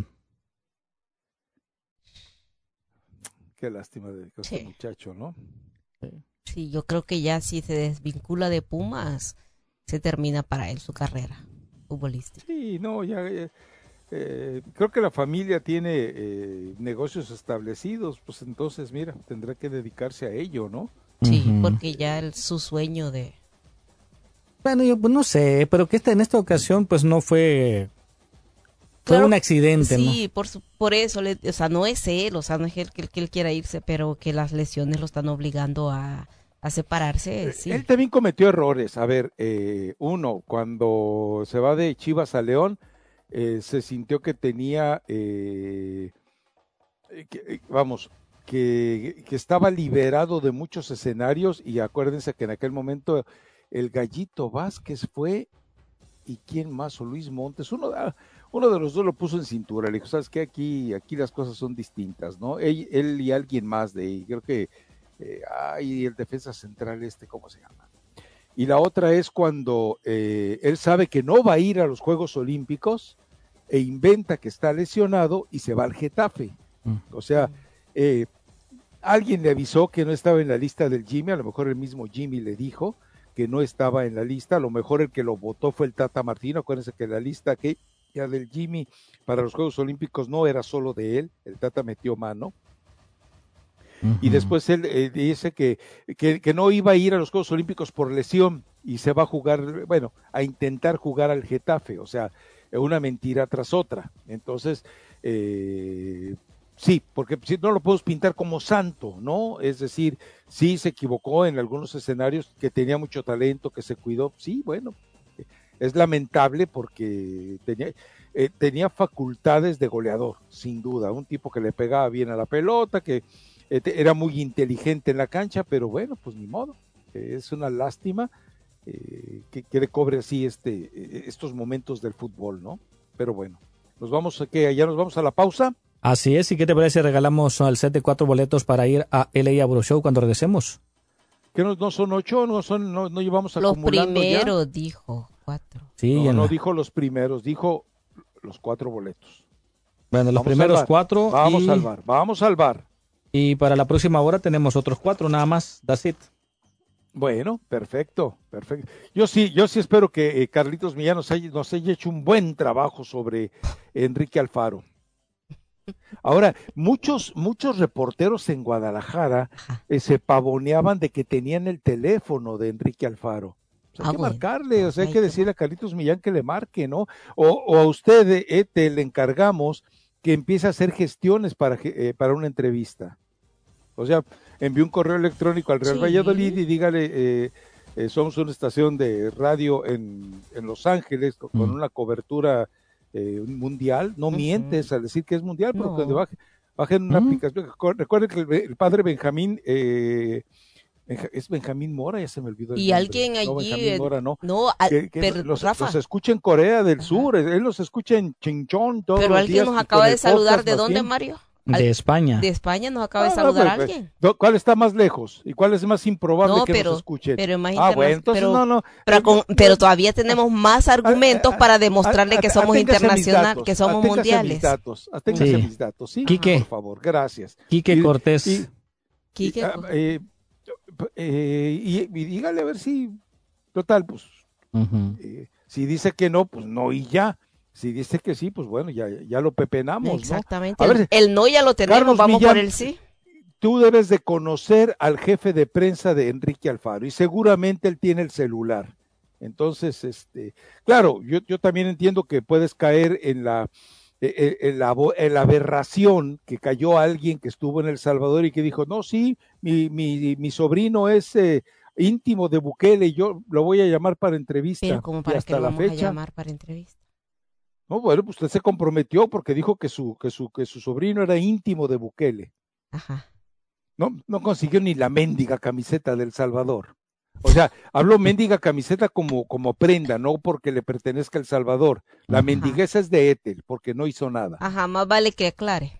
Qué lástima de este muchacho, ¿no? Sí, yo creo que ya si se desvincula de Pumas, se termina para él su carrera futbolística. Sí, no, ya creo que la familia tiene negocios establecidos, pues entonces, mira, tendrá que dedicarse a ello, ¿no? Sí, porque ya su sueño de... Bueno, yo pues, no sé, pero que en esta ocasión pues no fue... Fue un accidente, ¿no? Sí, por eso, o sea, no es él, o sea, no es él que él quiera irse, pero que las lesiones lo están obligando a separarse, sí. Él también cometió errores. A ver, uno, cuando se va de Chivas a León, se sintió que tenía, que estaba liberado de muchos escenarios, y acuérdense que en aquel momento el Gallito Vázquez fue, ¿y quién más? O Luis Montes, uno uno de los dos lo puso en cintura, le dijo, ¿sabes qué? Aquí las cosas son distintas, ¿no? Él y alguien más de ahí, creo que el defensa central ¿cómo se llama? Y la otra es cuando él sabe que no va a ir a los Juegos Olímpicos e inventa que está lesionado y se va al Getafe. O sea, alguien le avisó que no estaba en la lista del Jimmy, a lo mejor el mismo Jimmy le dijo que no estaba en la lista, a lo mejor el que lo votó fue el Tata Martino. Acuérdense que la lista que ya del Jimmy para los Juegos Olímpicos no era solo de él, el Tata metió mano. Y después él dice que no iba a ir a los Juegos Olímpicos por lesión y se va a jugar, bueno, a intentar jugar al Getafe, o sea, una mentira tras otra. Entonces, sí, porque si no lo podemos pintar como santo, ¿no? Es decir, sí se equivocó en algunos escenarios, que tenía mucho talento, que se cuidó, sí, bueno, es lamentable porque tenía facultades de goleador, sin duda, un tipo que le pegaba bien a la pelota, que era muy inteligente en la cancha, pero bueno, pues ni modo, es una lástima que le cobre así estos momentos del fútbol, ¿no? Pero bueno, ¿ya nos vamos a la pausa? Así es, ¿y qué te parece? Regalamos al set de 4 boletos para ir a LA Agro Show cuando regresemos. ¿Que no son 8? ¿No llevamos los acumulando ya? Los primeros dijo 4. Sí, no dijo los primeros, dijo los 4 boletos. Bueno, los primeros 4. Vamos al bar. Y para la próxima hora tenemos otros 4 nada más, that's it. Bueno, perfecto. Yo sí espero que Carlitos Millán nos haya hecho un buen trabajo sobre Enrique Alfaro. Ahora, muchos reporteros en Guadalajara se pavoneaban de que tenían el teléfono de Enrique Alfaro. Hay que marcarle, o sea, hay que decirle a Carlitos Millán que le marque, ¿no? O a usted, le encargamos que empiece a hacer gestiones para una entrevista. O sea, envíe un correo electrónico al Real Valladolid y dígale, somos una estación de radio en Los Ángeles con una cobertura mundial. No mientes al decir que es mundial, pero cuando bajen una aplicación. Recuerden que el padre Benjamín, es Benjamín Mora, ya se me olvidó el y nombre. Alguien allí, no, Benjamín Mora, no. Pero los Rafa escucha en Corea del Sur, él los escucha en Chinchón todos pero los alguien días, nos acaba de saludar, ¿de dónde, Mario? De España. De España nos acaba de saludar alguien. ¿Cuál está más lejos? ¿Y cuál es más improbable que nos escuchen? Pero imagínate, bueno, entonces pero todavía tenemos más argumentos para demostrarle que somos internacionales, que somos mundiales. Aténgase mis datos, ¿sí? Quique, por favor, gracias. Quique Cortés. Quique. Y dígale a ver si, total, pues, si dice que no, pues no y ya. Si dice que sí, pues bueno, ya lo pepenamos, exactamente. ¿no? A ver, el no ya lo tenemos, Carlos vamos Millán, por el sí. Tú debes de conocer al jefe de prensa de Enrique Alfaro y seguramente él tiene el celular. Entonces, claro, yo también entiendo que puedes caer en la aberración que cayó alguien que estuvo en El Salvador y que dijo, no, sí, mi sobrino es íntimo de Bukele y yo lo voy a llamar para entrevista. Pero como para hasta que lo vamos la fecha, a llamar para entrevista. No, bueno, pues usted se comprometió porque dijo que su sobrino era íntimo de Bukele. Ajá. No consiguió ni la mendiga camiseta del Salvador. O sea, hablo mendiga camiseta como prenda, no porque le pertenezca a El Salvador. La mendigueza es de Ethel, porque no hizo nada. Ajá, más vale que aclare.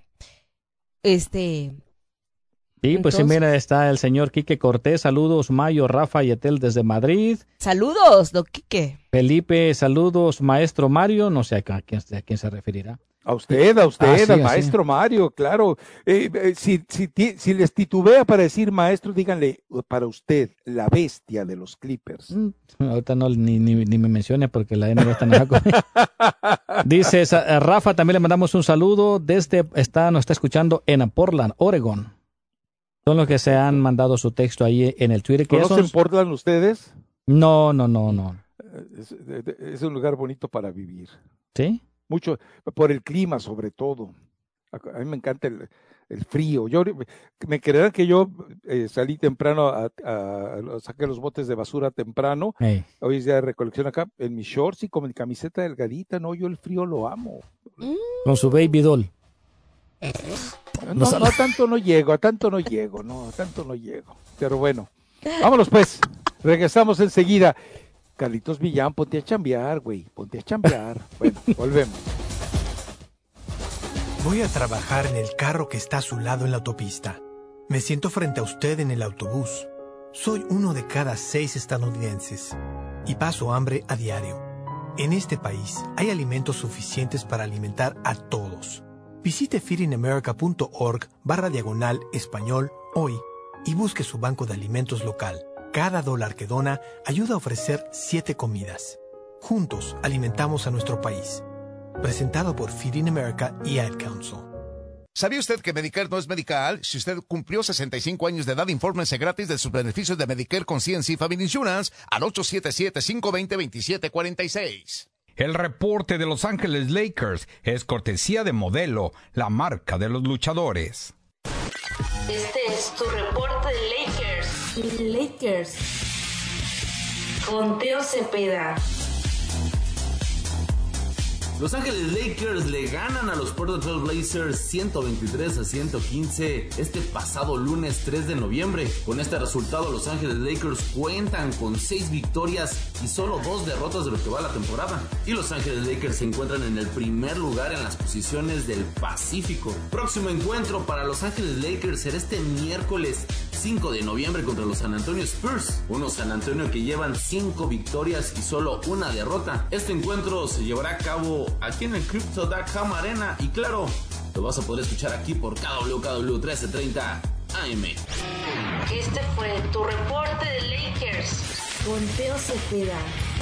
Sí, pues sí, mira, está el señor Quique Cortés. Saludos, Mayo, Rafa y Etel desde Madrid. Saludos, don Quique. Felipe, saludos, maestro Mario. No sé a quién se referirá. A usted, al maestro Mario, claro. Si les titubea para decir maestro, díganle para usted, la bestia de los Clippers. Ahorita no, ni me mencione porque la NBA está enojada conmigo. Dice Rafa, también le mandamos un saludo. Nos está escuchando en Portland, Oregon. Son los que se han mandado su texto ahí en el Twitter. ¿Conocen Portland ustedes? No. Es un lugar bonito para vivir. ¿Sí? Mucho, por el clima sobre todo. A mí me encanta el frío. Me creerán que yo salí temprano, saqué los botes de basura temprano. Hey. Hoy es día de recolección acá, en mis shorts y con mi camiseta delgadita. No, yo el frío lo amo. Con su baby doll. No, a tanto no llego. Pero bueno, vámonos pues. Regresamos enseguida. Carlitos Millán, ponte a chambear, güey. Bueno, volvemos. Voy a trabajar en el carro que está a su lado en la autopista. Me siento frente a usted en el autobús. Soy uno de cada 6 estadounidenses y paso hambre a diario. En este país hay alimentos suficientes para alimentar a todos. Visite feedingamerica.org/español hoy y busque su banco de alimentos local. Cada dólar que dona ayuda a ofrecer 7 comidas. Juntos alimentamos a nuestro país. Presentado por Feeding America y Ad Council. ¿Sabía usted que Medicare no es medical? Si usted cumplió 65 años de edad, infórmese gratis de sus beneficios de Medicare con CNC Family Insurance al 877-520-2746. El reporte de Los Ángeles Lakers es cortesía de Modelo, la marca de los luchadores. Este es tu reporte de Lakers. Con Teo Cepeda. Los Ángeles Lakers le ganan a los Portland Trail Blazers 123-115 este pasado lunes 3 de noviembre. Con este resultado, los Ángeles Lakers cuentan con 6 victorias y solo 2 derrotas de lo que va la temporada. Y los Ángeles Lakers se encuentran en el primer lugar en las posiciones del Pacífico. Próximo encuentro para los Ángeles Lakers será este miércoles 5 de noviembre contra los San Antonio Spurs. Unos San Antonio que llevan 5 victorias y solo 1 derrota. Este encuentro se llevará a cabo aquí en el Crypto.com Arena y claro, lo vas a poder escuchar aquí por KWKW 1330 AM. Este fue tu reporte de Lakers con Teo Cepeda.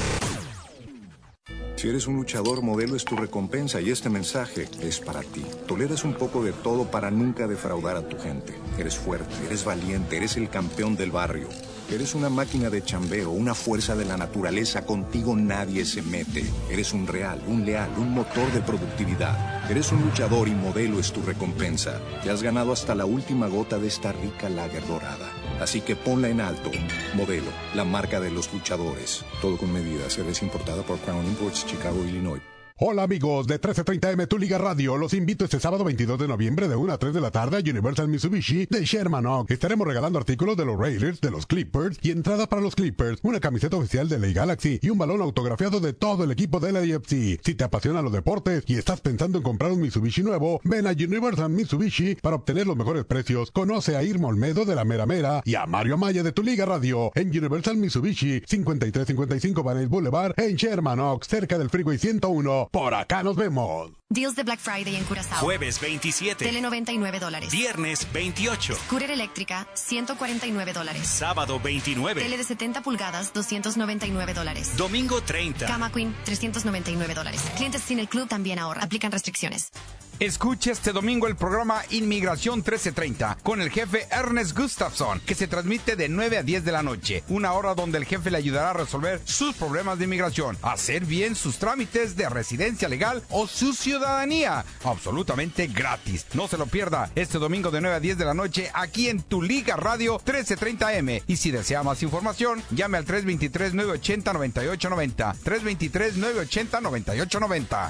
Si eres un luchador, Modelo es tu recompensa y este mensaje es para ti. Toleras un poco de todo para nunca defraudar a tu gente. Eres fuerte, eres valiente, eres el campeón del barrio. Eres una máquina de chambeo, una fuerza de la naturaleza. Contigo nadie se mete. Eres un real, un leal, un motor de productividad. Eres un luchador y Modelo es tu recompensa. Te has ganado hasta la última gota de esta rica lager dorada. Así que ponla en alto. Modelo, la marca de los luchadores. Todo con medida. Cerveza importada por Crown Imports, Chicago, Illinois. Hola amigos de 1330M Tu Liga Radio, los invito este sábado 22 de noviembre de 1 a 3 de la tarde a Universal Mitsubishi de Sherman Oaks. Estaremos regalando artículos de los Raiders, de los Clippers y entrada para los Clippers, una camiseta oficial de LA Galaxy y un balón autografiado de todo el equipo de LAFC. Si te apasionan los deportes y estás pensando en comprar un Mitsubishi nuevo, ven a Universal Mitsubishi para obtener los mejores precios. Conoce a Irma Olmedo de la Mera Mera y a Mario Amaya de Tu Liga Radio en Universal Mitsubishi, 5355 Van Boulevard en Sherman Oaks, cerca del Freeway 101. Por acá nos vemos. Deals de Black Friday en Curazao. Jueves 27. Tele $99. Viernes 28. Scooter eléctrica $149. Sábado 29. Tele de 70 pulgadas $299. Domingo 30. Cama Queen $399. Clientes sin el club también ahorra. Aplican restricciones. Escuche este domingo el programa Inmigración 1330 con el jefe Ernest Gustafson, que se transmite de 9 a 10 de la noche. Una hora donde el jefe le ayudará a resolver sus problemas de inmigración, hacer bien sus trámites de residencia legal o su ciudadanía. Absolutamente gratis. No se lo pierda este domingo de 9 a 10 de la noche aquí en Tu Liga Radio 1330M. Y si desea más información, llame al 323-980-9890. 323-980-9890.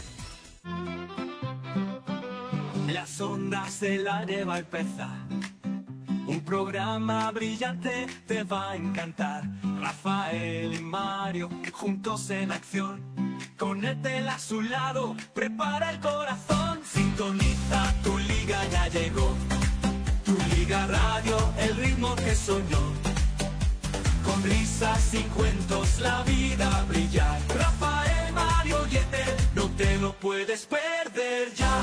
Las ondas del aire va a empezar. Un programa brillante te va a encantar. Rafael y Mario juntos en acción. Con Etel a su lado, prepara el corazón. Sintoniza, Tu Liga ya llegó. Tu Liga Radio, el ritmo que soñó. Con risas y cuentos la vida brillar. Rafael, Mario y Etel, no te lo puedes perder ya.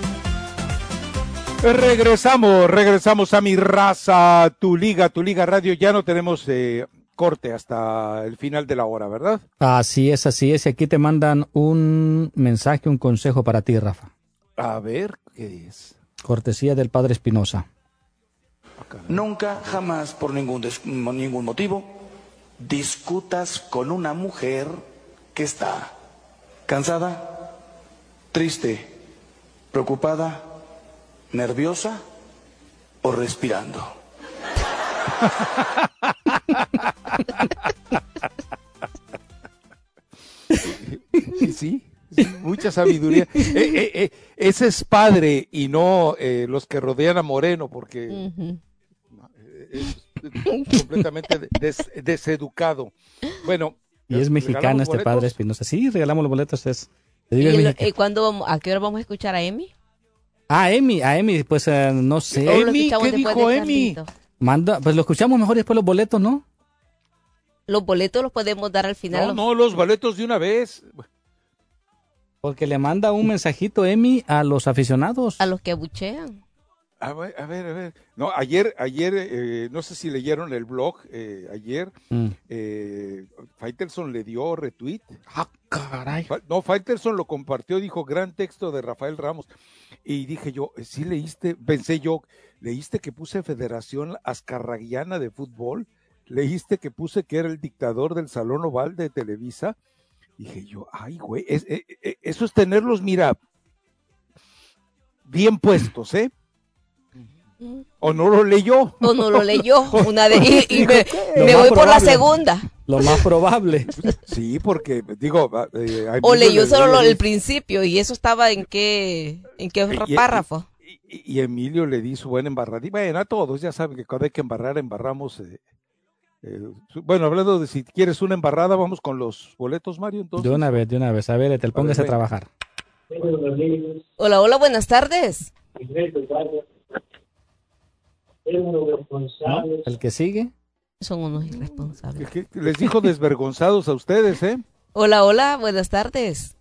Regresamos a mi raza, Tu Liga Radio. Ya no tenemos corte hasta el final de la hora, ¿verdad? Así es. Y aquí te mandan un mensaje, un consejo para ti, Rafa. A ver, ¿qué es? Cortesía del Padre Espinosa. Nunca, jamás, por ningún motivo, discutas con una mujer que está cansada, triste, preocupada, nerviosa o respirando. Sí, mucha sabiduría. Ese es padre y no los que rodean a Moreno, porque es completamente deseducado. Bueno. Y es mexicano este Padre Espinosa. Sí, regalamos los boletos. ¿A qué hora vamos a escuchar a Emi? Emi, pues no sé. Emi, ¿qué dijo Emi? Manda, pues lo escuchamos mejor y después los boletos, ¿no? Los boletos los podemos dar al final. No, los boletos de una vez. Porque le manda un mensajito Emi a los aficionados. A los que abuchean. A ver. No, ayer, no sé si leyeron el blog, ayer, Faitelson le dio retweet. ¡Ah, caray! No, Faitelson lo compartió, dijo, gran texto de Rafael Ramos. Y dije yo, ¿sí leíste? Pensé yo, ¿leíste que puse Federación Azcarraguiana de Fútbol? ¿Leíste que puse que era el dictador del Salón Oval de Televisa? Dije yo, ay, güey, eso es tenerlos, mira, bien puestos, ¿eh? ¿O no lo leyó? O no lo leyó. Y me voy por la segunda. Lo más probable. Sí, porque, digo... o leyó solo el principio, y eso estaba en qué párrafo. Y Emilio le di su buena embarrada. Y bueno, a todos, ya saben que cuando hay que embarrar, embarramos... bueno, hablando de si quieres una embarrada, vamos con los boletos, Mario, entonces. De una vez. A ver, Etel, póngase a trabajar. Hola, buenas tardes. ¿No? ¿El que sigue? Son unos irresponsables. Les dijo desvergonzados a ustedes, ¿eh? Hola, buenas tardes.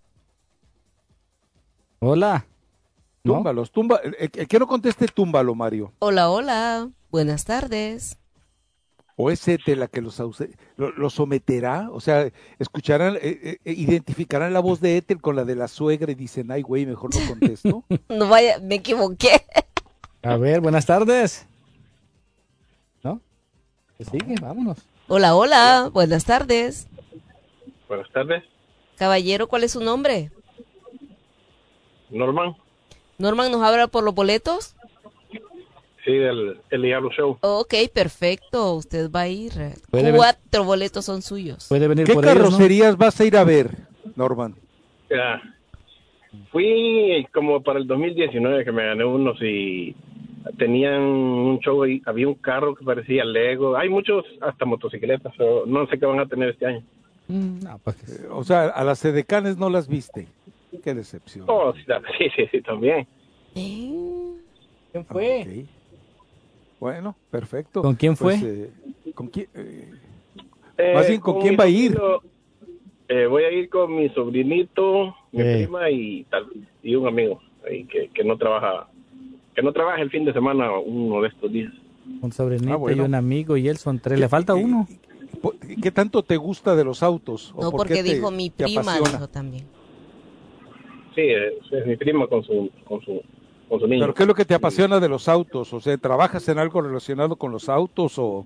Hola. ¿No? Túmbalos, el que no conteste, túmbalo, Mario. Hola, buenas tardes. ¿O es Etel la que los someterá? O sea, escucharán, identificarán la voz de Etel con la de la suegra y dicen, ay, güey, mejor no contesto. No vaya, me equivoqué. A ver, buenas tardes. ¿No? ¿Qué sigue? Vámonos. Hola, buenas tardes. Buenas tardes. Caballero, ¿cuál es su nombre? Norman. ¿Norman nos habla por los boletos? Sí, del El Diablo Show. Ok, perfecto. Usted va a ir. 4 boletos son suyos. Puede venir ¿Qué por carrocerías ellos, ¿no? vas a ir a ver, Norman? Fui como para el 2019 que me gané unos y tenían un show y había un carro que parecía Lego. Hay muchos hasta motocicletas, pero no sé qué van a tener este año. No, pues, o sea, a las edecanes no las viste. Qué decepción. Oh, sí, también. ¿Quién fue? Okay. Bueno, perfecto. ¿Con quién fue? ¿Con quién? Más bien, ¿con quién va a ir? Voy a ir con mi sobrinito, mi prima y un amigo que no trabaja el fin de semana uno de estos días. Un sobrinito y un amigo y él son 3. Le falta uno. ¿Qué tanto te gusta de los autos? No, porque dijo mi prima, dijo también. Sí, es mi prima con su niño. ¿Pero qué es lo que te apasiona de los autos? O sea, ¿trabajas en algo relacionado con los autos o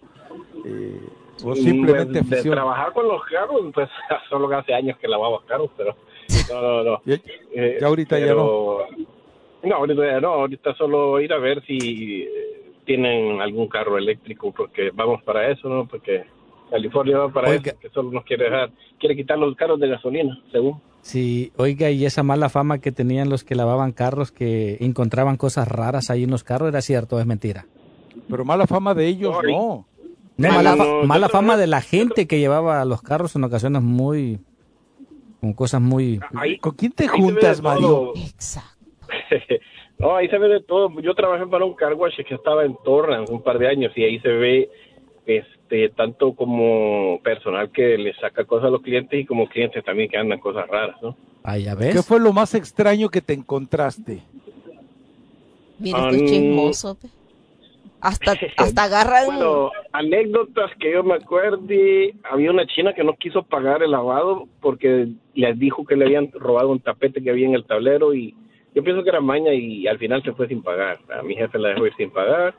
simplemente afición? De trabajar con los carros, pues solo que hace años que lavaba carros, pero no. ¿Ya ahorita ya no? No, ahorita ya no. Ahorita solo ir a ver si tienen algún carro eléctrico, porque vamos para eso, ¿no? Porque California va para eso, que solo nos quiere quitar los carros de gasolina, según. Sí, oiga, y esa mala fama que tenían los que lavaban carros, que encontraban cosas raras ahí en los carros, ¿era cierto o es mentira? Pero mala fama de ellos, no. Mala fama de la gente que llevaba los carros en ocasiones con cosas muy... ¿Con quién te juntas, Mario? Exacto. No, ahí se ve de todo. Yo trabajé para un car wash que estaba en Torrance un par de años y ahí se ve tanto como personal que le saca cosas a los clientes y como clientes también que andan cosas raras, ¿no? Ah, ya ves. ¿Qué fue lo más extraño que te encontraste? Mira, esto es chismoso. Hasta agarran... Bueno, anécdotas que yo me acuerde, había una china que no quiso pagar el lavado porque les dijo que le habían robado un tapete que había en el tablero y yo pienso que era maña y al final se fue sin pagar. A mi jefe la dejó ir sin pagar.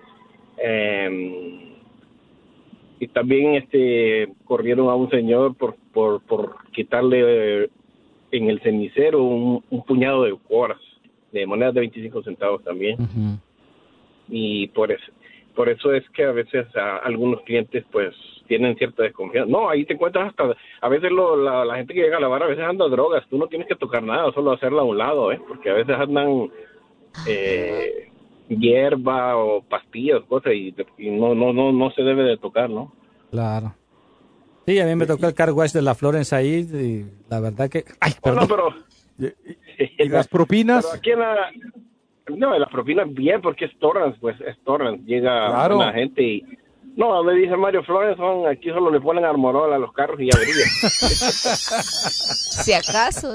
Y también corrieron a un señor por quitarle en el cenicero un puñado de cuoras, de monedas de 25 centavos también. Uh-huh. Y por eso es que a veces algunos clientes pues tienen cierta desconfianza. No, ahí te encuentras hasta, a veces la gente que llega a lavar a veces anda drogas, tú no tienes que tocar nada, solo hacerla a un lado, porque a veces andan hierba o pastillas, cosas y no se debe de tocar, ¿no? Claro. Sí, a mí me tocó el car wash de la Florence ahí y la verdad que... ¡Ay, perdón! Pero... ¿Y las propinas? Pero aquí No, las propinas bien, porque es Torrance, pues es Torrance. Llega Claro. la gente y... No, me dice Mario Flores, aquí solo le ponen Armorol a los carros y ya vería. Si acaso.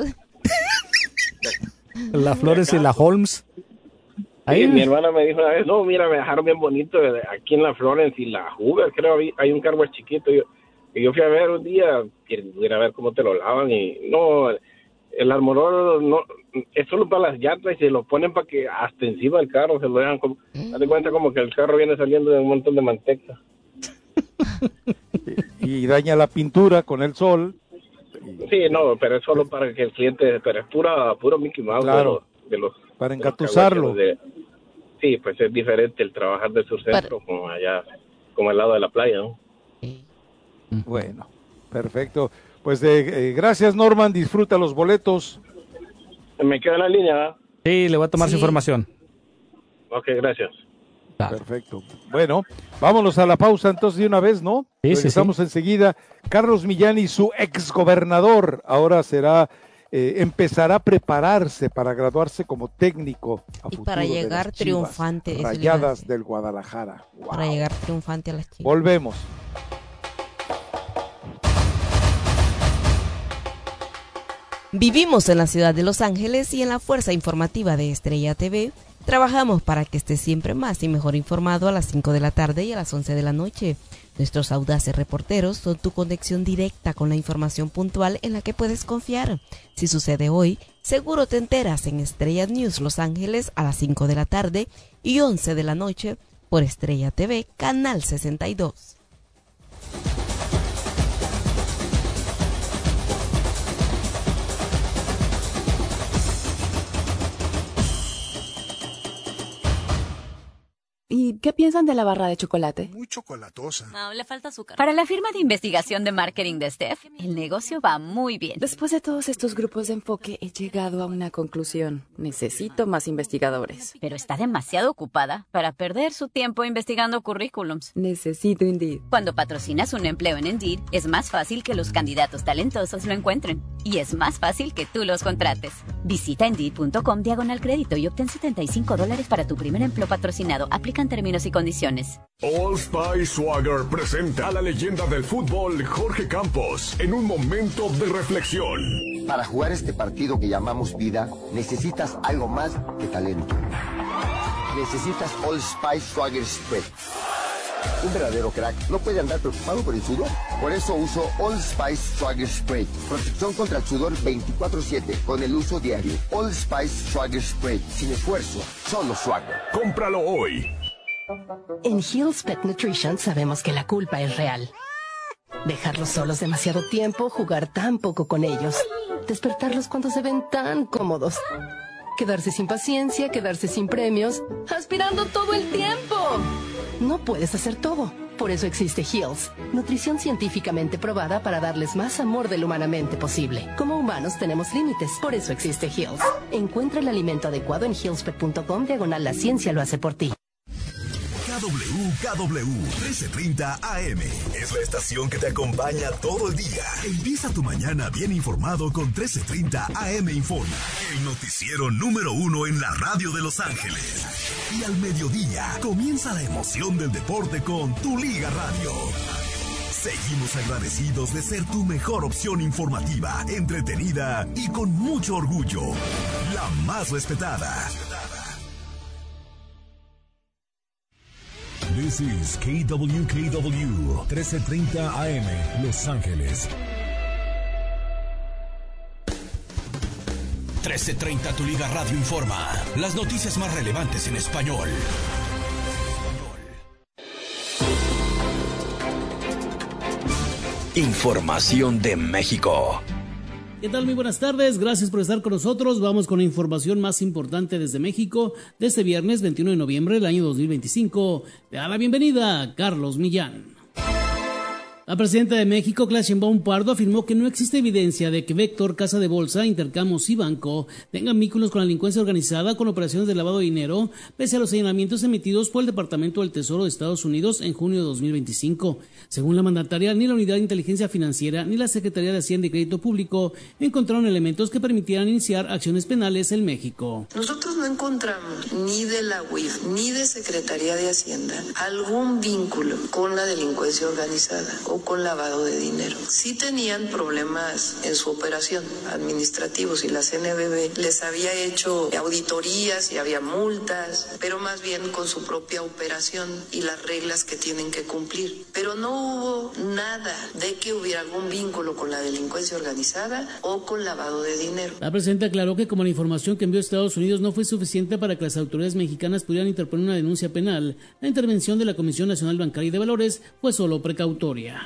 La Flores y la Holmes. Sí, mi hermana me dijo una vez, no, mira, me dejaron bien bonito aquí en la Florence y la Hoover, creo, hay un carro chiquito. Yo fui a ver un día, a ver cómo te lo lavan y no, el Armorol no, es solo para las llantas y se lo ponen para que hasta encima del carro se lo dejan como, haz de cuenta como que el carro viene saliendo de un montón de manteca. Y daña la pintura con el sol. Sí, no, pero es solo para que el cliente, pero es puro Mickey Mouse. Claro, de los para engatusarlo. Sí, pues es diferente el trabajar de su centro como allá, como al lado de la playa, ¿no? Bueno, perfecto. Pues gracias, Norman, disfruta los boletos. ¿Me queda en la línea, ¿verdad? Sí, le voy a tomar su información. Ok, gracias. Perfecto. Bueno, vámonos a la pausa entonces de una vez, ¿no? Sí, Regresamos enseguida. Carlos Millán y su exgobernador ahora empezará a prepararse para graduarse como técnico a Y futuro para de llegar las Chivas triunfante. eso le iba a Rayadas decir. del Guadalajara. Wow. Para llegar triunfante a las Chivas. Volvemos. Vivimos en la ciudad de Los Ángeles y en la fuerza informativa de Estrella TV trabajamos para que estés siempre más y mejor informado a las 5 de la tarde y a las 11 de la noche. Nuestros audaces reporteros son tu conexión directa con la información puntual en la que puedes confiar. Si sucede hoy, seguro te enteras en Estrella News Los Ángeles a las 5 de la tarde y 11 de la noche por Estrella TV, Canal 62. ¿Y qué piensan de la barra de chocolate? Muy chocolatosa. No, le falta azúcar. Para la firma de investigación de marketing de Steph, el negocio va muy bien. Después de todos estos grupos de enfoque, he llegado a una conclusión. Necesito más investigadores. Pero está demasiado ocupada para perder su tiempo investigando currículums. Necesito Indeed. Cuando patrocinas un empleo en Indeed, es más fácil que los candidatos talentosos lo encuentren. Y es más fácil que tú los contrates. Visita Indeed.com/crédito y obtén $75 para tu primer empleo patrocinado. Aplican términos y condiciones. Old Spice Swagger presenta a la leyenda del fútbol Jorge Campos en un momento de reflexión. Para jugar este partido que llamamos vida, necesitas algo más que talento. Necesitas Old Spice Swagger Spray. Un verdadero crack no puede andar preocupado por el sudor. Por eso uso Old Spice Swagger Spray. Protección contra el sudor 24/7 con el uso diario. Old Spice Swagger Spray. Sin esfuerzo, solo Swagger. Cómpralo hoy. En Hill's Pet Nutrition sabemos que la culpa es real. Dejarlos solos demasiado tiempo, jugar tan poco con ellos, despertarlos cuando se ven tan cómodos, quedarse sin paciencia, quedarse sin premios, aspirando todo el tiempo. No puedes hacer todo. Por eso existe Hill's, nutrición científicamente probada para darles más amor de lo humanamente posible. Como humanos tenemos límites, por eso existe Hill's. Encuentra el alimento adecuado en hillspet.com/la ciencia lo hace por ti. KW 1330 AM es la estación que te acompaña todo el día. Empieza tu mañana bien informado con 1330 AM Informa, el noticiero número 1 en la radio de Los Ángeles. Y al mediodía comienza la emoción del deporte con Tu Liga Radio. Seguimos agradecidos de ser tu mejor opción informativa, entretenida y con mucho orgullo. La más respetada. This is KWKW 1330 AM, Los Ángeles. 1330 Tu Liga Radio informa las noticias más relevantes en español. Información de México. ¿Qué tal? Muy buenas tardes, gracias por estar con nosotros. Vamos con la información más importante desde México de este viernes 21 de noviembre del año 2025. Le da la bienvenida a Carlos Millán. La presidenta de México, Claudia Sheinbaum Pardo, afirmó que no existe evidencia de que Vector, Casa de Bolsa, Intercamos y Banco tengan vínculos con la delincuencia organizada con operaciones de lavado de dinero, pese a los señalamientos emitidos por el Departamento del Tesoro de Estados Unidos en junio de 2025. Según la mandataria, ni la Unidad de Inteligencia Financiera ni la Secretaría de Hacienda y Crédito Público encontraron elementos que permitieran iniciar acciones penales en México. Nosotros no encontramos ni de la UIF ni de Secretaría de Hacienda algún vínculo con la delincuencia organizada o con lavado de dinero. Sí tenían problemas en su operación administrativos y la CNBV les había hecho auditorías y había multas, pero más bien con su propia operación y las reglas que tienen que cumplir. Pero no hubo nada de que hubiera algún vínculo con la delincuencia organizada o con lavado de dinero. La presidenta aclaró que como la información que envió Estados Unidos no fue suficiente para que las autoridades mexicanas pudieran interponer una denuncia penal, la intervención de la Comisión Nacional Bancaria y de Valores fue solo precautoria.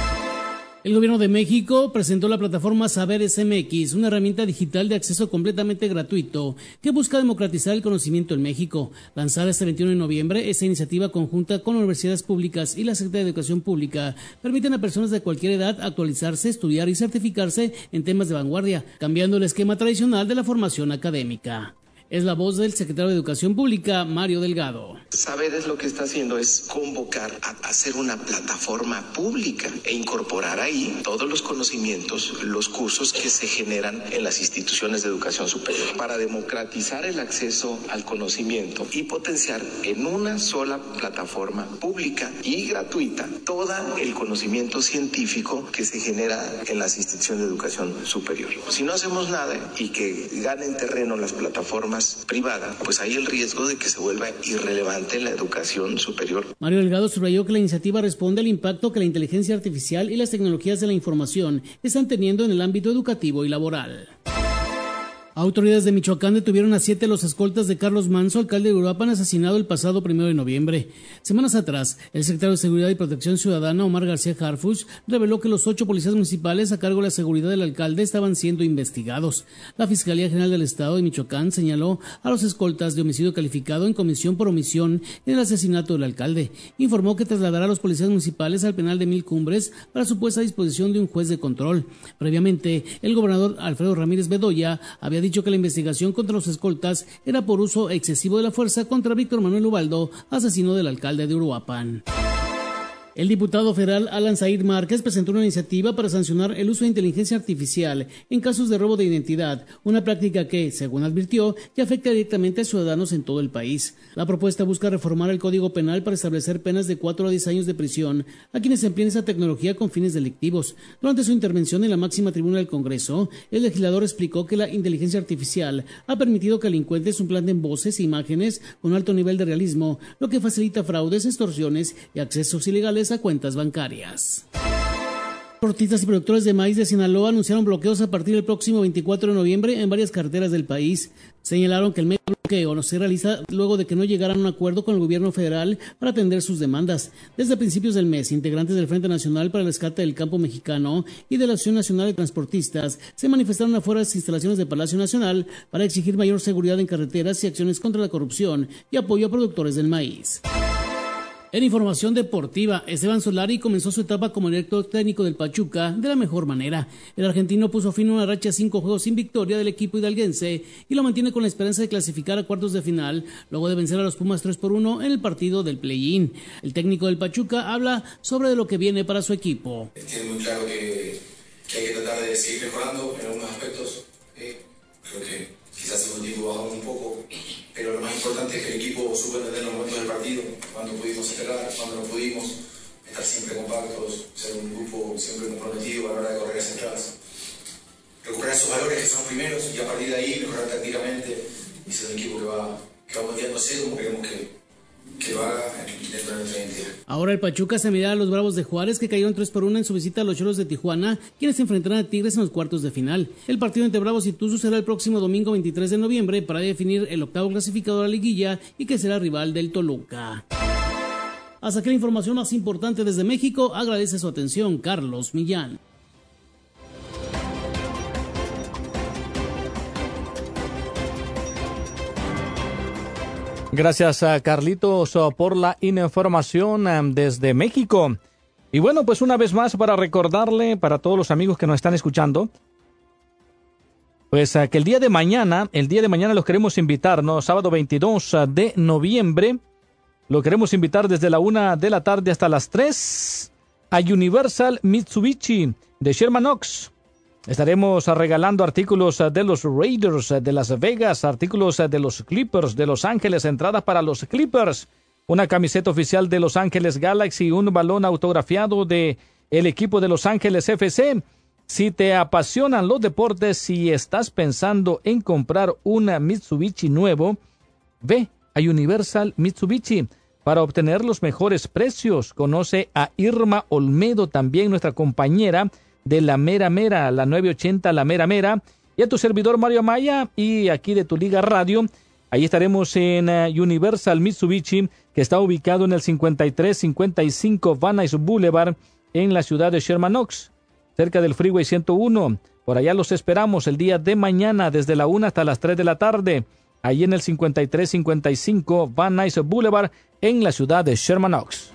El gobierno de México presentó la plataforma Saberes MX, una herramienta digital de acceso completamente gratuito que busca democratizar el conocimiento en México. Lanzada este 21 de noviembre, esta iniciativa conjunta con universidades públicas y la Secretaría de Educación Pública permiten a personas de cualquier edad actualizarse, estudiar y certificarse en temas de vanguardia, cambiando el esquema tradicional de la formación académica. Es la voz del secretario de Educación Pública, Mario Delgado. Saberes lo que está haciendo es convocar a hacer una plataforma pública e incorporar ahí todos los conocimientos, los cursos que se generan en las instituciones de educación superior para democratizar el acceso al conocimiento y potenciar en una sola plataforma pública y gratuita todo el conocimiento científico que se genera en las instituciones de educación superior. Si no hacemos nada y que ganen terreno las plataformas privada, pues hay el riesgo de que se vuelva irrelevante la educación superior. Mario Delgado subrayó que la iniciativa responde al impacto que la inteligencia artificial y las tecnologías de la información están teniendo en el ámbito educativo y laboral. Autoridades de Michoacán detuvieron a 7 de los escoltas de Carlos Manzo, alcalde de Uruapan, asesinado el pasado 1 de noviembre. Semanas atrás, el secretario de Seguridad y Protección Ciudadana, Omar García Harfuch, reveló que los 8 policías municipales a cargo de la seguridad del alcalde estaban siendo investigados. La Fiscalía General del Estado de Michoacán señaló a los escoltas de homicidio calificado en comisión por omisión en el asesinato del alcalde. Informó que trasladará a los policías municipales al penal de Mil Cumbres para su puesta a disposición de un juez de control. Previamente, el gobernador Alfredo Ramírez Bedoya había dicho que la investigación contra los escoltas era por uso excesivo de la fuerza contra Víctor Manuel Ubaldo, asesino del alcalde de Uruapan. El diputado federal Alan Zair Márquez presentó una iniciativa para sancionar el uso de inteligencia artificial en casos de robo de identidad, una práctica que, según advirtió, ya afecta directamente a ciudadanos en todo el país. La propuesta busca reformar el Código Penal para establecer penas de 4 a 10 años de prisión a quienes empleen esa tecnología con fines delictivos. Durante su intervención en la máxima tribuna del Congreso, el legislador explicó que la inteligencia artificial ha permitido que delincuentes suplanten voces e imágenes con alto nivel de realismo, lo que facilita fraudes, extorsiones y accesos ilegales a cuentas bancarias. Transportistas y productores de maíz de Sinaloa anunciaron bloqueos a partir del próximo 24 de noviembre en varias carreteras del país. Señalaron que el medio bloqueo no se realiza luego de que no llegaran a un acuerdo con el gobierno federal para atender sus demandas. Desde principios del mes, integrantes del Frente Nacional para el Rescate del Campo Mexicano y de la Asociación Nacional de Transportistas se manifestaron afuera de las instalaciones del Palacio Nacional para exigir mayor seguridad en carreteras y acciones contra la corrupción y apoyo a productores del maíz. En información deportiva, Esteban Solari comenzó su etapa como director técnico del Pachuca de la mejor manera. El argentino puso fin a una racha de 5 juegos sin victoria del equipo hidalguense y lo mantiene con la esperanza de clasificar a cuartos de final, luego de vencer a los Pumas 3-1 en el partido del play-in. El técnico del Pachuca habla sobre lo que viene para su equipo. Tiene muy claro que hay que tratar de seguir mejorando en algunos aspectos. Creo que quizás hace un tiempo bajamos un poco, pero lo más importante es que el equipo supo entender los momentos del partido, cuando pudimos cerrar, cuando no pudimos, estar siempre compactos, ser un grupo siempre comprometido a la hora de correr hacia atrás, recuperar esos valores que son primeros y a partir de ahí mejorar tácticamente y ser un equipo que va volteándose como queremos que va dentro de nuestra identidad. Ahora el Pachuca se medirá a los Bravos de Juárez, que cayeron 3-1 en su visita a los Cholos de Tijuana, quienes se enfrentarán a Tigres en los cuartos de final. El partido entre Bravos y Tuzos será el próximo domingo 23 de noviembre para definir el octavo clasificado de la liguilla y que será rival del Toluca. Hasta aquí la información más importante desde México. Agradece su atención, Carlos Millán. Gracias a Carlitos por la información desde México. Y bueno, pues una vez más para recordarle para todos los amigos que nos están escuchando, pues que el día de mañana los queremos invitar, ¿no? Sábado 22 de noviembre, lo queremos invitar desde la 1 de la tarde hasta las 3 a Universal Mitsubishi de Sherman Oaks. Estaremos regalando artículos de los Raiders de Las Vegas, artículos de los Clippers de Los Ángeles, entradas para los Clippers, una camiseta oficial de Los Ángeles Galaxy, un balón autografiado de el equipo de Los Ángeles FC. Si te apasionan los deportes, si estás pensando en comprar una Mitsubishi nuevo, ve a Universal Mitsubishi para obtener los mejores precios. Conoce a Irma Olmedo, también nuestra compañera de La Mera Mera, la 980 La Mera Mera, y a tu servidor Mario Amaya, y aquí de Tu Liga Radio. Ahí estaremos en Universal Mitsubishi, que está ubicado en el 5355 Van Nuys Boulevard, en la ciudad de Sherman Oaks, cerca del Freeway 101. Por allá los esperamos el día de mañana, desde la 1 hasta las 3 de la tarde, ahí en el 5355 Van Nuys Boulevard, en la ciudad de Sherman Oaks.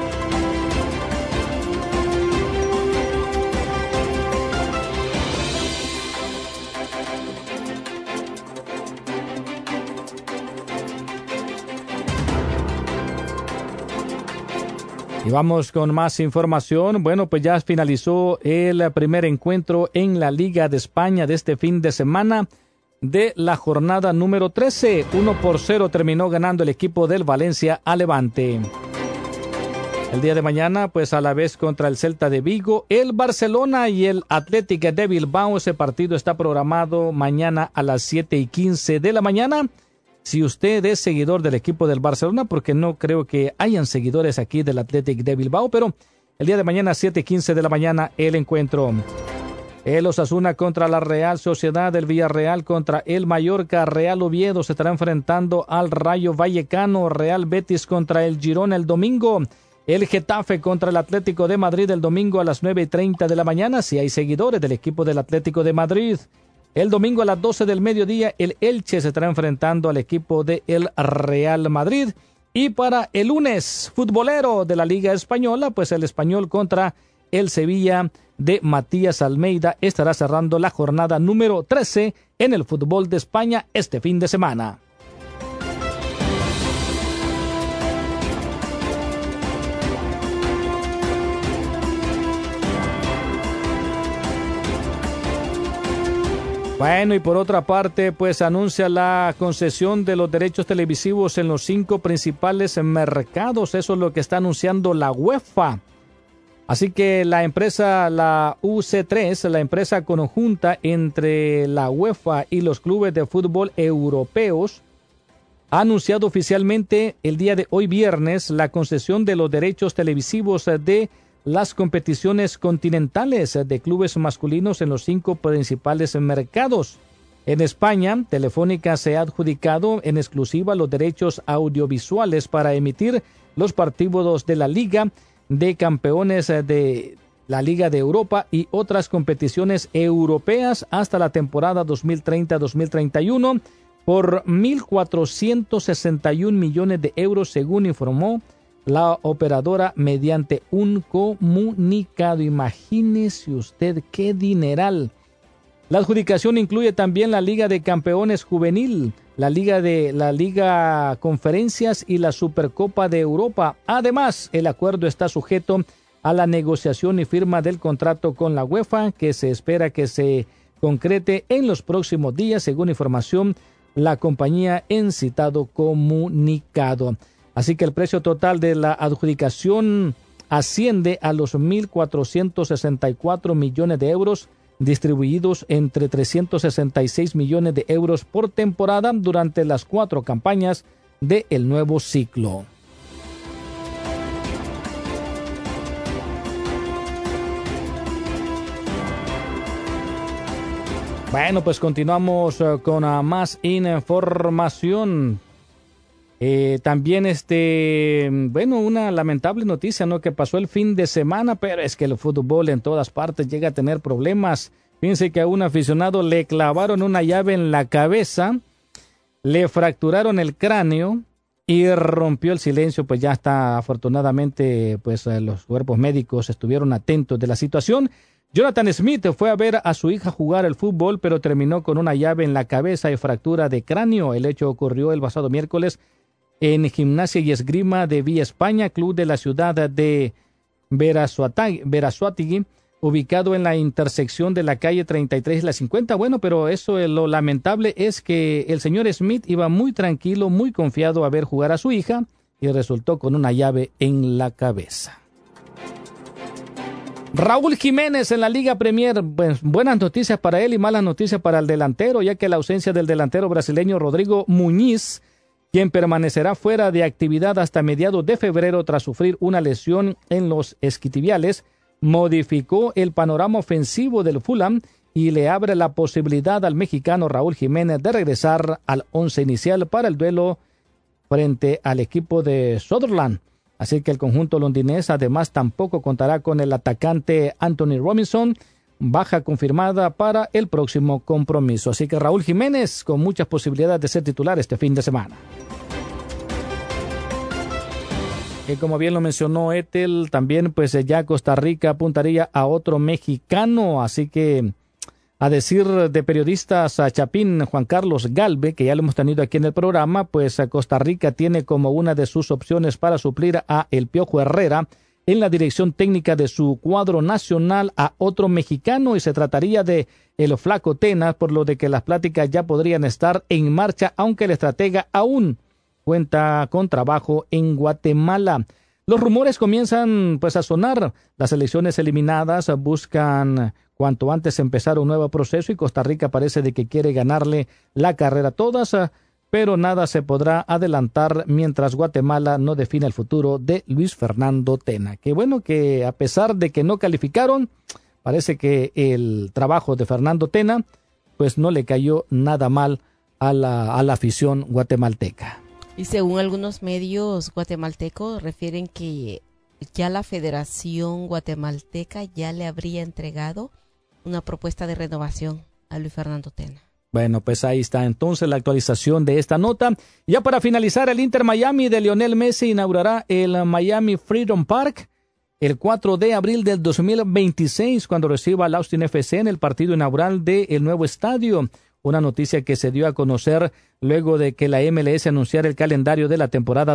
Y vamos con más información. Bueno, pues ya finalizó el primer encuentro en la Liga de España de este fin de semana de la jornada número 13. 1-0 terminó ganando el equipo del Valencia a Levante. El día de mañana, pues a la vez contra el Celta de Vigo, el Barcelona y el Athletic de Bilbao. Ese partido está programado mañana a las 7:15 de la mañana. Si usted es seguidor del equipo del Barcelona, porque no creo que hayan seguidores aquí del Athletic de Bilbao, pero el día de mañana, 7:15 de la mañana, el encuentro. El Osasuna contra la Real Sociedad, el Villarreal contra el Mallorca, Real Oviedo se estará enfrentando al Rayo Vallecano, Real Betis contra el Girona el domingo, el Getafe contra el Atlético de Madrid el domingo a las 9:30 de la mañana, si hay seguidores del equipo del Atlético de Madrid. El domingo a las 12 del mediodía, el Elche se estará enfrentando al equipo de el Real Madrid. Y para el lunes futbolero de la Liga Española, pues el Español contra el Sevilla de Matías Almeida estará cerrando la jornada número 13 en el fútbol de España este fin de semana. Bueno, y por otra parte, pues anuncia la concesión de los derechos televisivos en los 5 principales mercados. Eso es lo que está anunciando la UEFA. Así que la empresa, la UC3, la empresa conjunta entre la UEFA y los clubes de fútbol europeos, ha anunciado oficialmente el día de hoy viernes la concesión de los derechos televisivos de las competiciones continentales de clubes masculinos en los 5 principales mercados. En España, Telefónica se ha adjudicado en exclusiva los derechos audiovisuales para emitir los partidos de la Liga de Campeones de la Liga de Europa y otras competiciones europeas hasta la temporada 2030-2031 por 1.461 millones de euros, según informó la operadora mediante un comunicado. Imagínese usted qué dineral. La adjudicación incluye también la Liga de Campeones Juvenil, la Liga Conferencias y la Supercopa de Europa. Además, el acuerdo está sujeto a la negociación y firma del contrato con la UEFA, que se espera que se concrete en los próximos días, según información la compañía en citado comunicado. Así que el precio total de la adjudicación asciende a los 1.464 millones de euros, distribuidos entre 366 millones de euros por temporada durante las 4 campañas del nuevo ciclo. Bueno, pues continuamos con más información. También una lamentable noticia, ¿no?, que pasó el fin de semana, pero es que el fútbol en todas partes llega a tener problemas. Fíjense que a un aficionado le clavaron una llave en la cabeza, le fracturaron el cráneo y rompió el silencio. Pues ya está, afortunadamente, pues los cuerpos médicos estuvieron atentos de la situación. Jonathan Smith fue a ver a su hija jugar el fútbol, pero terminó con una llave en la cabeza y fractura de cráneo. El hecho ocurrió el pasado miércoles en Gimnasia y Esgrima de Villa España, club de la ciudad de Berazategui, ubicado en la intersección de la calle 33 y la 50. Bueno, pero eso, lo lamentable es que el señor Smith iba muy tranquilo, muy confiado a ver jugar a su hija y resultó con una llave en la cabeza. Raúl Jiménez en la Liga Premier, pues, buenas noticias para él y malas noticias para el delantero, ya que la ausencia del delantero brasileño Rodrigo Muñiz, quien permanecerá fuera de actividad hasta mediados de febrero tras sufrir una lesión en los isquiotibiales, modificó el panorama ofensivo del Fulham y le abre la posibilidad al mexicano Raúl Jiménez de regresar al once inicial para el duelo frente al equipo de Sunderland. Así que el conjunto londinés además tampoco contará con el atacante Anthony Robinson, baja confirmada para el próximo compromiso. Así que Raúl Jiménez con muchas posibilidades de ser titular este fin de semana. Y como bien lo mencionó Ethel, también pues ya Costa Rica apuntaría a otro mexicano. Así que, a decir de periodistas a Chapín, Juan Carlos Galve, que ya lo hemos tenido aquí en el programa, pues Costa Rica tiene como una de sus opciones para suplir a El Piojo Herrera en la dirección técnica de su cuadro nacional a otro mexicano, y se trataría de el Flaco Tena, por lo de que las pláticas ya podrían estar en marcha, aunque el estratega aún cuenta con trabajo en Guatemala. Los rumores comienzan pues a sonar. Las selecciones eliminadas buscan cuanto antes empezar un nuevo proceso y Costa Rica parece de que quiere ganarle la carrera a todas, pero nada se podrá adelantar mientras Guatemala no define el futuro de Luis Fernando Tena. Qué bueno que a pesar de que no calificaron, parece que el trabajo de Fernando Tena pues no le cayó nada mal a la afición guatemalteca. Y según algunos medios guatemaltecos refieren que ya la Federación Guatemalteca ya le habría entregado una propuesta de renovación a Luis Fernando Tena. Bueno, pues ahí está entonces la actualización de esta nota. Ya para finalizar, el Inter Miami de Lionel Messi inaugurará el Miami Freedom Park el 4 de abril del 2026 cuando reciba al Austin FC en el partido inaugural del nuevo estadio. Una noticia que se dio a conocer luego de que la MLS anunciara el calendario de la temporada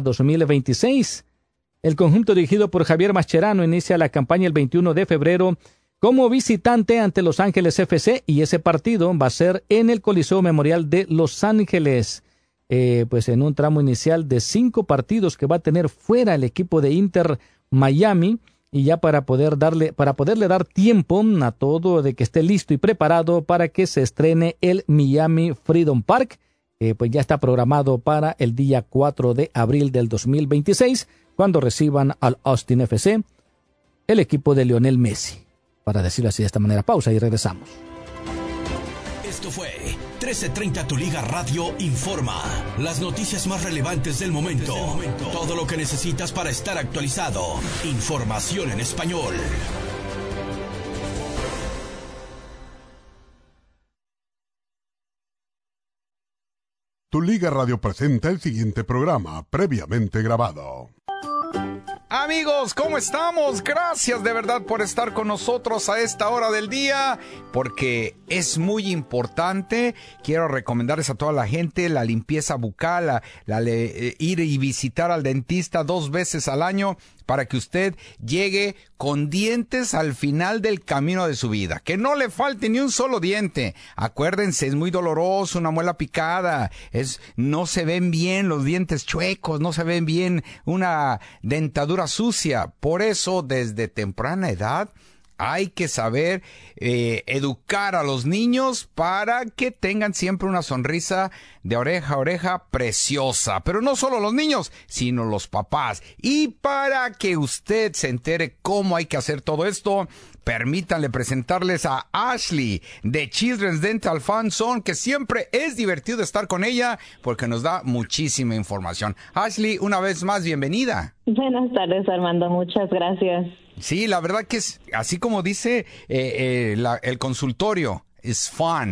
2026. El conjunto dirigido por Javier Mascherano inicia la campaña el 21 de febrero como visitante ante Los Ángeles FC, y ese partido va a ser en el Coliseo Memorial de Los Ángeles, pues en un tramo inicial de 5 partidos que va a tener fuera el equipo de Inter Miami, y ya para poderle dar tiempo a todo de que esté listo y preparado para que se estrene el Miami Freedom Park, pues ya está programado para el día 4 de abril del 2026, cuando reciban al Austin FC, el equipo de Lionel Messi. Para decirlo así de esta manera, pausa y regresamos. Esto fue 1330 Tu Liga Radio Informa. Las noticias más relevantes del momento. Todo lo que necesitas para estar actualizado. Información en español. Tu Liga Radio presenta el siguiente programa previamente grabado. Amigos, ¿cómo estamos? Gracias de verdad por estar con nosotros a esta hora del día, porque es muy importante. Quiero recomendarles a toda la gente la limpieza bucal, ir y visitar al dentista 2 veces al año para que usted llegue con dientes al final del camino de su vida. Que no le falte ni un solo diente. Acuérdense, es muy doloroso una muela picada. No se ven bien los dientes chuecos, no se ven bien una dentadura sucia. Por eso, desde temprana edad, hay que saber educar a los niños para que tengan siempre una sonrisa de oreja a oreja preciosa. Pero no solo los niños, sino los papás. Y para que usted se entere cómo hay que hacer todo esto, permítanle presentarles a Ashley de Children's Dental Fun Zone, que siempre es divertido estar con ella porque nos da muchísima información. Ashley, una vez más, bienvenida. Buenas tardes, Armando. Muchas gracias. Sí, la verdad que es así como dice el consultorio, es fun.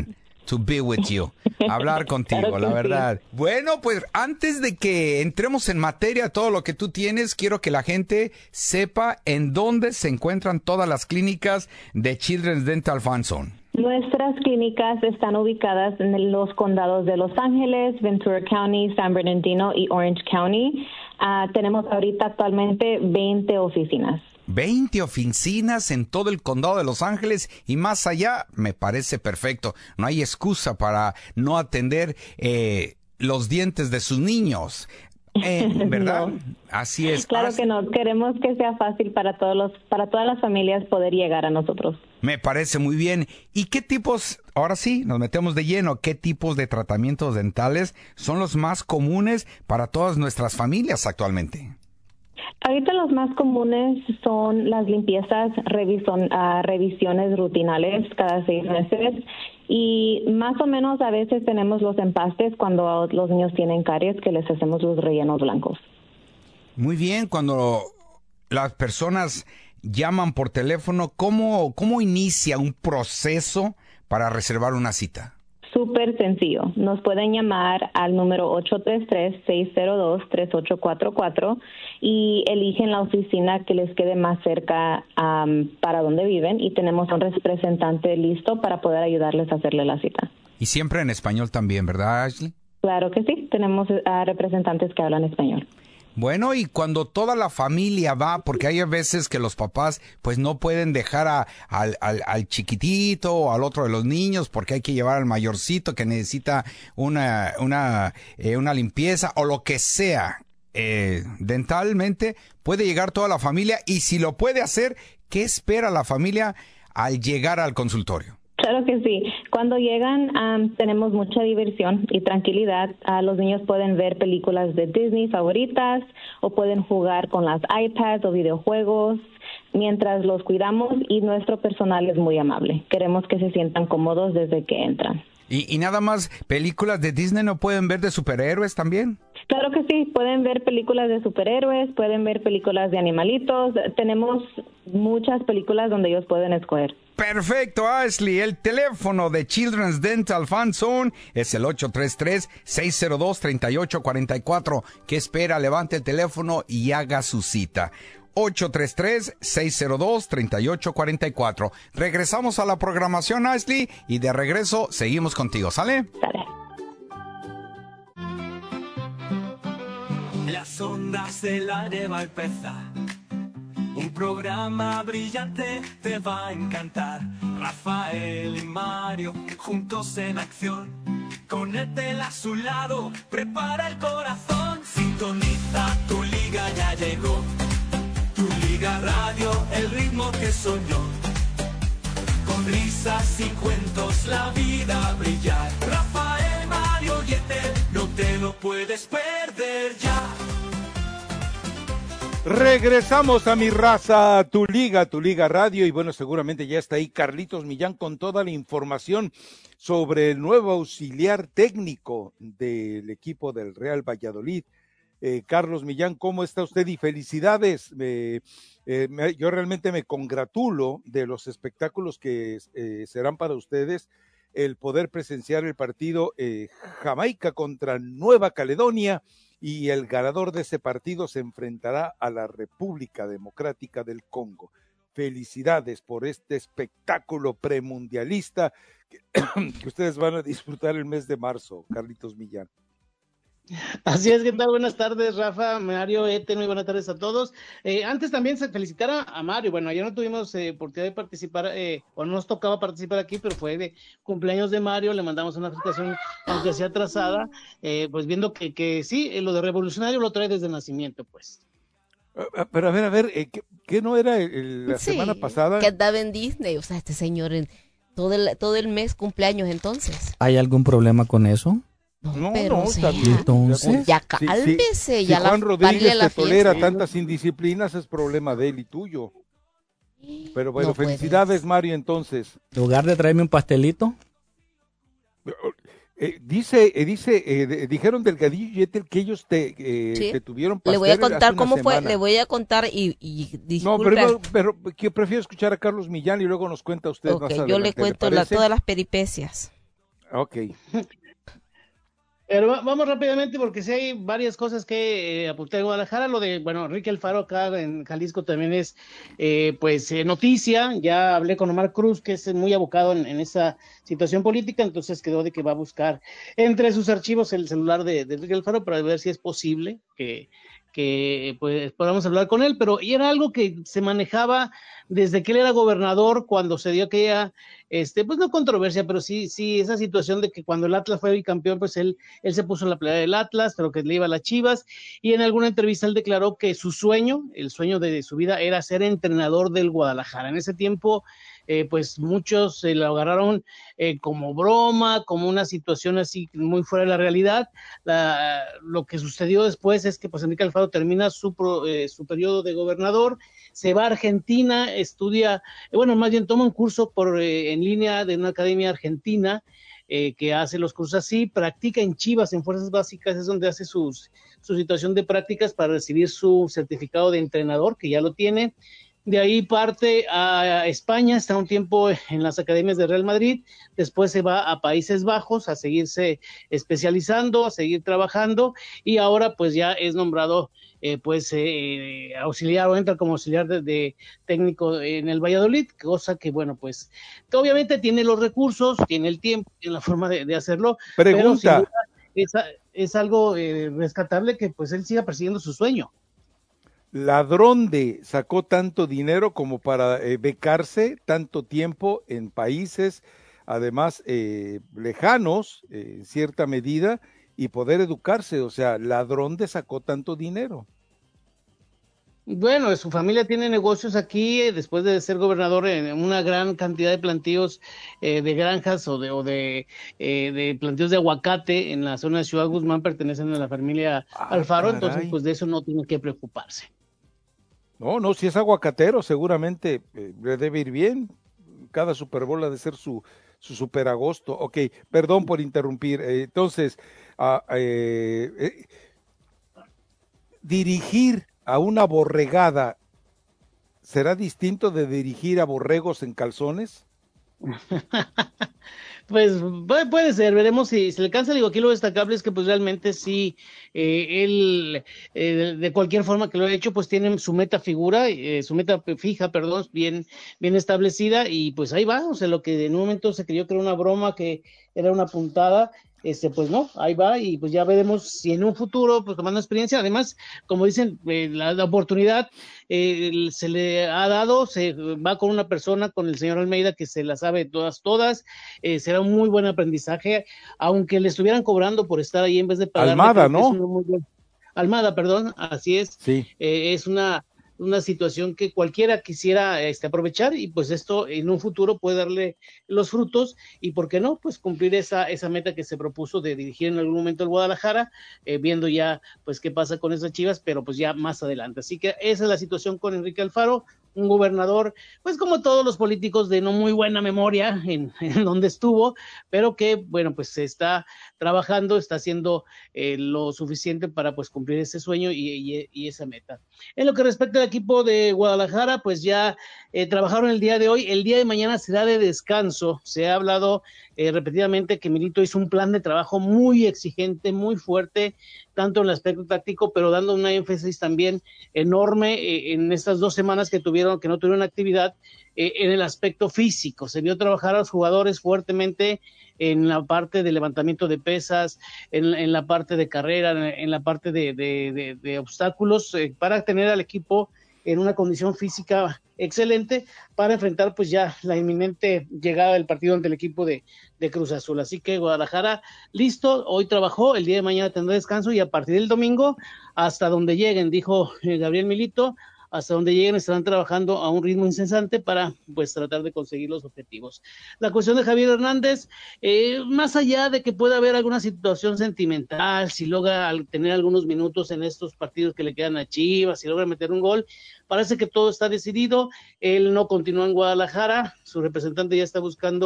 to be with you. Hablar contigo, claro la verdad. Sí. Bueno, pues antes de que entremos en materia, todo lo que tú tienes, quiero que la gente sepa en dónde se encuentran todas las clínicas de Children's Dental Fun Zone. Nuestras clínicas están ubicadas en los condados de Los Ángeles, Ventura County, San Bernardino y Orange County. Tenemos ahorita actualmente 20 oficinas. 20 oficinas en todo el condado de Los Ángeles y más allá, me parece perfecto. No hay excusa para no atender los dientes de sus niños. ¿Verdad? No. Así es. Claro que no. Queremos que sea fácil para todas las familias poder llegar a nosotros. Me parece muy bien. ¿Y qué tipos, ahora sí, nos metemos de lleno, qué tipos de tratamientos dentales son los más comunes para todas nuestras familias actualmente? Ahorita los más comunes son las limpiezas, revisiones rutinales cada 6 meses y más o menos a veces tenemos los empastes cuando los niños tienen caries que les hacemos los rellenos blancos. Muy bien, cuando las personas llaman por teléfono, ¿cómo inicia un proceso para reservar una cita? Súper sencillo. Nos pueden llamar al número 833-602-3844 y eligen la oficina que les quede más cerca para donde viven y tenemos un representante listo para poder ayudarles a hacerle la cita. Y siempre en español también, ¿verdad, Ashley? Claro que sí. Tenemos representantes que hablan español. Bueno, y cuando toda la familia va, porque hay veces que los papás pues no pueden dejar al chiquitito o al otro de los niños porque hay que llevar al mayorcito que necesita una limpieza o lo que sea. Dentalmente puede llegar toda la familia y si lo puede hacer, ¿qué espera la familia al llegar al consultorio? Claro que sí. Cuando llegan tenemos mucha diversión y tranquilidad. Los niños pueden ver películas de Disney favoritas o pueden jugar con las iPads o videojuegos mientras los cuidamos y nuestro personal es muy amable. Queremos que se sientan cómodos desde que entran. ¿Y nada más películas de Disney no pueden ver de superhéroes también? Claro que sí, pueden ver películas de superhéroes, pueden ver películas de animalitos. Tenemos muchas películas donde ellos pueden escoger. Perfecto, Ashley. El teléfono de Children's Dental Fun Zone es el 833-602-3844. ¿Qué espera? Levante el teléfono y haga su cita. 833-602-3844. Regresamos a la programación, Ashley, y de regreso seguimos contigo, ¿sale? Sale. Las ondas de la va a empezar. Un programa brillante te va a encantar. Rafael y Mario juntos en acción. Con Ethel a su lado, prepara el corazón. Sintoniza, tu liga ya llegó. Tu Liga Radio, el ritmo que soñó. Con risas y cuentos la vida brillar. Rafael, Mario y Ethel, no te lo puedes perder ya. Regresamos a Mi Raza, tu Liga Radio, y bueno, seguramente ya está ahí Carlitos Millán con toda la información sobre el nuevo auxiliar técnico del equipo del Real Valladolid. Carlos Millán, ¿cómo está usted? Y felicidades. Yo realmente me congratulo de los espectáculos que serán para ustedes el poder presenciar el partido Jamaica contra Nueva Caledonia, y el ganador de ese partido se enfrentará a la República Democrática del Congo. Felicidades por este espectáculo premundialista que ustedes van a disfrutar el mes de marzo, Carlitos Millán. Así es, ¿qué tal? Buenas tardes, Rafa, Mario, Ethel, muy buenas tardes a todos. Antes también se felicitar a Mario. Bueno, ayer no tuvimos oportunidad de participar, o no nos tocaba participar aquí, pero fue de cumpleaños de Mario, le mandamos una felicitación, aunque sea atrasada, pues viendo que sí, lo de revolucionario lo trae desde el nacimiento, pues. Pero a ver, ¿qué no era la semana pasada? Que andaba en Disney, o sea, este señor todo el mes cumpleaños entonces. ¿Hay algún problema con eso? No, está bien. Entonces, ya cálmese. Si ya Juan Rodríguez la te tolera tantas indisciplinas, es problema de él y tuyo. Pero bueno, no felicidades, puedes. Mario, entonces. En lugar de traerme un pastelito. Dijeron Delgadillo y Ethel que ellos te tuvieron pastel. Le voy a contar cómo fue, le voy a contar y disculpe. No, pero que prefiero escuchar a Carlos Millán y luego nos cuenta usted más adelante. Yo le cuento todas las peripecias. Ok. Pero vamos rápidamente porque sí hay varias cosas que apuntar en Guadalajara. Lo de, bueno, Enrique Alfaro acá en Jalisco también es noticia. Ya hablé con Omar Cruz, que es muy abocado en esa situación política, entonces quedó de que va a buscar entre sus archivos el celular de Enrique Alfaro para ver si es posible que pues podamos hablar con él, pero era algo que se manejaba desde que él era gobernador, cuando se dio aquella, pues no controversia, pero sí esa situación de que cuando el Atlas fue bicampeón, pues él se puso en la playa del Atlas, pero que le iba a las Chivas, y en alguna entrevista él declaró que su sueño, el sueño de su vida, era ser entrenador del Guadalajara. En ese tiempo, pues muchos se lo agarraron como broma, como una situación así muy fuera de la realidad. Lo que sucedió después es que pues Enrique Alfaro termina su periodo de gobernador, se va a Argentina, estudia, más bien toma un curso en línea de una academia argentina que hace los cursos así, practica en Chivas, en Fuerzas Básicas, es donde hace su situación de prácticas para recibir su certificado de entrenador, que ya lo tiene. De ahí parte a España, está un tiempo en las academias de Real Madrid, después se va a Países Bajos a seguirse especializando, a seguir trabajando, y ahora pues ya es nombrado auxiliar, o entra como auxiliar de técnico en el Valladolid, cosa que bueno, pues que obviamente tiene los recursos, tiene el tiempo, tiene la forma de hacerlo. Pregunta. Pero sin duda es algo rescatable que pues él siga persiguiendo su sueño. Ladrón sacó tanto dinero como para becarse tanto tiempo en países, además lejanos, en cierta medida, y poder educarse. O sea, Ladrón sacó tanto dinero. Bueno, su familia tiene negocios aquí, después de ser gobernador, en una gran cantidad de plantíos de granjas o de plantíos de aguacate en la zona de Ciudad Guzmán, pertenecen a la familia Alfaro, caray. Entonces pues de eso no tiene que preocuparse. No, si es aguacatero, seguramente le debe ir bien. Cada Super Bowl ha de ser su Super Agosto. Ok, perdón por interrumpir. Entonces, dirigir a una borregada, ¿será distinto de dirigir a borregos en calzones? Pues puede ser, veremos si se le alcanza. Digo, aquí lo destacable es que pues realmente sí, él de cualquier forma que lo haya hecho, pues tiene su meta fija, bien establecida, y pues ahí va. O sea, lo que en un momento se creyó que era una broma, que era una puntada, pues no, ahí va, y pues ya veremos si en un futuro, pues tomando experiencia, además, como dicen, la oportunidad se le ha dado, se va con una persona, con el señor Almeida, que se la sabe todas, será un muy buen aprendizaje, aunque le estuvieran cobrando por estar ahí en vez de pagar. Almada, ¿no? Almada, perdón, así es. Sí. Es una situación que cualquiera quisiera aprovechar, y pues esto en un futuro puede darle los frutos, y por qué no, pues cumplir esa meta que se propuso de dirigir en algún momento el Guadalajara, viendo ya pues qué pasa con esas Chivas, pero pues ya más adelante. Así que esa es la situación con Enrique Alfaro, un gobernador, pues como todos los políticos, de no muy buena memoria en donde estuvo, pero que bueno, pues se está trabajando, está haciendo lo suficiente para pues cumplir ese sueño y esa meta. En lo que respecta al equipo de Guadalajara, pues ya trabajaron el día de hoy. El día de mañana será de descanso. Se ha hablado repetidamente que Milito hizo un plan de trabajo muy exigente, muy fuerte, tanto en el aspecto táctico, pero dando una énfasis también enorme en estas 2 semanas que no tuvieron actividad, en el aspecto físico. Se vio trabajar a los jugadores fuertemente en la parte de levantamiento de pesas, en la parte de carrera, en la parte de obstáculos, para tener al equipo en una condición física excelente para enfrentar pues ya la inminente llegada del partido ante el equipo de Cruz Azul. Así que Guadalajara listo, hoy trabajó, el día de mañana tendrá descanso, y a partir del domingo hasta donde lleguen, dijo Gabriel Milito, hasta donde lleguen estarán trabajando a un ritmo incesante para pues tratar de conseguir los objetivos. La cuestión de Javier Hernández, más allá de que pueda haber alguna situación sentimental, si logra tener algunos minutos en estos partidos que le quedan a Chivas, si logra meter un gol, parece que todo está decidido. Él no continúa en Guadalajara, su representante ya está buscando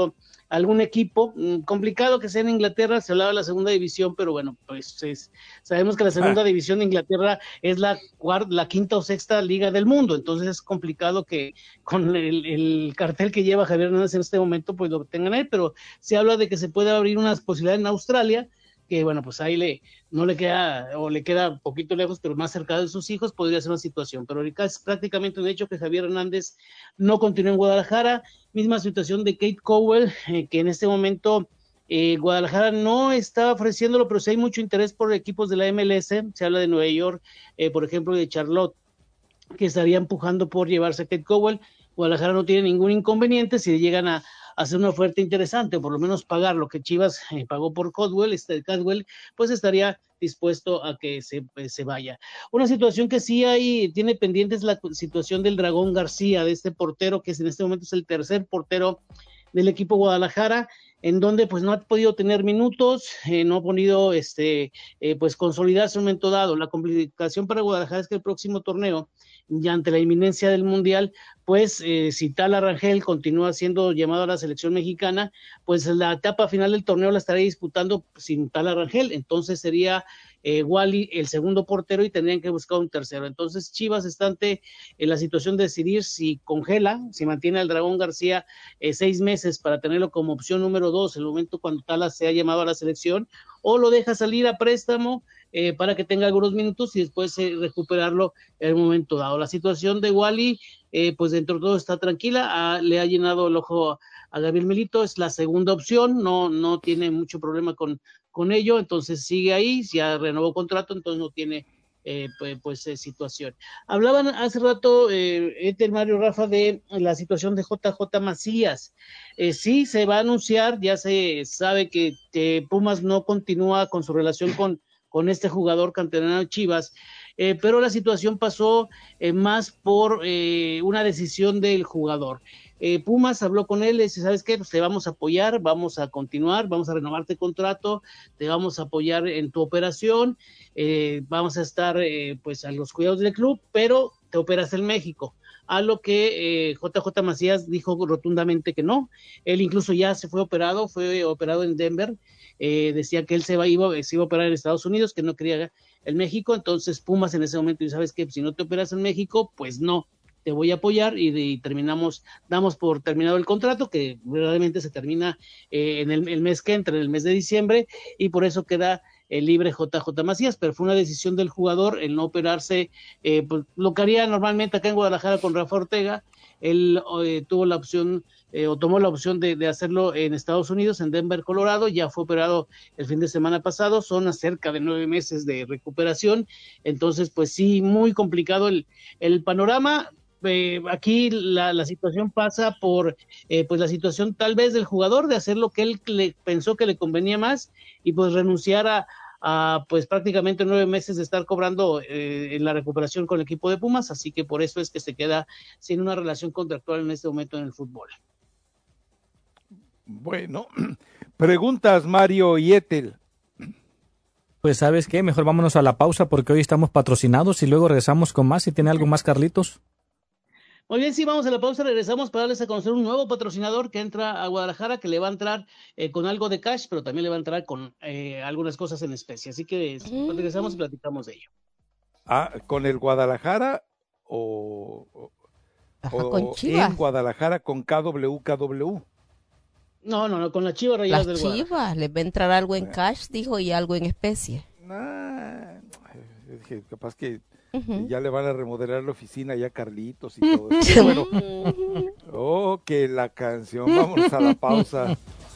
algún equipo. Complicado que sea en Inglaterra, se hablaba de la segunda división, pero bueno, pues sabemos que la segunda división de Inglaterra es la quinta o sexta liga del mundo, entonces es complicado que con el cartel que lleva Javier Hernández en este momento, pues lo tengan ahí, pero se habla de que se puede abrir unas posibilidades en Australia, que bueno, pues ahí no le queda, o le queda poquito lejos, pero más cerca de sus hijos, podría ser una situación, pero ahorita es prácticamente un hecho que Javier Hernández no continúa en Guadalajara. Misma situación de Kate Cowell, que en este momento Guadalajara no está ofreciéndolo, pero sí hay mucho interés por equipos de la MLS, se habla de Nueva York, por ejemplo, de Charlotte, que estaría empujando por llevarse a Kate Cowell. Guadalajara no tiene ningún inconveniente si llegan a hacer una oferta interesante, por lo menos pagar lo que Chivas pagó por Caldwell, pues estaría dispuesto a que se vaya. Una situación que sí tiene pendiente es la situación del Dragón García, de este portero que en este momento es el tercer portero del equipo Guadalajara, en donde pues no ha podido tener minutos, no ha podido pues consolidarse en un momento dado. La complicación para Guadalajara es que el próximo torneo, ya ante la inminencia del Mundial, pues si Tala Rangel continúa siendo llamado a la selección mexicana, pues la etapa final del torneo la estaría disputando sin Tala Rangel, entonces sería Wally el segundo portero y tendrían que buscar un tercero. Entonces Chivas está ante la situación de decidir si congela, si mantiene al Dragón García 6 meses para tenerlo como opción número 2 en el momento cuando Tala sea llamado a la selección, o lo deja salir a préstamo para que tenga algunos minutos y después recuperarlo en el momento dado. La situación de Wally, pues dentro de todo está tranquila, le ha llenado el ojo a Gabriel Milito, es la segunda opción, no tiene mucho problema con ello, entonces sigue ahí, ya renovó contrato, entonces no tiene situación. Hablaban hace rato Mario, Rafa, de la situación de JJ Macías. Sí, se va a anunciar, ya se sabe que Pumas no continúa con su relación con este jugador canterano de Chivas, pero la situación pasó más por una decisión del jugador. Pumas habló con él, le dice, ¿sabes qué? Pues te vamos a apoyar, vamos a continuar, vamos a renovarte contrato, te vamos a apoyar en tu operación, vamos a estar pues a los cuidados del club, pero te operas en México. A lo que JJ Macías dijo rotundamente que no. Él incluso ya fue operado en Denver, decía que él se iba a operar en Estados Unidos, que no quería en México. Entonces Pumas en ese momento dice, ¿sabes qué? Si no te operas en México, pues no, te voy a apoyar, y damos por terminado el contrato, que verdaderamente se termina en el mes que entra, en el mes de diciembre, y por eso queda libre JJ Macías, pero fue una decisión del jugador el no operarse, pues, lo que haría normalmente acá en Guadalajara con Rafa Ortega. Él tuvo la opción tomó la opción de hacerlo en Estados Unidos, en Denver, Colorado. Ya fue operado el fin de semana pasado, son cerca de 9 meses de recuperación, entonces pues sí, muy complicado el panorama. Aquí la situación pasa por pues la situación tal vez del jugador de hacer lo que él pensó que le convenía más, y pues renunciar a pues prácticamente 9 meses de estar cobrando en la recuperación con el equipo de Pumas, así que por eso es que se queda sin una relación contractual en este momento en el fútbol. Bueno, preguntas, Mario y Ethel. Pues ¿sabes qué? Mejor vámonos a la pausa porque hoy estamos patrocinados y luego regresamos con más. Si tiene algo más, Carlitos. Muy bien, sí, vamos a la pausa, regresamos para darles a conocer un nuevo patrocinador que entra a Guadalajara, que le va a entrar con algo de cash, pero también le va a entrar con algunas cosas en especie, así que regresamos y platicamos de ello. ¿Con el Guadalajara con Chivas? En Guadalajara con KW? No, con la Chivas Rayadas del Guadalajara. Las Chivas, les va a entrar algo en cash, dijo, y algo en especie. Dije, capaz que ya le van a remodelar la oficina ya Carlitos y todo eso. Bueno, que la canción, vámonos a la pausa.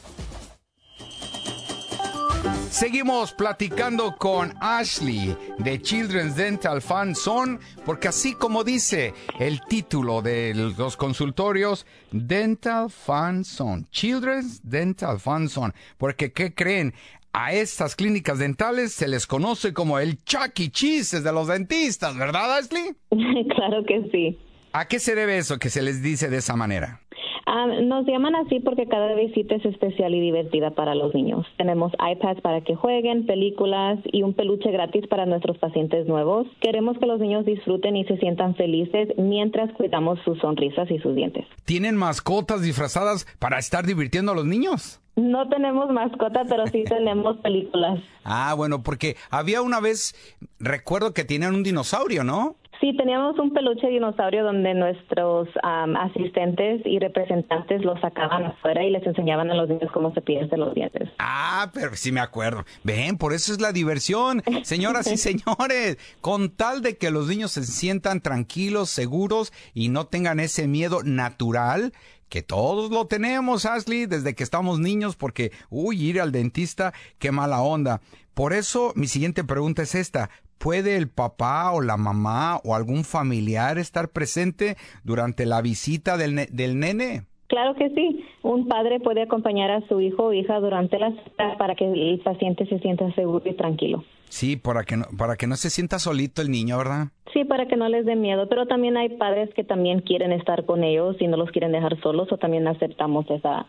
Seguimos platicando con Ashley de Children's Dental Fund Zone, porque así como dice el título de los consultorios, Dental Fund Zone, Children's Dental Fund Zone, porque ¿qué creen? A estas clínicas dentales se les conoce como el Chuck E. Cheese de los dentistas, ¿verdad, Ashley? Claro que sí. ¿A qué se debe eso que se les dice de esa manera? Nos llaman así porque cada visita es especial y divertida para los niños. Tenemos iPads para que jueguen, películas y un peluche gratis para nuestros pacientes nuevos. Queremos que los niños disfruten y se sientan felices mientras cuidamos sus sonrisas y sus dientes. ¿Tienen mascotas disfrazadas para estar divirtiendo a los niños? No tenemos mascota, pero sí tenemos películas. Bueno, porque había una vez, recuerdo que tenían un dinosaurio, ¿no? Sí, teníamos un peluche dinosaurio donde nuestros asistentes y representantes lo sacaban afuera y les enseñaban a los niños cómo cepillarse los dientes. Pero sí me acuerdo. Ven, por eso es la diversión, señoras y señores. Con tal de que los niños se sientan tranquilos, seguros y no tengan ese miedo natural, que todos lo tenemos, Ashley, desde que estamos niños, porque, ir al dentista, qué mala onda. Por eso, mi siguiente pregunta es esta. ¿Puede el papá o la mamá o algún familiar estar presente durante la visita del nene? Claro que sí. Un padre puede acompañar a su hijo o hija durante la cita para que el paciente se sienta seguro y tranquilo. Sí, para que no se sienta solito el niño, ¿verdad? Sí, para que no les dé miedo, pero también hay padres que también quieren estar con ellos y no los quieren dejar solos, o también aceptamos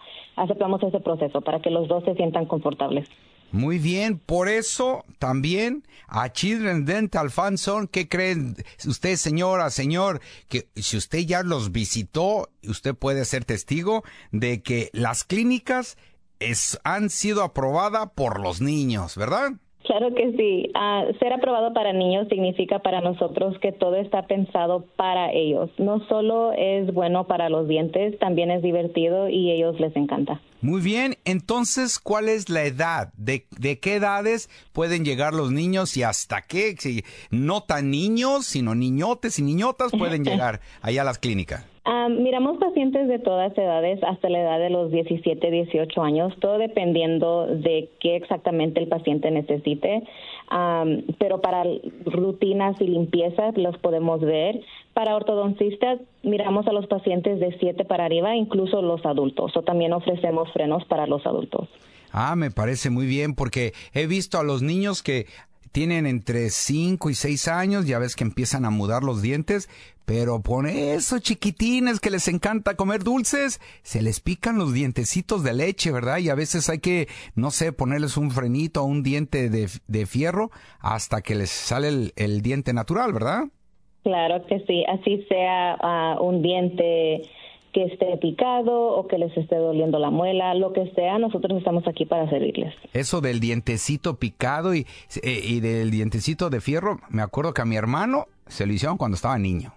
ese proceso para que los dos se sientan confortables. Muy bien, por eso también a Children's Dental Fan Zone, ¿qué creen usted, señora, señor? Que si usted ya los visitó, usted puede ser testigo de que las clínicas han sido aprobadas por los niños, ¿verdad? Claro que sí. Ser aprobado para niños significa para nosotros que todo está pensado para ellos. No solo es bueno para los dientes, también es divertido y a ellos les encanta. Muy bien, entonces, ¿cuál es la edad? ¿De qué edades pueden llegar los niños y hasta qué? Si no tan niños, sino niñotes y niñotas pueden llegar allá a las clínicas. Miramos pacientes de todas edades hasta la edad de los 17, 18 años, todo dependiendo de qué exactamente el paciente necesite, pero para rutinas y limpiezas los podemos ver. Para ortodoncistas miramos a los pacientes de 7 para arriba, incluso los adultos, o también ofrecemos frenos para los adultos. Me parece muy bien porque he visto a los niños que tienen entre 5 y 6 años, ya ves que empiezan a mudar los dientes, pero por esos chiquitines que les encanta comer dulces, se les pican los dientecitos de leche, ¿verdad? Y a veces hay que, no sé, ponerles un frenito o un diente de fierro hasta que les sale el diente natural, ¿verdad? Claro que sí, así sea un diente que esté picado o que les esté doliendo la muela, lo que sea, nosotros estamos aquí para servirles. Eso del dientecito picado y del dientecito de fierro, me acuerdo que a mi hermano se lo hicieron cuando estaba niño.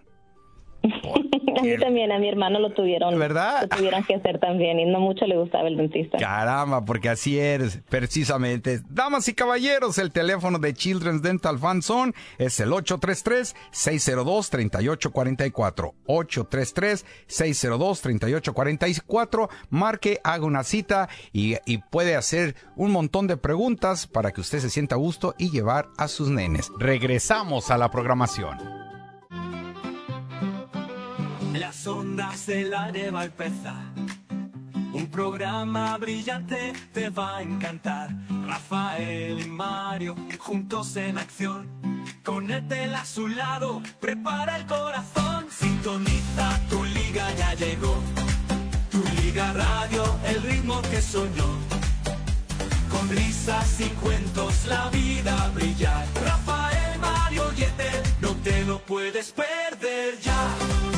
A mí también, a mi hermano lo tuvieron, ¿verdad? Lo tuvieron que hacer también y no mucho le gustaba el dentista. Caramba, porque así eres, precisamente. Damas y caballeros, el teléfono de Children's Dental Fan Zone es el 833-602-3844. 833-602-3844. Marque, haga una cita y puede hacer un montón de preguntas para que usted se sienta a gusto y llevar a sus nenes. Regresamos a la programación. Las ondas de la va a empezar. Un programa brillante te va a encantar. Rafael y Mario juntos en acción. Con Ethel a su lado, prepara el corazón. Sintoniza, tu liga ya llegó. Tu liga radio, el ritmo que soñó. Con risas y cuentos la vida brillar. Rafael, Mario y Ethel, no te lo puedes perder ya.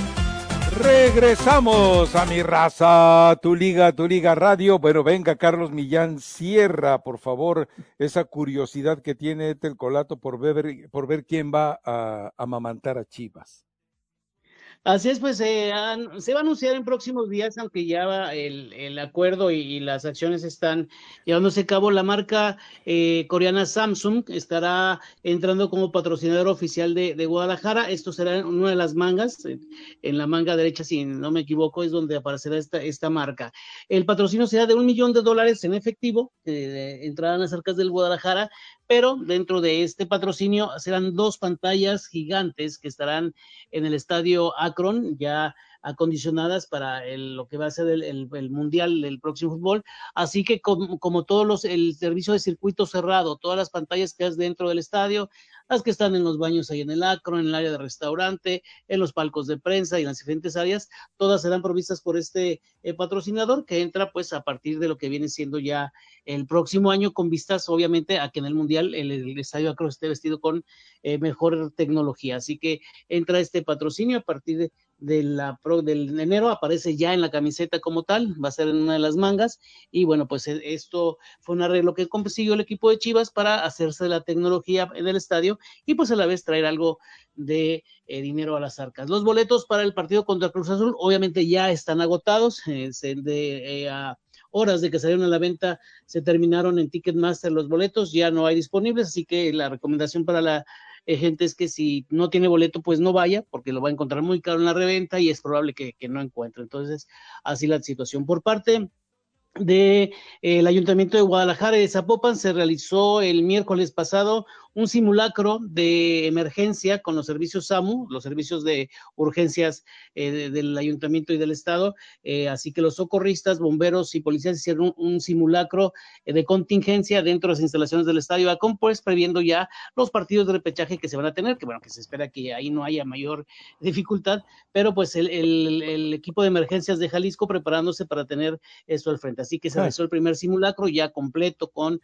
Regresamos a Mi Raza, tu liga radio. Bueno, venga, Carlos Millán, cierra, por favor, esa curiosidad que tiene Ethel Colato por ver quién va a amamantar a Chivas. Así es, pues se va a anunciar en próximos días, aunque ya el acuerdo y las acciones están llevándose a cabo. La marca coreana Samsung estará entrando como patrocinador oficial de Guadalajara. Esto será en una de las mangas, en la manga derecha, si no me equivoco, es donde aparecerá esta marca. El patrocinio será de $1 millón en efectivo, que entrarán a arcas del Guadalajara, pero dentro de este patrocinio serán 2 pantallas gigantes que estarán en el estadio Akron, ya acondicionadas para lo que va a ser el mundial del próximo fútbol, así que como todos el servicio de circuito cerrado, todas las pantallas que hay dentro del estadio, las que están en los baños ahí en el Akron, en el área de restaurante, en los palcos de prensa y en las diferentes áreas, todas serán provistas por este patrocinador que entra pues a partir de lo que viene siendo ya el próximo año, con vistas obviamente a que en el Mundial el estadio Akron esté vestido con mejor tecnología. Así que entra este patrocinio a partir del enero, aparece ya en la camiseta como tal, va a ser en una de las mangas, y bueno, pues esto fue un arreglo que consiguió el equipo de Chivas para hacerse de la tecnología en el estadio y pues a la vez traer algo de dinero a las arcas. Los boletos para el partido contra Cruz Azul obviamente ya están agotados, a horas de que salieron a la venta se terminaron en Ticketmaster los boletos, ya no hay disponibles, así que la recomendación para la gente es que si no tiene boleto pues no vaya, porque lo va a encontrar muy caro en la reventa y es probable que no encuentre. Entonces así la situación. Por parte de el Ayuntamiento de Guadalajara y de Zapopan se realizó el miércoles pasado un simulacro de emergencia con los servicios SAMU, los servicios de urgencias del Ayuntamiento y del Estado, así que los socorristas, bomberos y policías hicieron un simulacro de contingencia dentro de las instalaciones del Estadio Akron, pues previendo ya los partidos de repechaje que se van a tener, que bueno, que se espera que ahí no haya mayor dificultad, pero pues el equipo de emergencias de Jalisco preparándose para tener esto al frente. Así que se realizó el primer simulacro ya completo con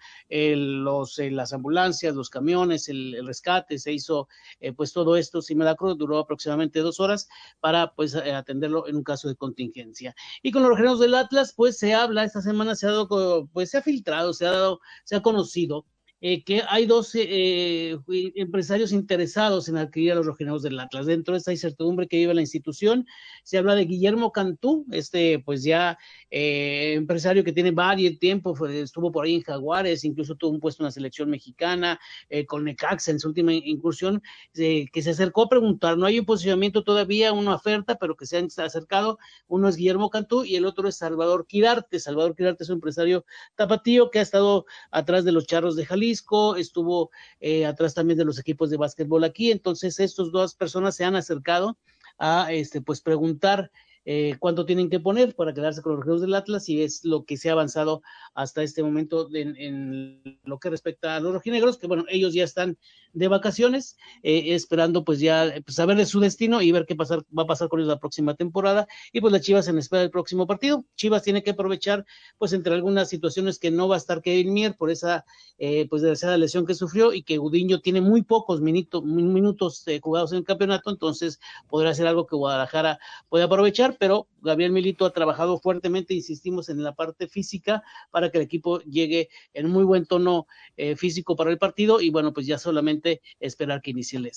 las ambulancias, los camiones, el rescate, se hizo pues todo esto simulacro, duró aproximadamente 2 horas para pues atenderlo en un caso de contingencia. Y con los rojinegros del Atlas pues se habla, esta semana se ha dado, pues se ha filtrado, se ha conocido que hay 2 empresarios interesados en adquirir a los rojinegros del Atlas. Dentro de esta incertidumbre que vive la institución, se habla de Guillermo Cantú, pues ya empresario que tiene varios tiempo, estuvo por ahí en Jaguares, incluso tuvo un puesto en la selección mexicana, con Necaxa en su última incursión, que se acercó a preguntar, no hay un posicionamiento todavía, una oferta, pero que se han acercado. Uno es Guillermo Cantú y el otro es Salvador Quirarte. Salvador Quirarte es un empresario tapatío que ha estado atrás de los Charros de Jalisco, estuvo atrás también de los equipos de básquetbol aquí. Entonces estas 2 personas se han acercado a pues preguntar cuánto tienen que poner para quedarse con los rojinegros del Atlas, y es lo que se ha avanzado hasta este momento en lo que respecta a los rojinegros, que bueno, ellos ya están de vacaciones, esperando pues ya saber de su destino y ver qué va a pasar con ellos la próxima temporada, y pues las Chivas en espera del próximo partido. Chivas tiene que aprovechar pues entre algunas situaciones que no va a estar Kevin Mier por esa pues desgraciada lesión que sufrió, y que Gudiño tiene muy pocos minutos jugados en el campeonato, entonces podrá ser algo que Guadalajara puede aprovechar, pero Gabriel Milito ha trabajado fuertemente, insistimos, en la parte física para que el equipo llegue en muy buen tono físico para el partido, y bueno, pues ya solamente esperar que inicie el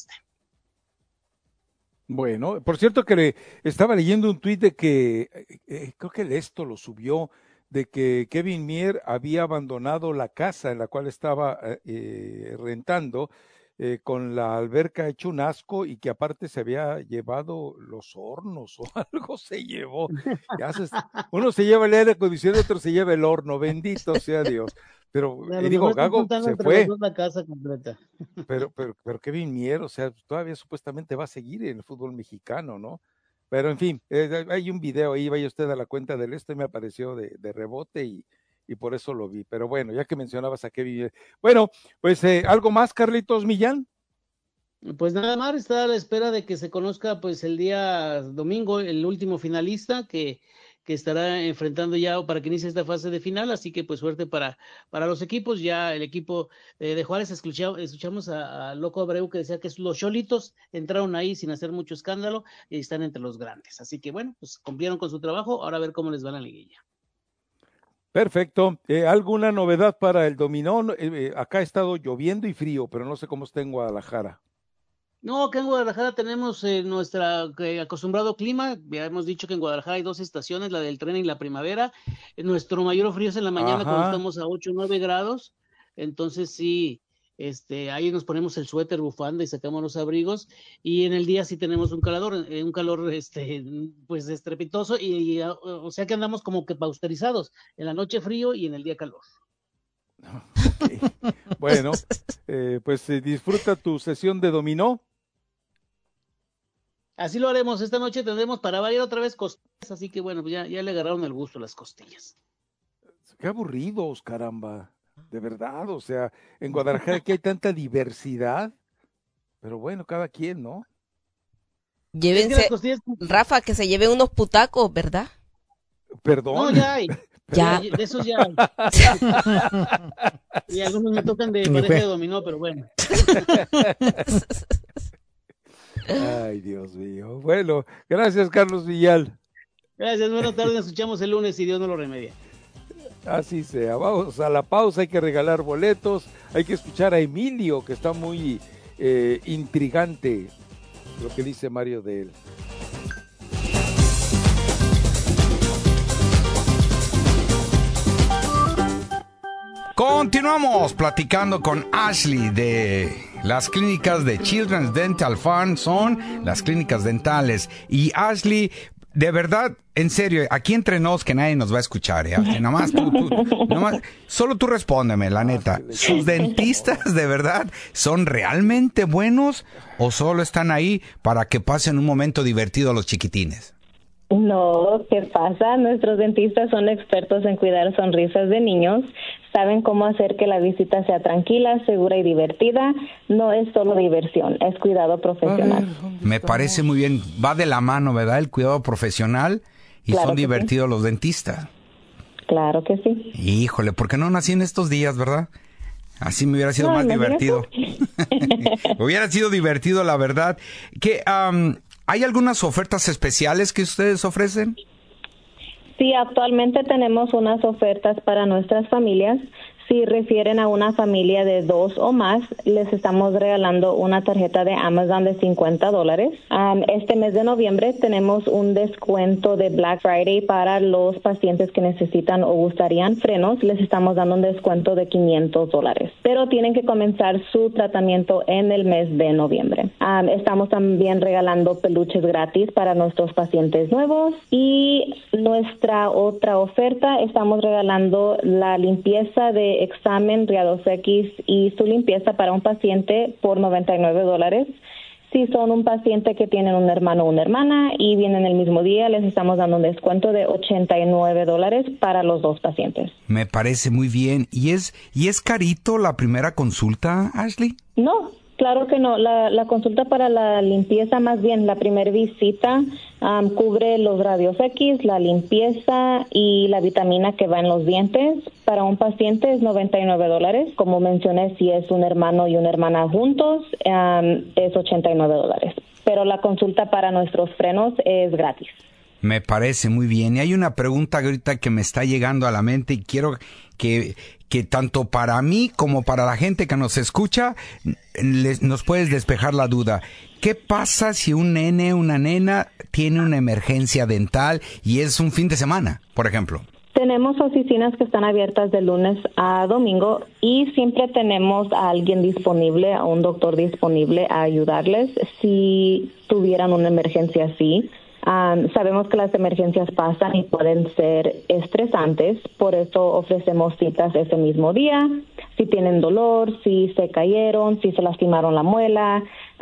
Bueno, por cierto que estaba leyendo un tuit de que, creo que esto lo subió, de que Kevin Mier había abandonado la casa en la cual estaba rentando, con la alberca hecho un asco, y que aparte se había llevado los hornos o algo se llevó. Uno se lleva el aire acondicionado, otro se lleva el horno, bendito sea Dios. Pero digo, Gago se fue. La casa completa. Pero Kevin Mier, o sea, todavía supuestamente va a seguir en el fútbol mexicano, ¿no? Pero en fin, hay un video ahí, vaya usted a la cuenta del y me apareció de rebote y por eso lo vi. Pero bueno, ya que mencionabas a Kevin. Bueno, pues ¿algo más, Carlitos Millán? Pues nada más, está a la espera de que se conozca pues el día domingo el último finalista que estará enfrentando ya para que inicie esta fase de final, así que pues suerte para los equipos. Ya el equipo de Juárez, escuchamos a Loco Abreu que decía que los Cholitos entraron ahí sin hacer mucho escándalo y están entre los grandes, así que bueno, pues cumplieron con su trabajo, ahora a ver cómo les va la liguilla. Perfecto. ¿Alguna novedad para el dominó? Acá ha estado lloviendo y frío, pero no sé cómo está en Guadalajara. No, acá en Guadalajara tenemos nuestro acostumbrado clima. Ya hemos dicho que en Guadalajara hay 2 estaciones, la del tren y la primavera. Nuestro mayor frío es en la mañana, cuando estamos a 8 o 9 grados. Entonces sí, ahí nos ponemos el suéter, bufanda y sacamos los abrigos. Y en el día sí tenemos un calor pues estrepitoso. O sea que andamos como que pausterizados. En la noche frío y en el día calor. Okay. Bueno, pues disfruta tu sesión de dominó. Así lo haremos. Esta noche tendremos para variar otra vez costillas, así que bueno, pues ya le agarraron el gusto las costillas. Qué aburridos, caramba, de verdad. O sea, en Guadalajara que hay tanta diversidad, Pero bueno, cada quien, ¿no? Llévense, Rafa, que se lleve unos putacos, ¿verdad? Perdón. No, ya hay. Ya. De esos ya hay. Y algunos me tocan de pareja de dominó, pero bueno. Ay, Dios mío. Bueno, gracias, Carlos Villal. Gracias, buenas tardes. Nos escuchamos el lunes y Dios no lo remedia. Así sea. Vamos a la pausa. Hay que regalar boletos. Hay que escuchar a Emilio, que está muy intrigante lo que dice Mario de él. Continuamos platicando con Ashley de las clínicas de Children's Dental Fund, son las clínicas dentales. Y Ashley, de verdad, en serio, aquí entre nos que nadie nos va a escuchar, Ashley, nomás solo tú respóndeme, la neta. ¿Sus dentistas de verdad son realmente buenos o solo están ahí para que pasen un momento divertido los chiquitines? No, ¿qué pasa? Nuestros dentistas son expertos en cuidar sonrisas de niños, saben cómo hacer que la visita sea tranquila, segura y divertida. No es solo diversión, es cuidado profesional. Me parece muy bien, va de la mano, ¿verdad? El cuidado profesional y claro, son divertidos sí. Los dentistas. Claro que sí. Híjole, ¿por qué no nací en estos días, verdad? Así me hubiera sido más divertido. Hubiera sido divertido, la verdad. Que ¿hay algunas ofertas especiales que ustedes ofrecen? Sí, actualmente tenemos unas ofertas para nuestras familias. Si refieren a una familia de 2 o más, les estamos regalando una tarjeta de Amazon de $50. Este mes de noviembre tenemos un descuento de Black Friday para los pacientes que necesitan o gustarían frenos. Les estamos dando un descuento de $500. Pero tienen que comenzar su tratamiento en el mes de noviembre. Estamos también regalando peluches gratis para nuestros pacientes nuevos. Y nuestra otra oferta, estamos regalando la limpieza de examen, Riados X y su limpieza para un paciente por $99. Si son un paciente que tienen un hermano o una hermana y vienen el mismo día, les estamos dando un descuento de $89 para los 2 pacientes. Me parece muy bien. ¿Y es carito la primera consulta, Ashley? No. Claro que no. La consulta para la limpieza, más bien la primera visita, cubre los radios X, la limpieza y la vitamina que va en los dientes. Para un paciente es $99. Como mencioné, si es un hermano y una hermana juntos, es $89. Pero la consulta para nuestros frenos es gratis. Me parece muy bien. Y hay una pregunta ahorita que me está llegando a la mente y quiero que tanto para mí como para la gente que nos escucha nos puedes despejar la duda. ¿Qué pasa si un nene, una nena tiene una emergencia dental y es un fin de semana, por ejemplo? Tenemos oficinas que están abiertas de lunes a domingo y siempre tenemos a alguien disponible, a un doctor disponible a ayudarles si tuvieran una emergencia así. Sabemos que las emergencias pasan y pueden ser estresantes, por eso ofrecemos citas ese mismo día. Si tienen dolor, si se cayeron, si se lastimaron la muela,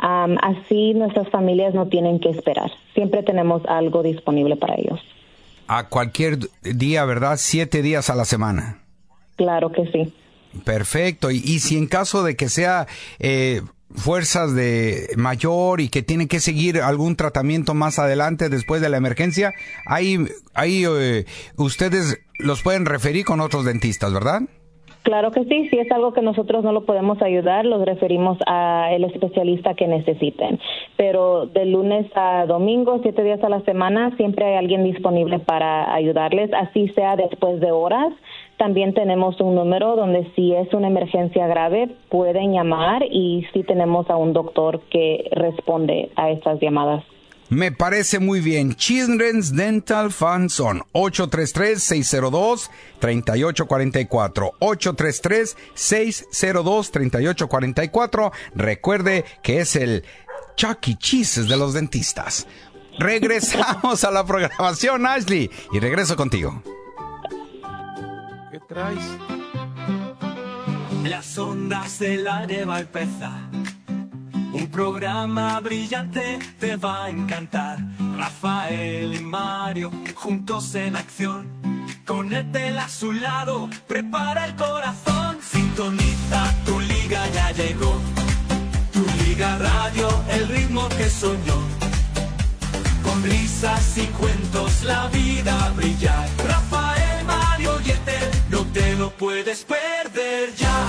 así nuestras familias no tienen que esperar. Siempre tenemos algo disponible para ellos. A cualquier día, ¿verdad? 7 días a la semana. Claro que sí. Perfecto. Y si en caso de que sea fuerzas de mayor y que tiene que seguir algún tratamiento más adelante después de la emergencia, ahí ustedes los pueden referir con otros dentistas, ¿verdad? Claro que sí. Si es algo que nosotros no lo podemos ayudar, los referimos a el especialista que necesiten. Pero de lunes a domingo, 7 días a la semana, siempre hay alguien disponible para ayudarles, así sea después de horas. También tenemos un número donde si es una emergencia grave pueden llamar y sí tenemos a un doctor que responde a estas llamadas. Me parece muy bien. Children's Dental Fund son 833-602-3844. 833-602-3844. Recuerde que es el Chuck E. Cheese de los dentistas. Regresamos a la programación, Ashley, y regreso contigo. ¿Qué traes? Las ondas del aire va a empezar. Un programa brillante te va a encantar. Rafael y Mario juntos en acción. Con Etel a su lado, prepara el corazón. Sintoniza, tu liga ya llegó. Tu liga Liga Radio, el ritmo que soñó. Con risas y cuentos la vida brillar. Rafael, Mario y Etel, no te lo puedes perder ya.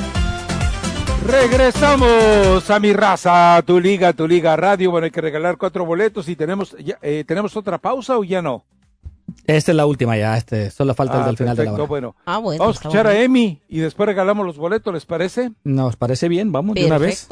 Regresamos a Mi Raza, tu liga radio. Bueno, hay que regalar 4 boletos y tenemos otra pausa o ya no. Esta es la última ya, solo falta el del final de la hora. Bueno. Vamos a escuchar a Emi y después regalamos los boletos, ¿les parece? Nos parece bien, vamos de una vez.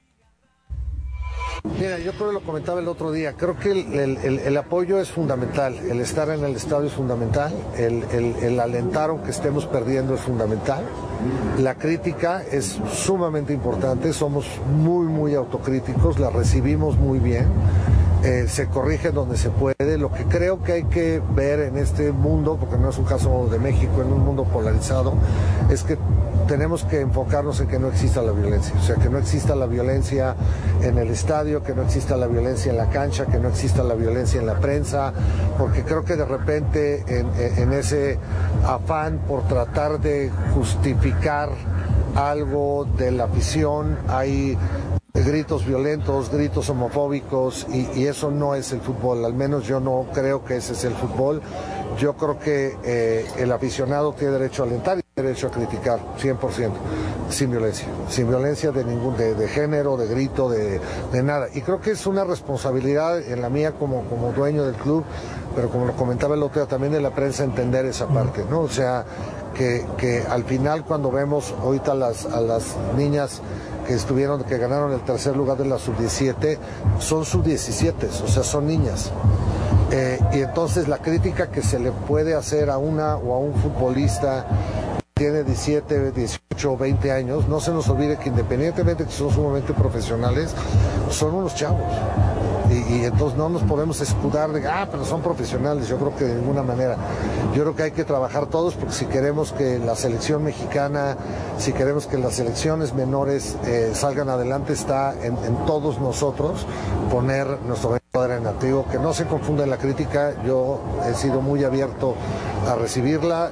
Mira, yo creo que lo comentaba el otro día, creo que el apoyo es fundamental, el estar en el estadio es fundamental, el alentar aunque estemos perdiendo es fundamental, la crítica es sumamente importante, somos muy autocríticos, la recibimos muy bien, se corrige donde se puede. Lo que creo que hay que ver en este mundo, porque no es un caso de México, en un mundo polarizado, es que tenemos que enfocarnos en que no exista la violencia, o sea, que no exista la violencia en el estadio, que no exista la violencia en la cancha, que no exista la violencia en la prensa, porque creo que de repente en ese afán por tratar de justificar algo de la afición hay gritos violentos, gritos homofóbicos y eso no es el fútbol, al menos yo no creo que ese es el fútbol. Yo creo que el aficionado tiene derecho a alentar y derecho a criticar, 100%, sin violencia de género, de grito, de nada. Y creo que es una responsabilidad en la mía como dueño del club, pero como lo comentaba el otro día también de la prensa, entender esa parte, ¿no? O sea, que al final cuando vemos ahorita a las niñas que ganaron el tercer lugar de la sub-17, son sub-17, o sea, son niñas. Y entonces la crítica que se le puede hacer a una o a un futbolista que tiene 17, 18, 20 años, no se nos olvide que independientemente de que son sumamente profesionales, son unos chavos. Y entonces no nos podemos escudar de, pero son profesionales. Yo creo que de ninguna manera. Yo creo que hay que trabajar todos, porque si queremos que la selección mexicana, si queremos que las selecciones menores salgan adelante, está en todos nosotros poner nuestro granito en activo, que no se confunda en la crítica. Yo he sido muy abierto a recibirla,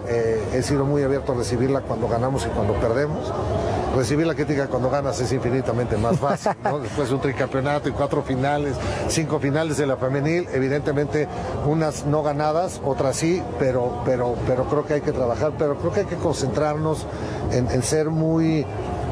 cuando ganamos y cuando perdemos. Recibir la crítica cuando ganas es infinitamente más fácil, ¿no? Después de un tricampeonato y 4 finales, 5 finales de la femenil, evidentemente unas no ganadas, otras sí, pero creo que hay que trabajar, pero creo que hay que concentrarnos en ser muy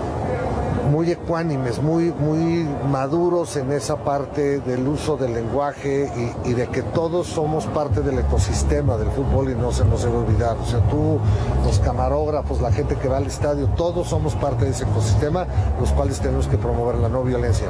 ecuánimes, muy maduros en esa parte del uso del lenguaje y de que todos somos parte del ecosistema del fútbol y no se nos debe olvidar. O sea, tú, los camarógrafos, la gente que va al estadio, todos somos parte de ese ecosistema, los cuales tenemos que promover la no violencia.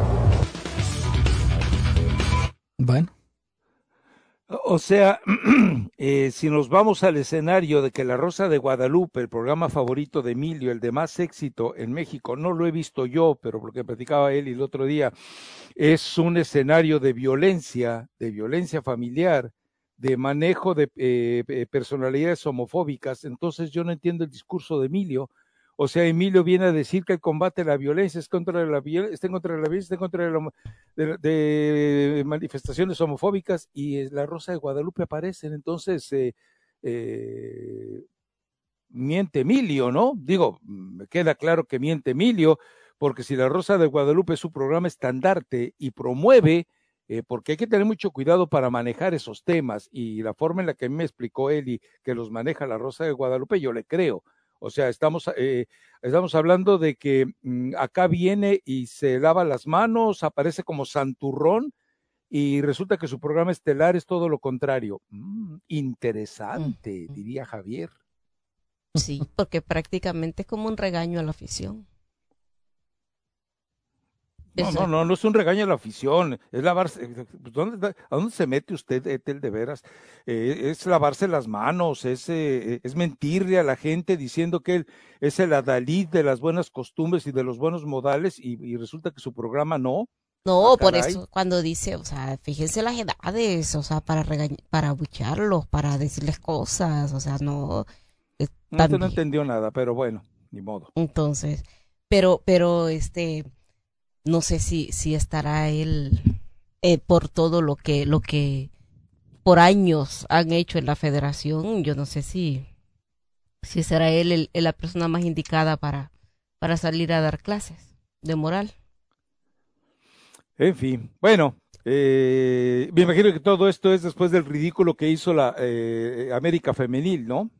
Bueno. O sea, si nos vamos al escenario de que La Rosa de Guadalupe, el programa favorito de Emilio, el de más éxito en México, no lo he visto yo, pero porque platicaba él el otro día, es un escenario de violencia familiar, de manejo de personalidades homofóbicas, entonces yo no entiendo el discurso de Emilio. O sea, Emilio viene a decir que el combate a la violencia está en contra de la violencia, de manifestaciones homofóbicas, y La Rosa de Guadalupe aparecen. Entonces, miente Emilio, ¿no? Digo, me queda claro que miente Emilio, porque si La Rosa de Guadalupe es su programa estandarte y promueve, porque hay que tener mucho cuidado para manejar esos temas, y la forma en la que a mí me explicó Eli que los maneja La Rosa de Guadalupe, yo le creo. O sea, estamos hablando de que acá viene y se lava las manos, aparece como santurrón, y resulta que su programa estelar es todo lo contrario. Interesante, diría Javier. Sí, porque prácticamente es como un regaño a la afición. No es un regaño a la afición, es lavarse. ¿A dónde se mete usted, Etel, de veras? Es lavarse las manos, es mentirle a la gente diciendo que él es el adalid de las buenas costumbres y de los buenos modales, y resulta que su programa no. No, por eso cuando dice, o sea, fíjense las edades, o sea, para abucharlos, para decirles cosas, o sea, no. No entendió nada, pero bueno, ni modo. Entonces, pero no sé si estará él por todo lo que por años han hecho en la federación. Yo no sé si será él la persona más indicada para salir a dar clases de moral. En fin, bueno, me imagino que todo esto es después del ridículo que hizo la América Femenil, ¿no?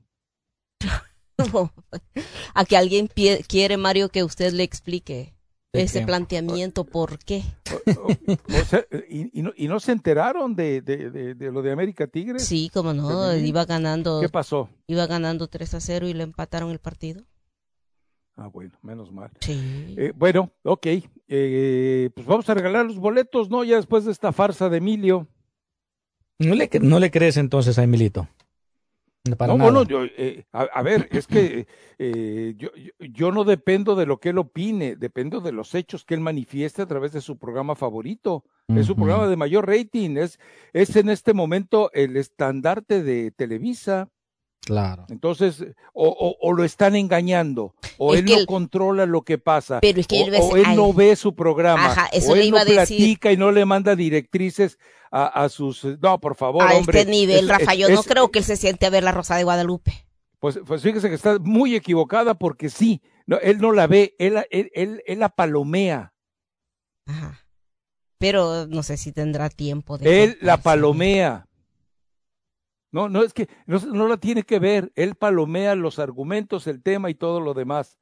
A que alguien quiere, Mario, que usted le explique ese planteamiento, ¿por qué? O sea, ¿y no se enteraron de lo de América Tigres? Sí, como no, femenil. Iba ganando. ¿Qué pasó? Iba ganando 3-0 y le empataron el partido. Ah, bueno, menos mal. Sí. Bueno, ok, pues vamos a regalar los boletos, ¿no? Ya después de esta farsa de Emilio. ¿No le crees entonces a Emilito? Bueno, a ver, es que yo no dependo de lo que él opine, dependo de los hechos que él manifieste a través de su programa favorito. Es su programa de mayor rating, es en este momento el estandarte de Televisa. Claro. Entonces, o lo están engañando, o él no controla lo que pasa, pero es que o él no ve su programa, ajá, eso o él le iba no a decir. platica y no le manda directrices a sus... No, por favor, a hombre. Este nivel, Rafa, yo no creo que él se siente a ver La Rosa de Guadalupe. Pues fíjese que está muy equivocada porque sí, no, él no la ve, él la palomea. Ajá. Pero no sé si tendrá tiempo de... Él la palomea. No, es que no la tiene que ver, él palomea los argumentos, el tema y todo lo demás.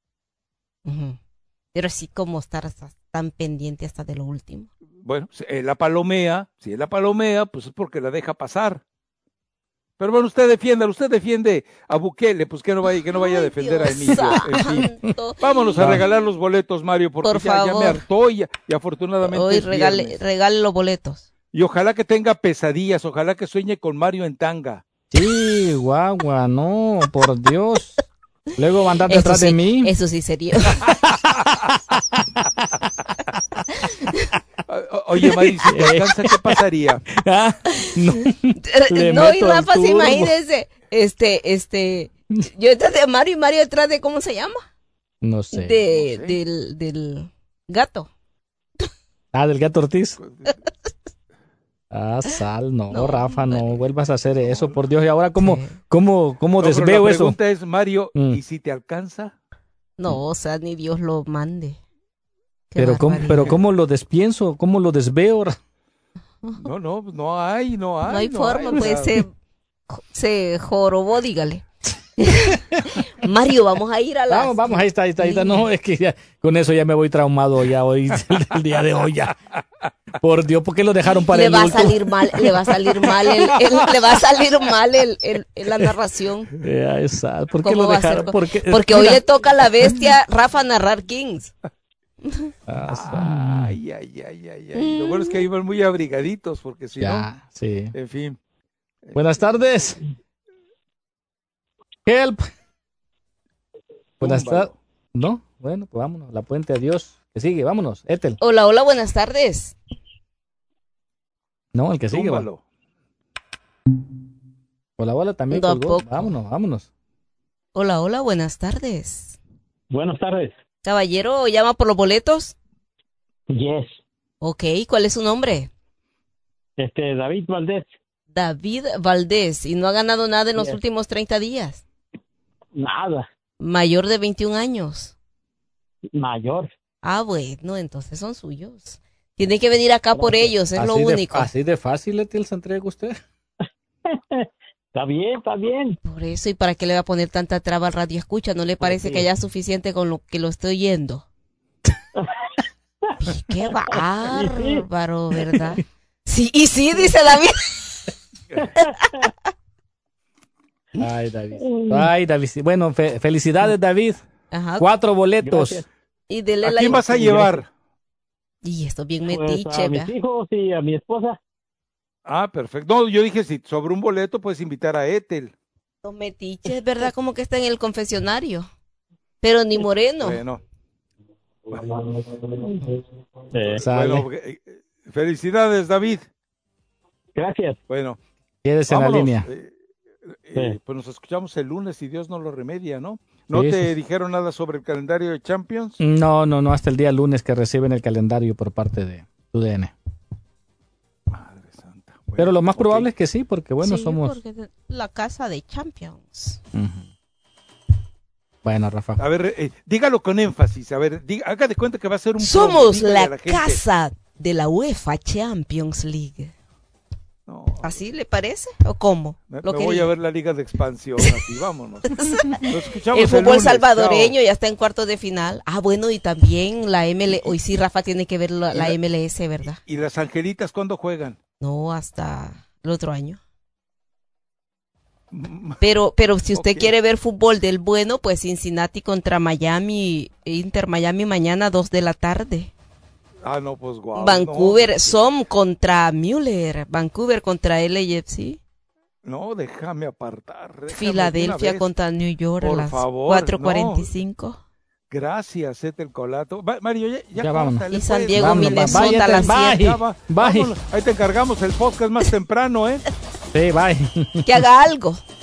Pero sí como estar tan pendiente hasta de lo último. Bueno, si él la palomea, pues es porque la deja pasar. Pero bueno, usted defiende a Bukele, pues que no vaya a defender a Emilio. En fin. Vámonos a regalar los boletos, Mario, porque ya me hartó y afortunadamente hoy regale los boletos. Y ojalá que tenga pesadillas, ojalá que sueñe con Mario en tanga. Sí, guagua, no, por Dios. Luego va a andar detrás de mí. Eso sí sería. Oye, Mario, si te alcanza, ¿qué pasaría? No, y Rafa, imagínese, yo detrás de Mario y Mario detrás de, ¿cómo se llama? No sé. Del gato. Ah, del gato Ortiz. Sal, no, Rafa, no vuelvas a hacer eso, por Dios. Y ahora, ¿cómo desveo eso? La pregunta es, Mario, ¿y si te alcanza? No, o sea, ni Dios lo mande. Pero ¿cómo lo despienso? ¿Cómo lo desveo? No hay. No hay forma, pues se jorobó, dígale. Mario, vamos a ir a la... Vamos, ahí está. No, es que ya, con eso ya me voy traumado ya hoy, el día de hoy ya. Por Dios, ¿por qué lo dejaron para el último? Le va a salir mal la narración. ¿Por qué lo dejaron? Porque hoy le toca a la bestia Rafa narrar Kings. Ay. Lo bueno es que iban muy abrigaditos, porque si no... Sí. En fin. Buenas tardes. Help. Buenas tardes. No, bueno, pues vámonos. La puente, adiós. Que sigue, vámonos. Ethel. Hola, buenas tardes. No, el que sigue. Hola, también colgó. Vámonos. Hola, buenas tardes. Buenas tardes. Caballero, ¿llama por los boletos? Yes. Ok, ¿cuál es su nombre? David Valdés. David Valdés, ¿y no ha ganado nada en los últimos 30 días? Nada. ¿Mayor de 21 años? Mayor. Ah, bueno, entonces son suyos. Tiene que venir acá por ellos, es lo único. Así de fácil, Ethel, se entrega usted. Está bien. Por eso, ¿y para qué le va a poner tanta traba al radio escucha? ¿No le parece que haya suficiente con lo que lo estoy oyendo? Qué bárbaro, ¿verdad? Sí, y sí, dice David. Ay, David. Bueno, felicidades, David. Ajá. 4 boletos. Y dele ¿A quién vas a llevar? Y esto bien metiche, a mis hijos y a mi esposa. Ah, perfecto. No, yo dije, si sobre un boleto puedes invitar a Ethel. Los metiches, ¿verdad? Como que está en el confesionario. Pero ni moreno. Bueno, felicidades, David. Gracias. Bueno, quédese en la línea. Pues nos escuchamos el lunes si Dios no lo remedia, ¿no? ¿No te dijeron nada sobre el calendario de Champions? No, hasta el día lunes que reciben el calendario por parte de UDN. Madre santa. Bueno, pero lo más probable es que sí, porque somos... porque la casa de Champions. Bueno, Rafa. A ver, dígalo con énfasis, a ver, haga de cuenta que va a ser un... Somos la casa de la UEFA Champions League. No. ¿Así le parece? ¿O cómo? Me voy a ver la Liga de Expansión, así, vámonos. El fútbol salvadoreño ya está en cuartos de final. Bueno, y también la MLS. Hoy sí, Rafa tiene que ver la MLS, ¿verdad? ¿Y las Angelitas cuándo juegan? No, hasta el otro año. Pero si usted quiere ver fútbol del bueno, pues Cincinnati contra Miami, Inter Miami mañana 2 de la tarde. No, pues guau. Vancouver, Som contra Müller, Vancouver contra LAFC. No, déjame apartar. Filadelfia contra New York a las 4:45. No. Gracias, el colato. Mario, ya vamos. Y San Diego, Minnesota a las 7. Bye. Ahí te encargamos el podcast más temprano, Sí, bye. Que haga algo.